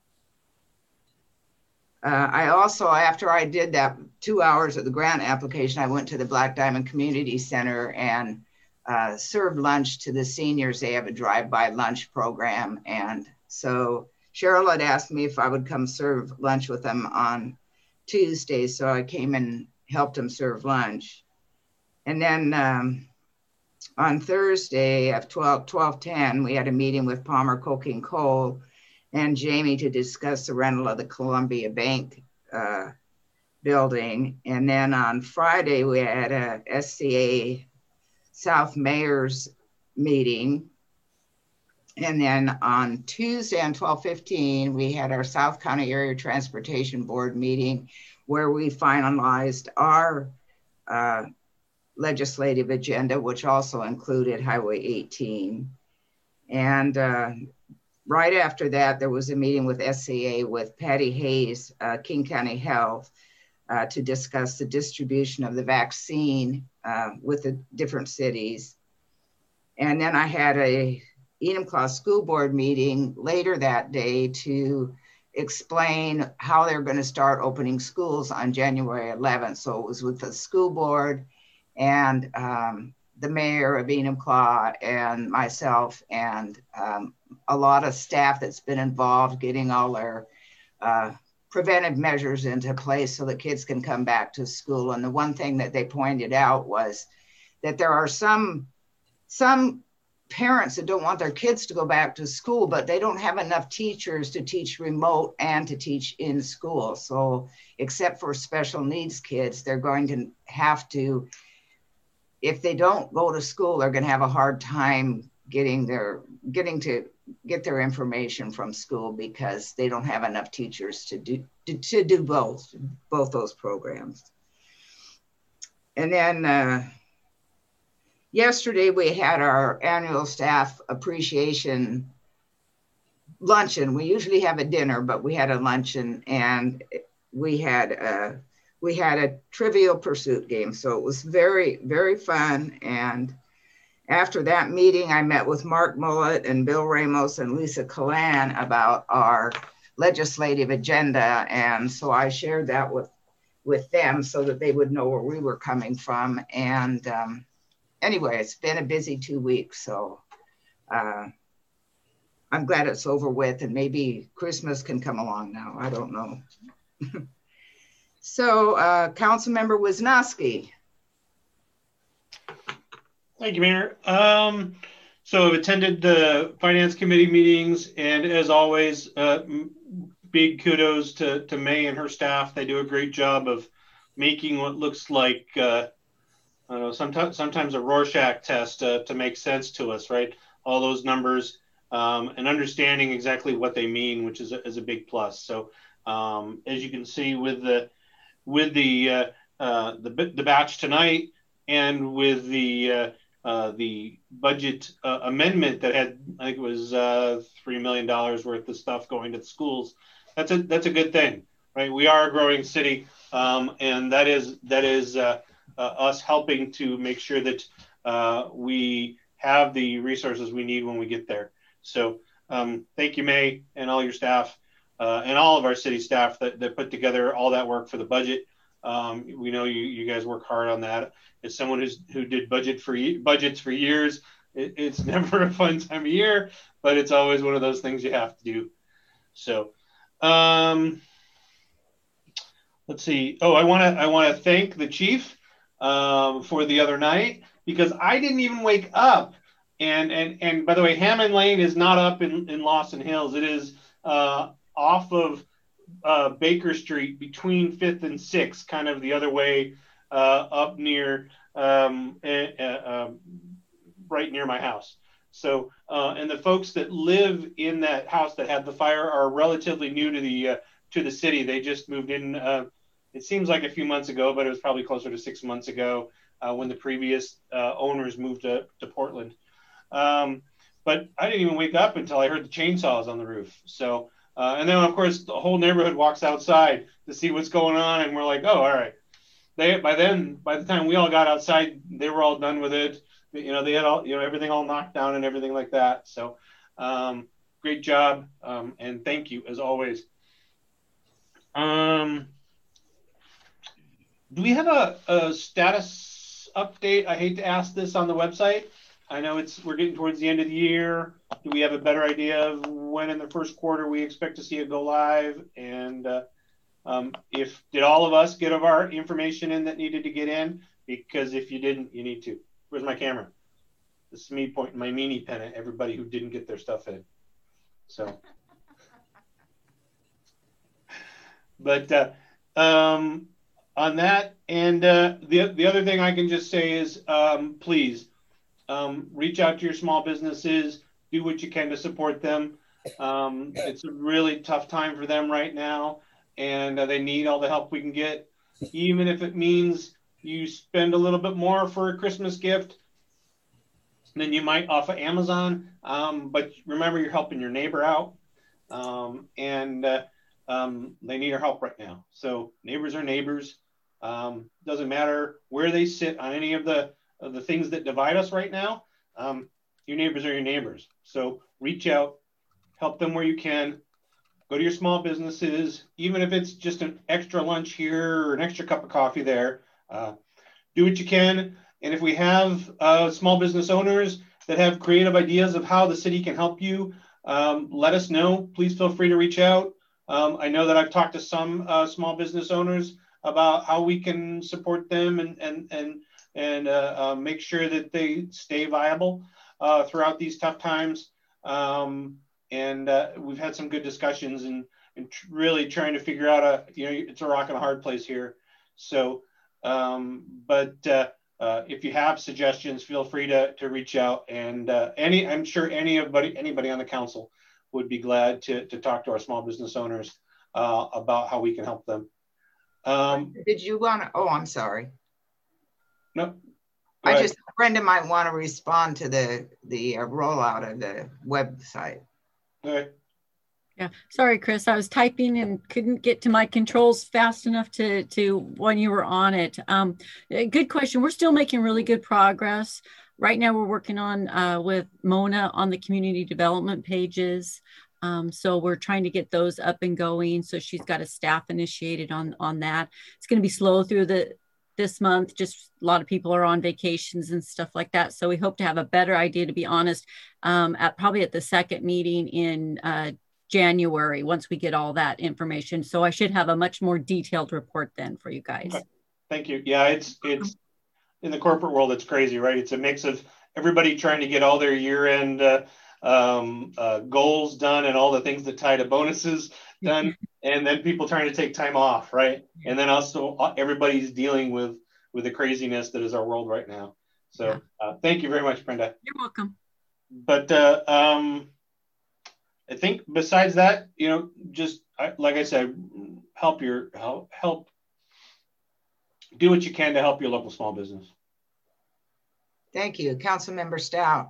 [SPEAKER 2] uh, I also, after I did that two hours of the grant application, I went to the Black Diamond Community Center and uh, served lunch to the seniors. They have a drive-by lunch program. And so Cheryl had asked me if I would come serve lunch with them on Tuesday. So I came and helped them serve lunch. And then um, on Thursday at twelve ten, we had a meeting with Palmer Coking Coal and Jamie to discuss the rental of the Columbia Bank uh, building. And then on Friday, we had a S C A South Mayor's meeting. And then on Tuesday on twelve fifteen, we had our South County Area Transportation Board meeting where we finalized our uh, legislative agenda, which also included Highway eighteen. And uh, right after that, there was a meeting with S C A with Patty Hayes, uh, King County Health, uh, to discuss the distribution of the vaccine uh, with the different cities. And then I had a Enumclaw School Board meeting later that day to explain how they're going to start opening schools on January eleventh. So it was with the school board and um, the mayor of Enumclaw and myself and um, a lot of staff that's been involved getting all their uh, preventive measures into place so that kids can come back to school. And the one thing that they pointed out was that there are some, some parents that don't want their kids to go back to school, but they don't have enough teachers to teach remote and to teach in school. So except for special needs kids, they're going to have to, if they don't go to school, they're going to have a hard time getting their, getting to get their information from school because they don't have enough teachers to do, to, to do both, both those programs. And then, uh, yesterday, we had our annual staff appreciation luncheon. We usually have a dinner, but we had a luncheon, and we had a, we had a Trivial Pursuit game. So it was very, very fun. And after that meeting, I met with Mark Mullet and Bill Ramos and Lisa Kalan about our legislative agenda. And so I shared that with, with them so that they would know where we were coming from. And um, anyway, it's been a busy two weeks, so uh, I'm glad it's over with, and maybe Christmas can come along now. I don't know. So, uh, Councilmember Wisniewski.
[SPEAKER 9] Thank you, Mayor. Um, so I've attended the Finance Committee meetings, and as always, uh, big kudos to, to May and her staff. They do a great job of making what looks like uh, I don't know, sometimes, sometimes a Rorschach test uh, to make sense to us, right? All those numbers um, and understanding exactly what they mean, which is a, is a big plus. So um, as you can see with the with the uh, uh, the the batch tonight and with the uh, uh, the budget uh, amendment that had, I think it was uh, three million dollars worth of stuff going to the schools, that's a that's a good thing, right? We are a growing city, um, and that is that is. Uh, Uh, us helping to make sure that uh, we have the resources we need when we get there. So um, thank you, May, and all your staff, uh, and all of our city staff that, that put together all that work for the budget. Um, we know you, you guys work hard on that. As someone who's, who did budget for budgets for years, it, it's never a fun time of year, but it's always one of those things you have to do. So um, let's see. Oh, I want to I want to thank the chief Um, for the other night, because I didn't even wake up. And and and by the way, Hammond Lane is not up in, in Lawson Hills. It is uh, off of uh, Baker Street between fifth and sixth, kind of the other way uh, up near, um, uh, uh, right near my house. So, uh, and the folks that live in that house that had the fire are relatively new to the uh, to the city. They just moved in. Uh, It seems like a few months ago, but it was probably closer to six months ago uh, when the previous uh, owners moved to, to Portland. Um, but I didn't even wake up until I heard the chainsaws on the roof. So, uh, and then of course the whole neighborhood walks outside to see what's going on, and we're like, oh, all right. They by then, by the time we all got outside, they were all done with it. You know, they had all, you know, everything all knocked down and everything like that. So, um, great job, um, and thank you as always. Um, do we have a, a status update? I hate to ask this on the website. I know it's we're getting towards the end of the year. Do we have a better idea of when in the first quarter we expect to see it go live? And uh, um, if did all of us get of our information in that needed to get in? Because if you didn't, you need to. Where's my camera? This is me pointing my meanie pen at everybody who didn't get their stuff in. So, but uh, um, on that, and uh, the the other thing I can just say is, um, please. Um, reach out to your small businesses, do what you can to support them. Um, it's a really tough time for them right now, and uh, they need all the help we can get, even if it means you spend a little bit more for a Christmas gift than you might off of Amazon. Um, but remember, you're helping your neighbor out, um, and uh, um, they need our help right now. So neighbors are neighbors. Um, doesn't matter where they sit on any of the of the things that divide us right now. Um, your neighbors are your neighbors. So reach out, help them where you can, go to your small businesses, even if it's just an extra lunch here or an extra cup of coffee there, uh, do what you can. And if we have uh, small business owners that have creative ideas of how the city can help you, um, let us know. Please feel free to reach out. Um, I know that I've talked to some uh, small business owners about how we can support them and, and, and and uh, uh, make sure that they stay viable uh, throughout these tough times. Um, and uh, we've had some good discussions and, and tr really trying to figure out a, you know, it's a rock and a hard place here. So, um, but uh, uh, if you have suggestions, feel free to, to reach out. And uh, any, I'm sure anybody, anybody on the council would be glad to, to talk to our small business owners uh, about how we can help them. Um,
[SPEAKER 2] Did you want to, oh, I'm sorry.
[SPEAKER 9] No,
[SPEAKER 2] I just, Brenda might want to respond to the the uh, rollout of the website.
[SPEAKER 9] Okay.
[SPEAKER 1] Yeah, sorry, Chris. I was typing and couldn't get to my controls fast enough to to when you were on it. Um, good question. We're still making really good progress. Right now, we're working on uh, with Mona on the community development pages. Um, so we're trying to get those up and going. So she's got a staff initiated on on that. It's going to be slow through the this month, just a lot of people are on vacations and stuff like that. So we hope to have a better idea, to be honest, um, at probably at the second meeting in uh, January, once we get all that information. So I should have a much more detailed report then for you guys.
[SPEAKER 9] Okay. Thank you. Yeah, it's, it's in the corporate world, it's crazy, right? It's a mix of everybody trying to get all their year end uh, um, uh, goals done and all the things that tie to bonuses done. And then people trying to take time off, right? And then also everybody's dealing with with the craziness that is our world right now. So uh, thank you very much, Brenda.
[SPEAKER 1] You're welcome.
[SPEAKER 9] But uh, um, I think besides that, you know, just I, like I said, help your help help do what you can to help your local small business.
[SPEAKER 2] Thank you, Councilmember Stout.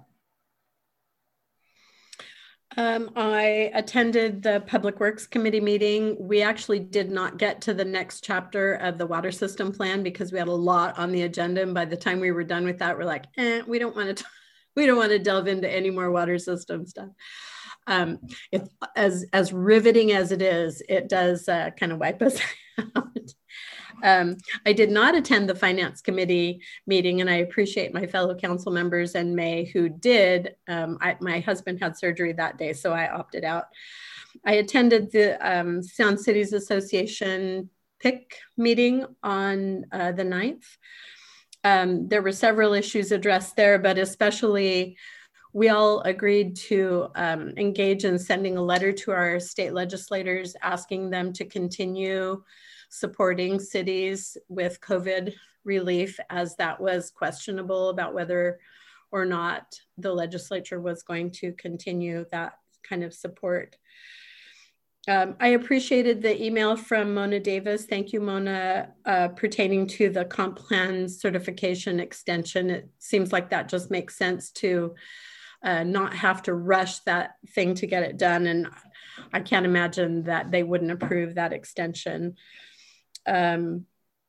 [SPEAKER 3] Um, I attended the Public Works Committee meeting. We actually did not get to the next chapter of the water system plan because we had a lot on the agenda. And by the time we were done with that, we're like, eh, we don't want to, we don't want to delve into any more water system stuff. Um, if, as, as riveting as it is, it does uh, kind of wipe us out. Um, I did not attend the Finance Committee meeting, and I appreciate my fellow council members and May who did. Um, I, my husband had surgery that day, so I opted out. I attended the um, Sound Cities Association P I C meeting on uh, the ninth. Um, there were several issues addressed there, but especially we all agreed to um, engage in sending a letter to our state legislators asking them to continue supporting cities with COVID relief, as that was questionable about whether or not the legislature was going to continue that kind of support. Um, I appreciated the email from Mona Davis. Thank you, Mona, uh, pertaining to the comp plan certification extension. It seems like that just makes sense to uh, not have to rush that thing to get it done. And I can't imagine that they wouldn't approve that extension. Um,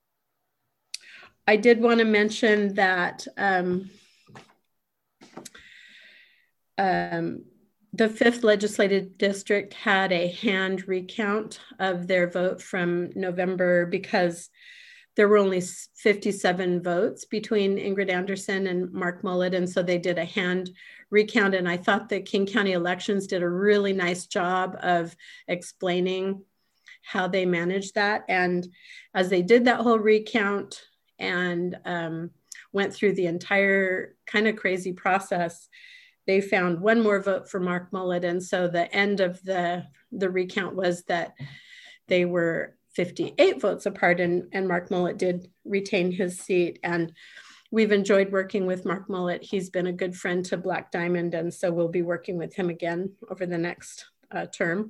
[SPEAKER 3] I did want to mention that um, um, the fifth legislative district had a hand recount of their vote from November because there were only fifty-seven votes between Ingrid Anderson and Mark Mullet. And so they did a hand recount. And I thought the King County elections did a really nice job of explaining how they managed that. And as they did that whole recount and um, went through the entire kind of crazy process, they found one more vote for Mark Mullet. And so the end of the, the recount was that they were fifty-eight votes apart, and, and Mark Mullet did retain his seat. And we've enjoyed working with Mark Mullet. He's been a good friend to Black Diamond, and so we'll be working with him again over the next uh, term.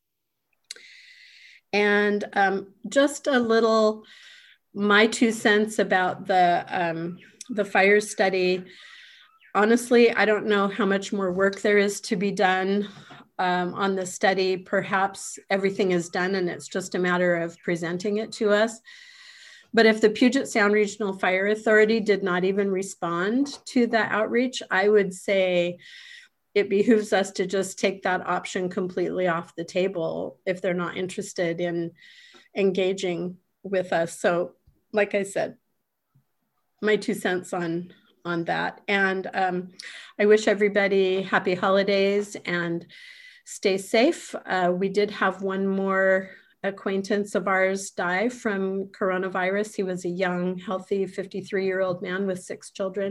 [SPEAKER 3] And um, just a little, my two cents about the, um, the fire study. Honestly, I don't know how much more work there is to be done um, on the study. Perhaps everything is done and it's just a matter of presenting it to us. But if the Puget Sound Regional Fire Authority did not even respond to the outreach, I would say it behooves us to just take that option completely off the table if they're not interested in engaging with us. So like I said, my two cents on on that. And um, I wish everybody happy holidays and stay safe. Uh, we did have one more acquaintance of ours die from coronavirus. He was a young, healthy fifty-three-year-old man with six children,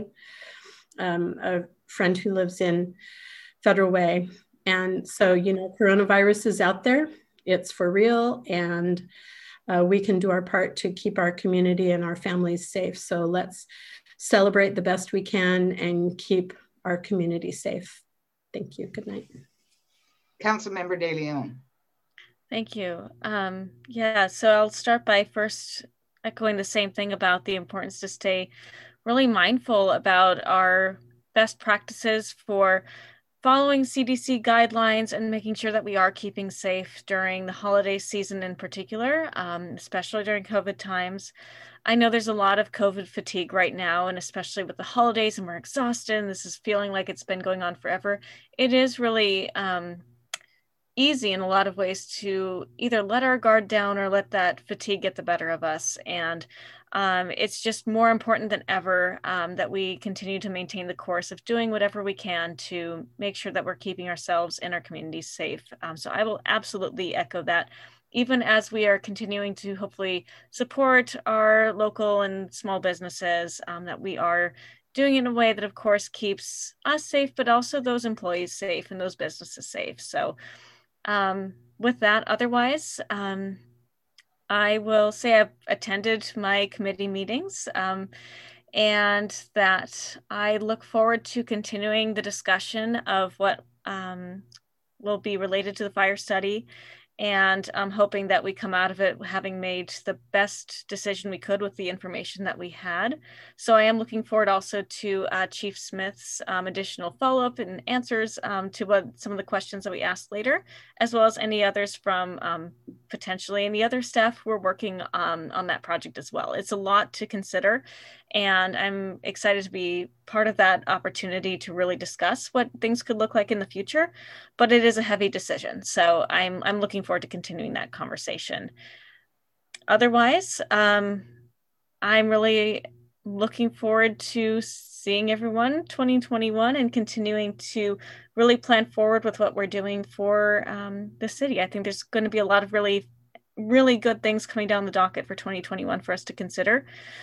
[SPEAKER 3] um, a friend who lives in Federal Way. And so, you know, coronavirus is out there. It's for real. And uh, we can do our part to keep our community and our families safe. So let's celebrate the best we can and keep our community safe. Thank you. Good night.
[SPEAKER 2] Councilmember De Leon.
[SPEAKER 12] Thank you. Um, yeah, so I'll start by first echoing the same thing about the importance to stay really mindful about our best practices for following C D C guidelines and making sure that we are keeping safe during the holiday season in particular, um, especially during COVID times. I know there's a lot of COVID fatigue right now, and especially with the holidays and we're exhausted and this is feeling like it's been going on forever. It is really um, easy in a lot of ways to either let our guard down or let that fatigue get the better of us. And um, it's just more important than ever um, that we continue to maintain the course of doing whatever we can to make sure that we're keeping ourselves and our communities safe. Um, so I will absolutely echo that, even as we are continuing to hopefully support our local and small businesses, um, that we are doing it in a way that of course keeps us safe, but also those employees safe and those businesses safe. So um, with that, otherwise, um, I will say I've attended my committee meetings um, and that I look forward to continuing the discussion of what um, will be related to the fire study. And I'm hoping that we come out of it having made the best decision we could with the information that we had. So I am looking forward also to uh, Chief Smith's um, additional follow-up and answers um, to what some of the questions that we asked later, as well as any others from um, potentially any other staff who are working um, on that project as well. It's a lot to consider, and I'm excited to be part of that opportunity to really discuss what things could look like in the future, but it is a heavy decision. So I'm, I'm looking forward to continuing that conversation. Otherwise, um, I'm really looking forward to seeing everyone twenty twenty-one and continuing to really plan forward with what we're doing for um, the city. I think there's going to be a lot of really, really good things coming down the docket for twenty twenty-one for us to consider.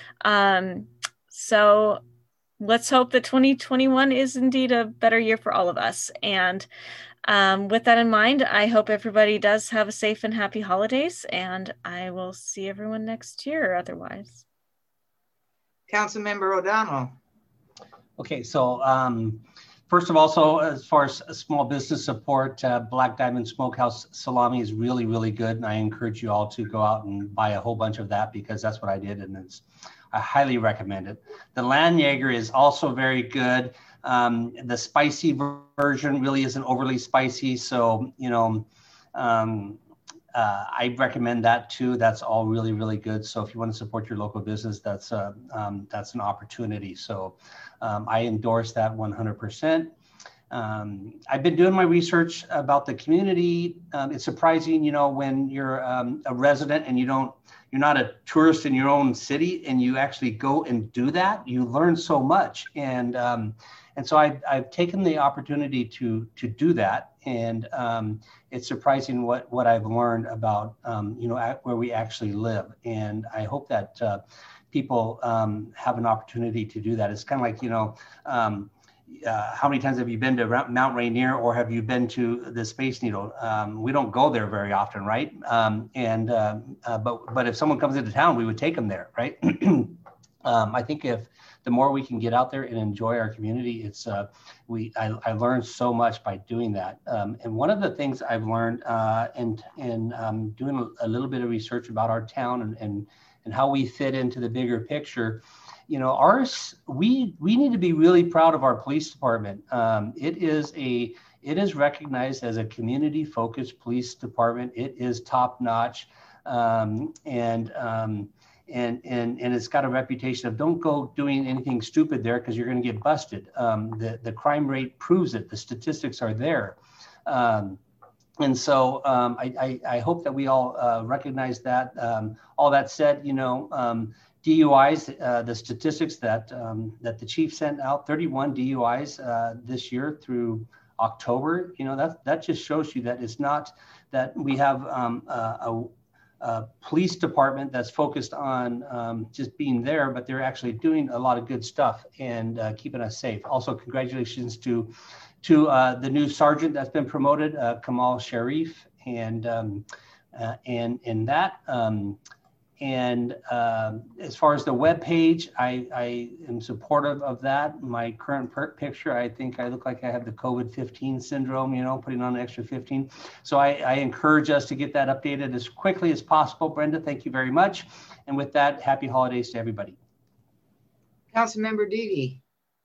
[SPEAKER 12] Um, so let's hope that twenty twenty-one is indeed a better year for all of us. And um, with that in mind, I hope everybody does have a safe and happy holidays, and I will see everyone next year otherwise.
[SPEAKER 2] Councilmember O'Donnell.
[SPEAKER 7] Okay, so um, first of all, so as far as small business support, uh, Black Diamond Smokehouse salami is really, really good. And I encourage you all to go out and buy a whole bunch of that because that's what I did. And it's, I highly recommend it. The Landjager is also very good. Um, the spicy version really isn't overly spicy. So, you know, um, uh, I recommend that too. That's all really, really good. So if you want to support your local business, that's, uh, um, that's an opportunity. So um, I endorse that one hundred percent. Um, I've been doing my research about the community. Um, it's surprising, you know, when you're um, a resident and you don't, you're not a tourist in your own city and you actually go and do that, you learn so much. And um, and so I, I've taken the opportunity to to do that. And um, it's surprising what, what I've learned about, um, you know, at, where we actually live. And I hope that uh, people um, have an opportunity to do that. It's kind of like, you know, um, Uh, how many times have you been to Mount Rainier, or have you been to the Space Needle? Um, we don't go there very often, right? Um, and uh, uh, but but if someone comes into town, we would take them there, right? um, I think if the more we can get out there and enjoy our community, it's uh, we I, I learned so much by doing that. Um, and one of the things I've learned uh, in in um, doing a little bit of research about our town and and and how we fit into the bigger picture. You know, ours, we we need to be really proud of our police department. Um, it is a it is recognized as a community-focused police department. It is top-notch, um, and um, and and and it's got a reputation of don't go doing anything stupid there because you're going to get busted. Um, the the crime rate proves it. The statistics are there. Um, And so um, I, I, I hope that we all uh, recognize that. Um, all that said, you know, um, D U Is, uh, the statistics that um, that the chief sent out, thirty-one D U Is uh, this year through October, you know, that, that just shows you that it's not that we have um, a, a, a police department that's focused on um, just being there, but they're actually doing a lot of good stuff and uh, keeping us safe. Also, congratulations to to uh, the new sergeant that's been promoted, uh, Kamal Sharif, and um, uh, and in that. Um, and uh, as far as the web page, I, I am supportive of that. My current per picture, I think I look like I have the COVID fifteen syndrome, you know, putting on an extra fifteen. So I, I encourage us to get that updated as quickly as possible. Brenda, thank you very much. And with that, happy holidays to everybody.
[SPEAKER 2] Councilmember Dede.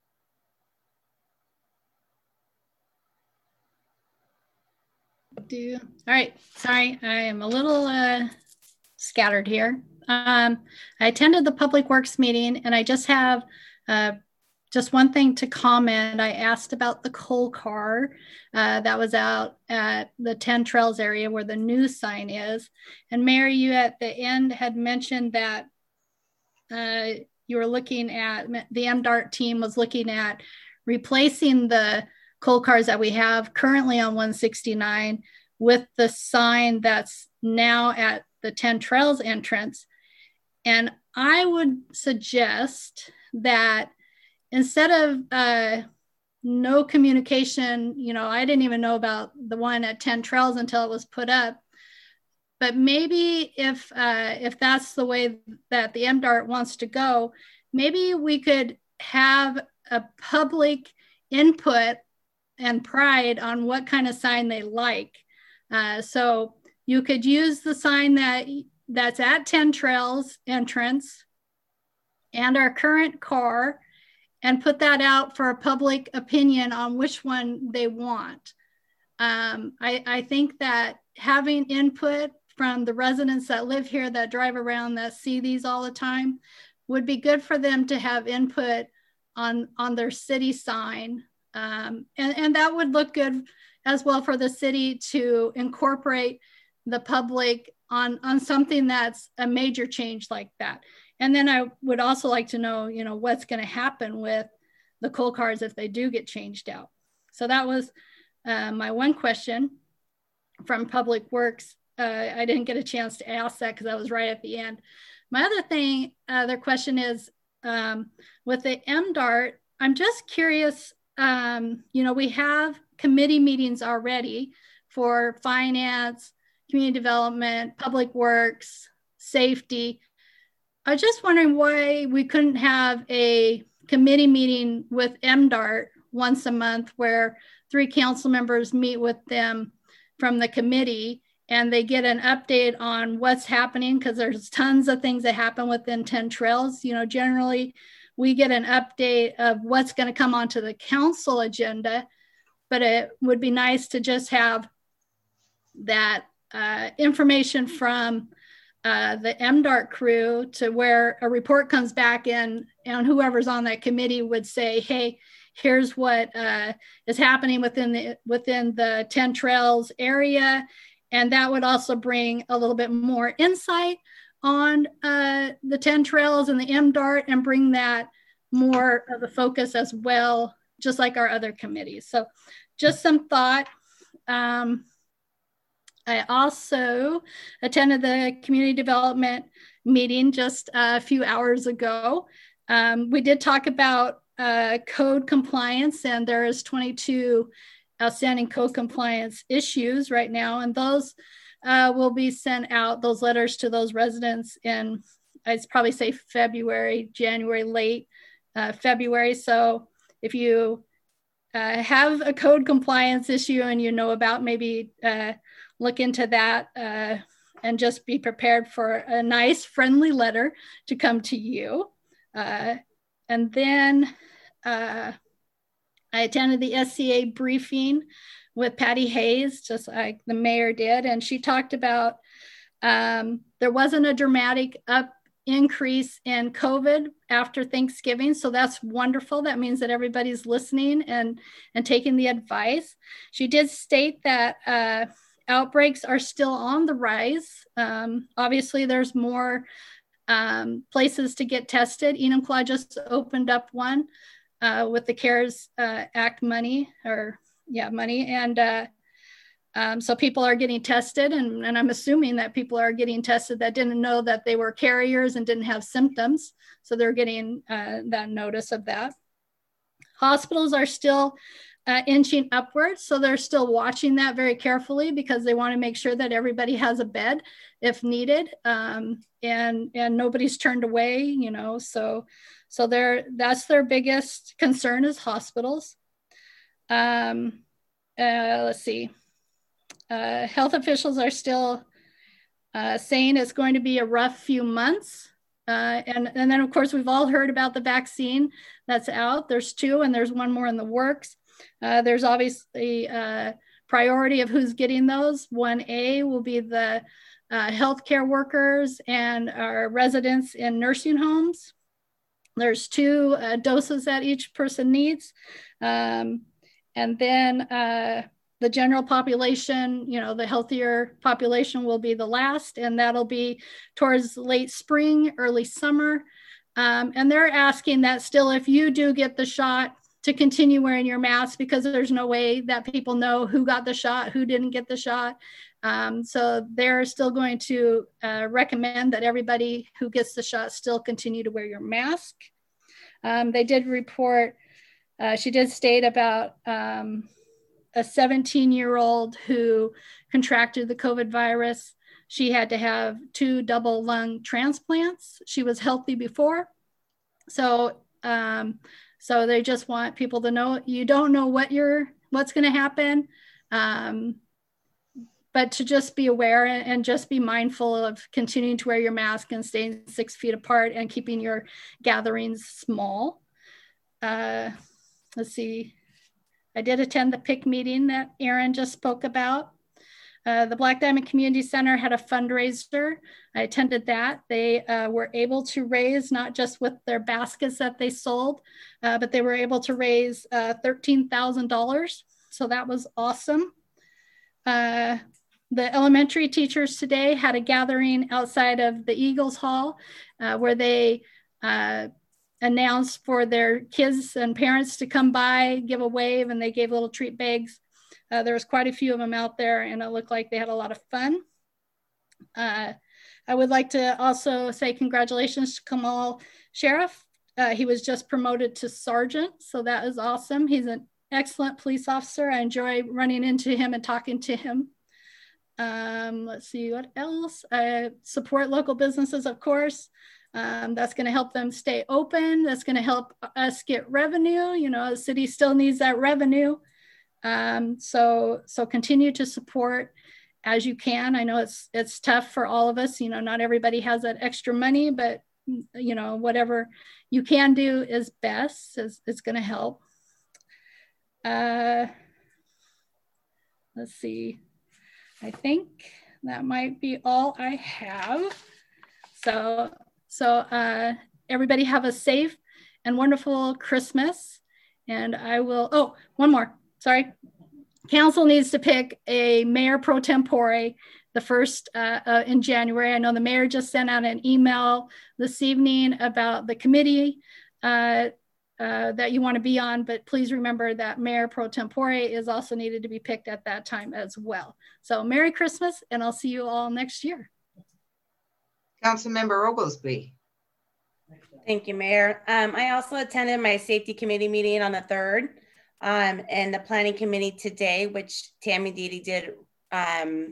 [SPEAKER 4] Do all right. Sorry, I am a little uh, scattered here. Um, I attended the Public Works meeting, and I just have uh, just one thing to comment. I asked about the coal car uh, that was out at the ten Trails area where the new sign is. And Mary, you at the end had mentioned that uh, you were looking at, the M DART team was looking at replacing the coal cars that we have currently on one sixty-nine with the sign that's now at the ten Trails entrance. And I would suggest that instead of uh, no communication, you know, I didn't even know about the one at ten Trails until it was put up. But maybe if uh, if that's the way that the M DART wants to go, maybe we could have a public input and pride on what kind of sign they like. Uh, so you could use the sign that that's at ten Trails entrance and our current car and put that out for a public opinion on which one they want. Um, I, I think that having input from the residents that live here, that drive around, that see these all the time, would be good for them to have input on, on their city sign. Um, and, and that would look good as well for the city to incorporate the public on, on something that's a major change like that. And then I would also like to know, you know, what's going to happen with the coal cars if they do get changed out. So that was uh, my one question from Public Works. Uh, I didn't get a chance to ask that because I was right at the end. My other thing, other question is um, with the M DART, I'm just curious, um, you know, we have committee meetings already for finance, community development, public works, safety. I was just wondering why we couldn't have a committee meeting with M DART once a month where three council members meet with them from the committee and they get an update on what's happening, because there's tons of things that happen within ten Trails. You know, generally we get an update of what's going to come onto the council agenda, but it would be nice to just have that uh, information from uh, the M DART crew to where a report comes back in and whoever's on that committee would say, hey, here's what uh, is happening within the within the ten Trails area. And that would also bring a little bit more insight on uh, the ten Trails and the M DART, and bring that more of the focus as well, just like our other committees. So just some thought. Um, I also attended the community development meeting just a few hours ago. Um, we did talk about uh, code compliance, and there is twenty-two outstanding code compliance issues right now, and those uh, will be sent out, those letters to those residents in, I'd probably say February, January, late uh, February. So if you uh, have a code compliance issue and you know about, maybe uh, look into that uh, and just be prepared for a nice, friendly letter to come to you. Uh, and then uh, I attended the S C A briefing with Patty Hayes, just like the mayor did. And she talked about um, there wasn't a dramatic up increase in COVID after Thanksgiving. So that's wonderful. That means that everybody's listening and, and taking the advice. She did state that uh, outbreaks are still on the rise. Um, obviously, there's more um, places to get tested. Enumclaw just opened up one uh, with the CARES uh, Act money, or yeah, money. And uh, um, so people are getting tested, and, and I'm assuming that people are getting tested that didn't know that they were carriers and didn't have symptoms. So they're getting uh, that notice of that. Hospitals are still Uh, inching upwards. So they're still watching that very carefully, because they want to make sure that everybody has a bed if needed, um, and and nobody's turned away, you know. So so they're, that's their biggest concern, is hospitals. Um, uh, let's see. Uh, health officials are still uh, saying it's going to be a rough few months. Uh, and, and then, of course, we've all heard about the vaccine that's out. There's two, and there's one more in the works. Uh, there's obviously a priority of who's getting those. one A will be the uh, healthcare workers and our residents in nursing homes. There's two uh, doses that each person needs. Um, and then uh, the general population, you know, the healthier population will be the last, and that'll be towards late spring, early summer. Um, and they're asking that still, if you do get the shot, to continue wearing your mask, because there's no way that people know who got the shot, who didn't get the shot. Um, so they're still going to uh, recommend that everybody who gets the shot still continue to wear your mask. Um, they did report, uh, she did state about um, a seventeen year old who contracted the COVID virus. She had to have two double lung transplants. She was healthy before. So, um, So they just want people to know, you don't know what you're, what's going to happen, um, but to just be aware and, and just be mindful of continuing to wear your mask and staying six feet apart and keeping your gatherings small. Uh, let's see. I did attend the P I C meeting that Aaron just spoke about. Uh, the Black Diamond Community Center had a fundraiser. I attended that. They uh, were able to raise, not just with their baskets that they sold, uh, but they were able to raise uh, thirteen thousand dollars. So that was awesome. Uh, the elementary teachers today had a gathering outside of the Eagles Hall uh, where they uh, announced for their kids and parents to come by, give a wave, and they gave little treat bags. Uh, there was quite a few of them out there, and it looked like they had a lot of fun. Uh, I would like to also say congratulations to Kamal Sheriff. Uh, he was just promoted to sergeant, so that is awesome. He's an excellent police officer. I enjoy running into him and talking to him. Um, let's see, what else? I support local businesses, of course. Um, that's going to help them stay open. That's going to help us get revenue. You know, the city still needs that revenue. Um, so, so continue to support as you can. I know it's, it's tough for all of us, you know, not everybody has that extra money, but you know, whatever you can do is best. It's, it's going to help. Uh, let's see. I think that might be all I have. So, so, uh, everybody have a safe and wonderful Christmas. And I will, oh, one more, sorry. Council needs to pick a mayor pro tempore the first uh, uh, in January. I know the mayor just sent out an email this evening about the committee uh, uh, that you want to be on, but please remember that mayor pro tempore is also needed to be picked at that time as well. So Merry Christmas, and I'll see you all next year.
[SPEAKER 2] Councilmember Oglesby.
[SPEAKER 13] Thank you, Mayor. Um, I also attended my safety committee meeting on the third um, and the planning committee today, which Tammy Dede did um,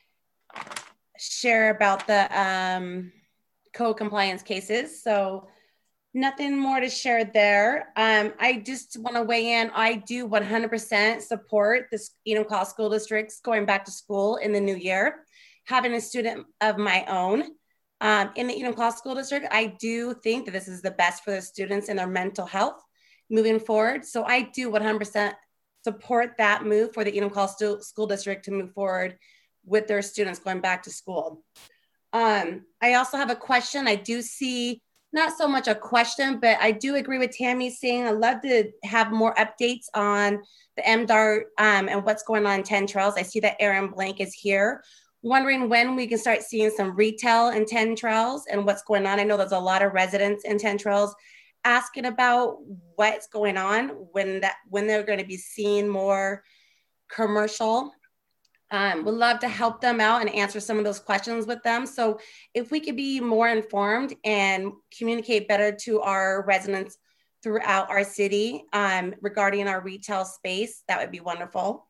[SPEAKER 13] share about the um, code compliance cases. So nothing more to share there. Um, I just want to weigh in. I do one hundred percent support this Enumclaw school districts going back to school in the new year. Having a student of my own um, in the Enumclaw school district, I do think that this is the best for the students and their mental health moving forward. So I do one hundred percent support that move for the Enumclaw school district to move forward with their students going back to school. Um, I also have a question. I do see not so much a question, but I do agree with Tammy saying I'd love to have more updates on the M DART um, and what's going on in ten Trails. I see that Aaron Blank is here. Wondering when we can start seeing some retail in ten Trails and what's going on. I know there's a lot of residents in ten Trails asking about what's going on when that when they're going to be seeing more commercial. Um, would love to help them out and answer some of those questions with them. So if we could be more informed and communicate better to our residents throughout our city um, regarding our retail space, that would be wonderful.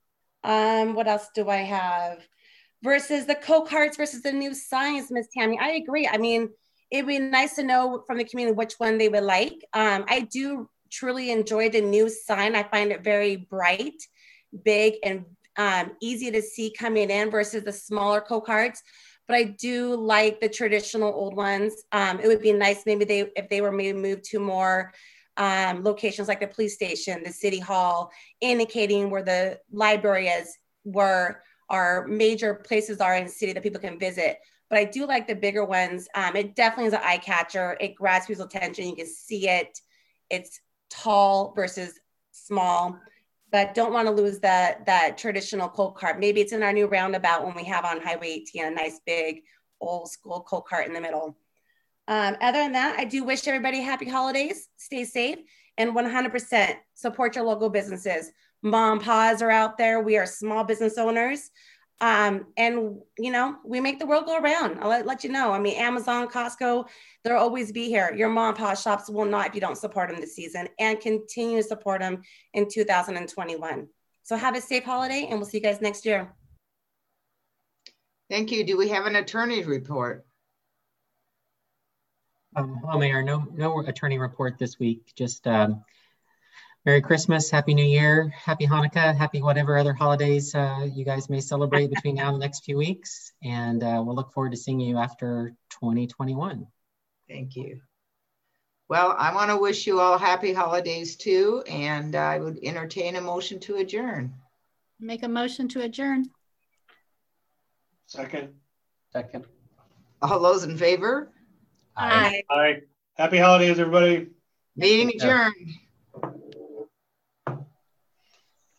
[SPEAKER 13] Um, what else do I have? Versus the co-carts versus the new signs, Miz Tammy. I agree. I mean, it'd be nice to know from the community which one they would like. Um, I do truly enjoy the new sign. I find it very bright, big, and um, easy to see coming in versus the smaller co-carts. But I do like the traditional old ones. Um, it would be nice maybe they if they were maybe moved to more um, locations like the police station, the city hall, indicating where the library is, where our major places are in the city that people can visit. But I do like the bigger ones. Um, it definitely is an eye catcher. It grabs people's attention. You can see it. It's tall versus small, but don't want to lose that, that traditional cold cart. Maybe it's in our new roundabout when we have on Highway eighteen, a nice big old school cold cart in the middle. Um, other than that, I do wish everybody happy holidays, stay safe, and one hundred percent support your local businesses. Mom, pa's are out there. We are small business owners. Um, and, you know, we make the world go around. I'll let, let you know. I mean, Amazon, Costco, they'll always be here. Your mom and pop shops will not if you don't support them this season, and continue to support them in two thousand twenty-one. So have a safe holiday, and we'll see you guys next year.
[SPEAKER 2] Thank you. Do we have an attorney's report?
[SPEAKER 11] Um, hello, Mayor. No, no attorney report this week. Just um, Merry Christmas, Happy New Year, Happy Hanukkah, Happy whatever other holidays uh, you guys may celebrate between now and the next few weeks. And uh, we'll look forward to seeing you after twenty twenty-one.
[SPEAKER 2] Thank you. Well, I want to wish you all happy holidays too, and I would entertain a motion to adjourn.
[SPEAKER 4] Make a motion to adjourn.
[SPEAKER 9] Second.
[SPEAKER 7] Second.
[SPEAKER 2] All those in favor?
[SPEAKER 13] Aye.
[SPEAKER 9] Aye. Happy holidays, everybody.
[SPEAKER 2] Meeting adjourned.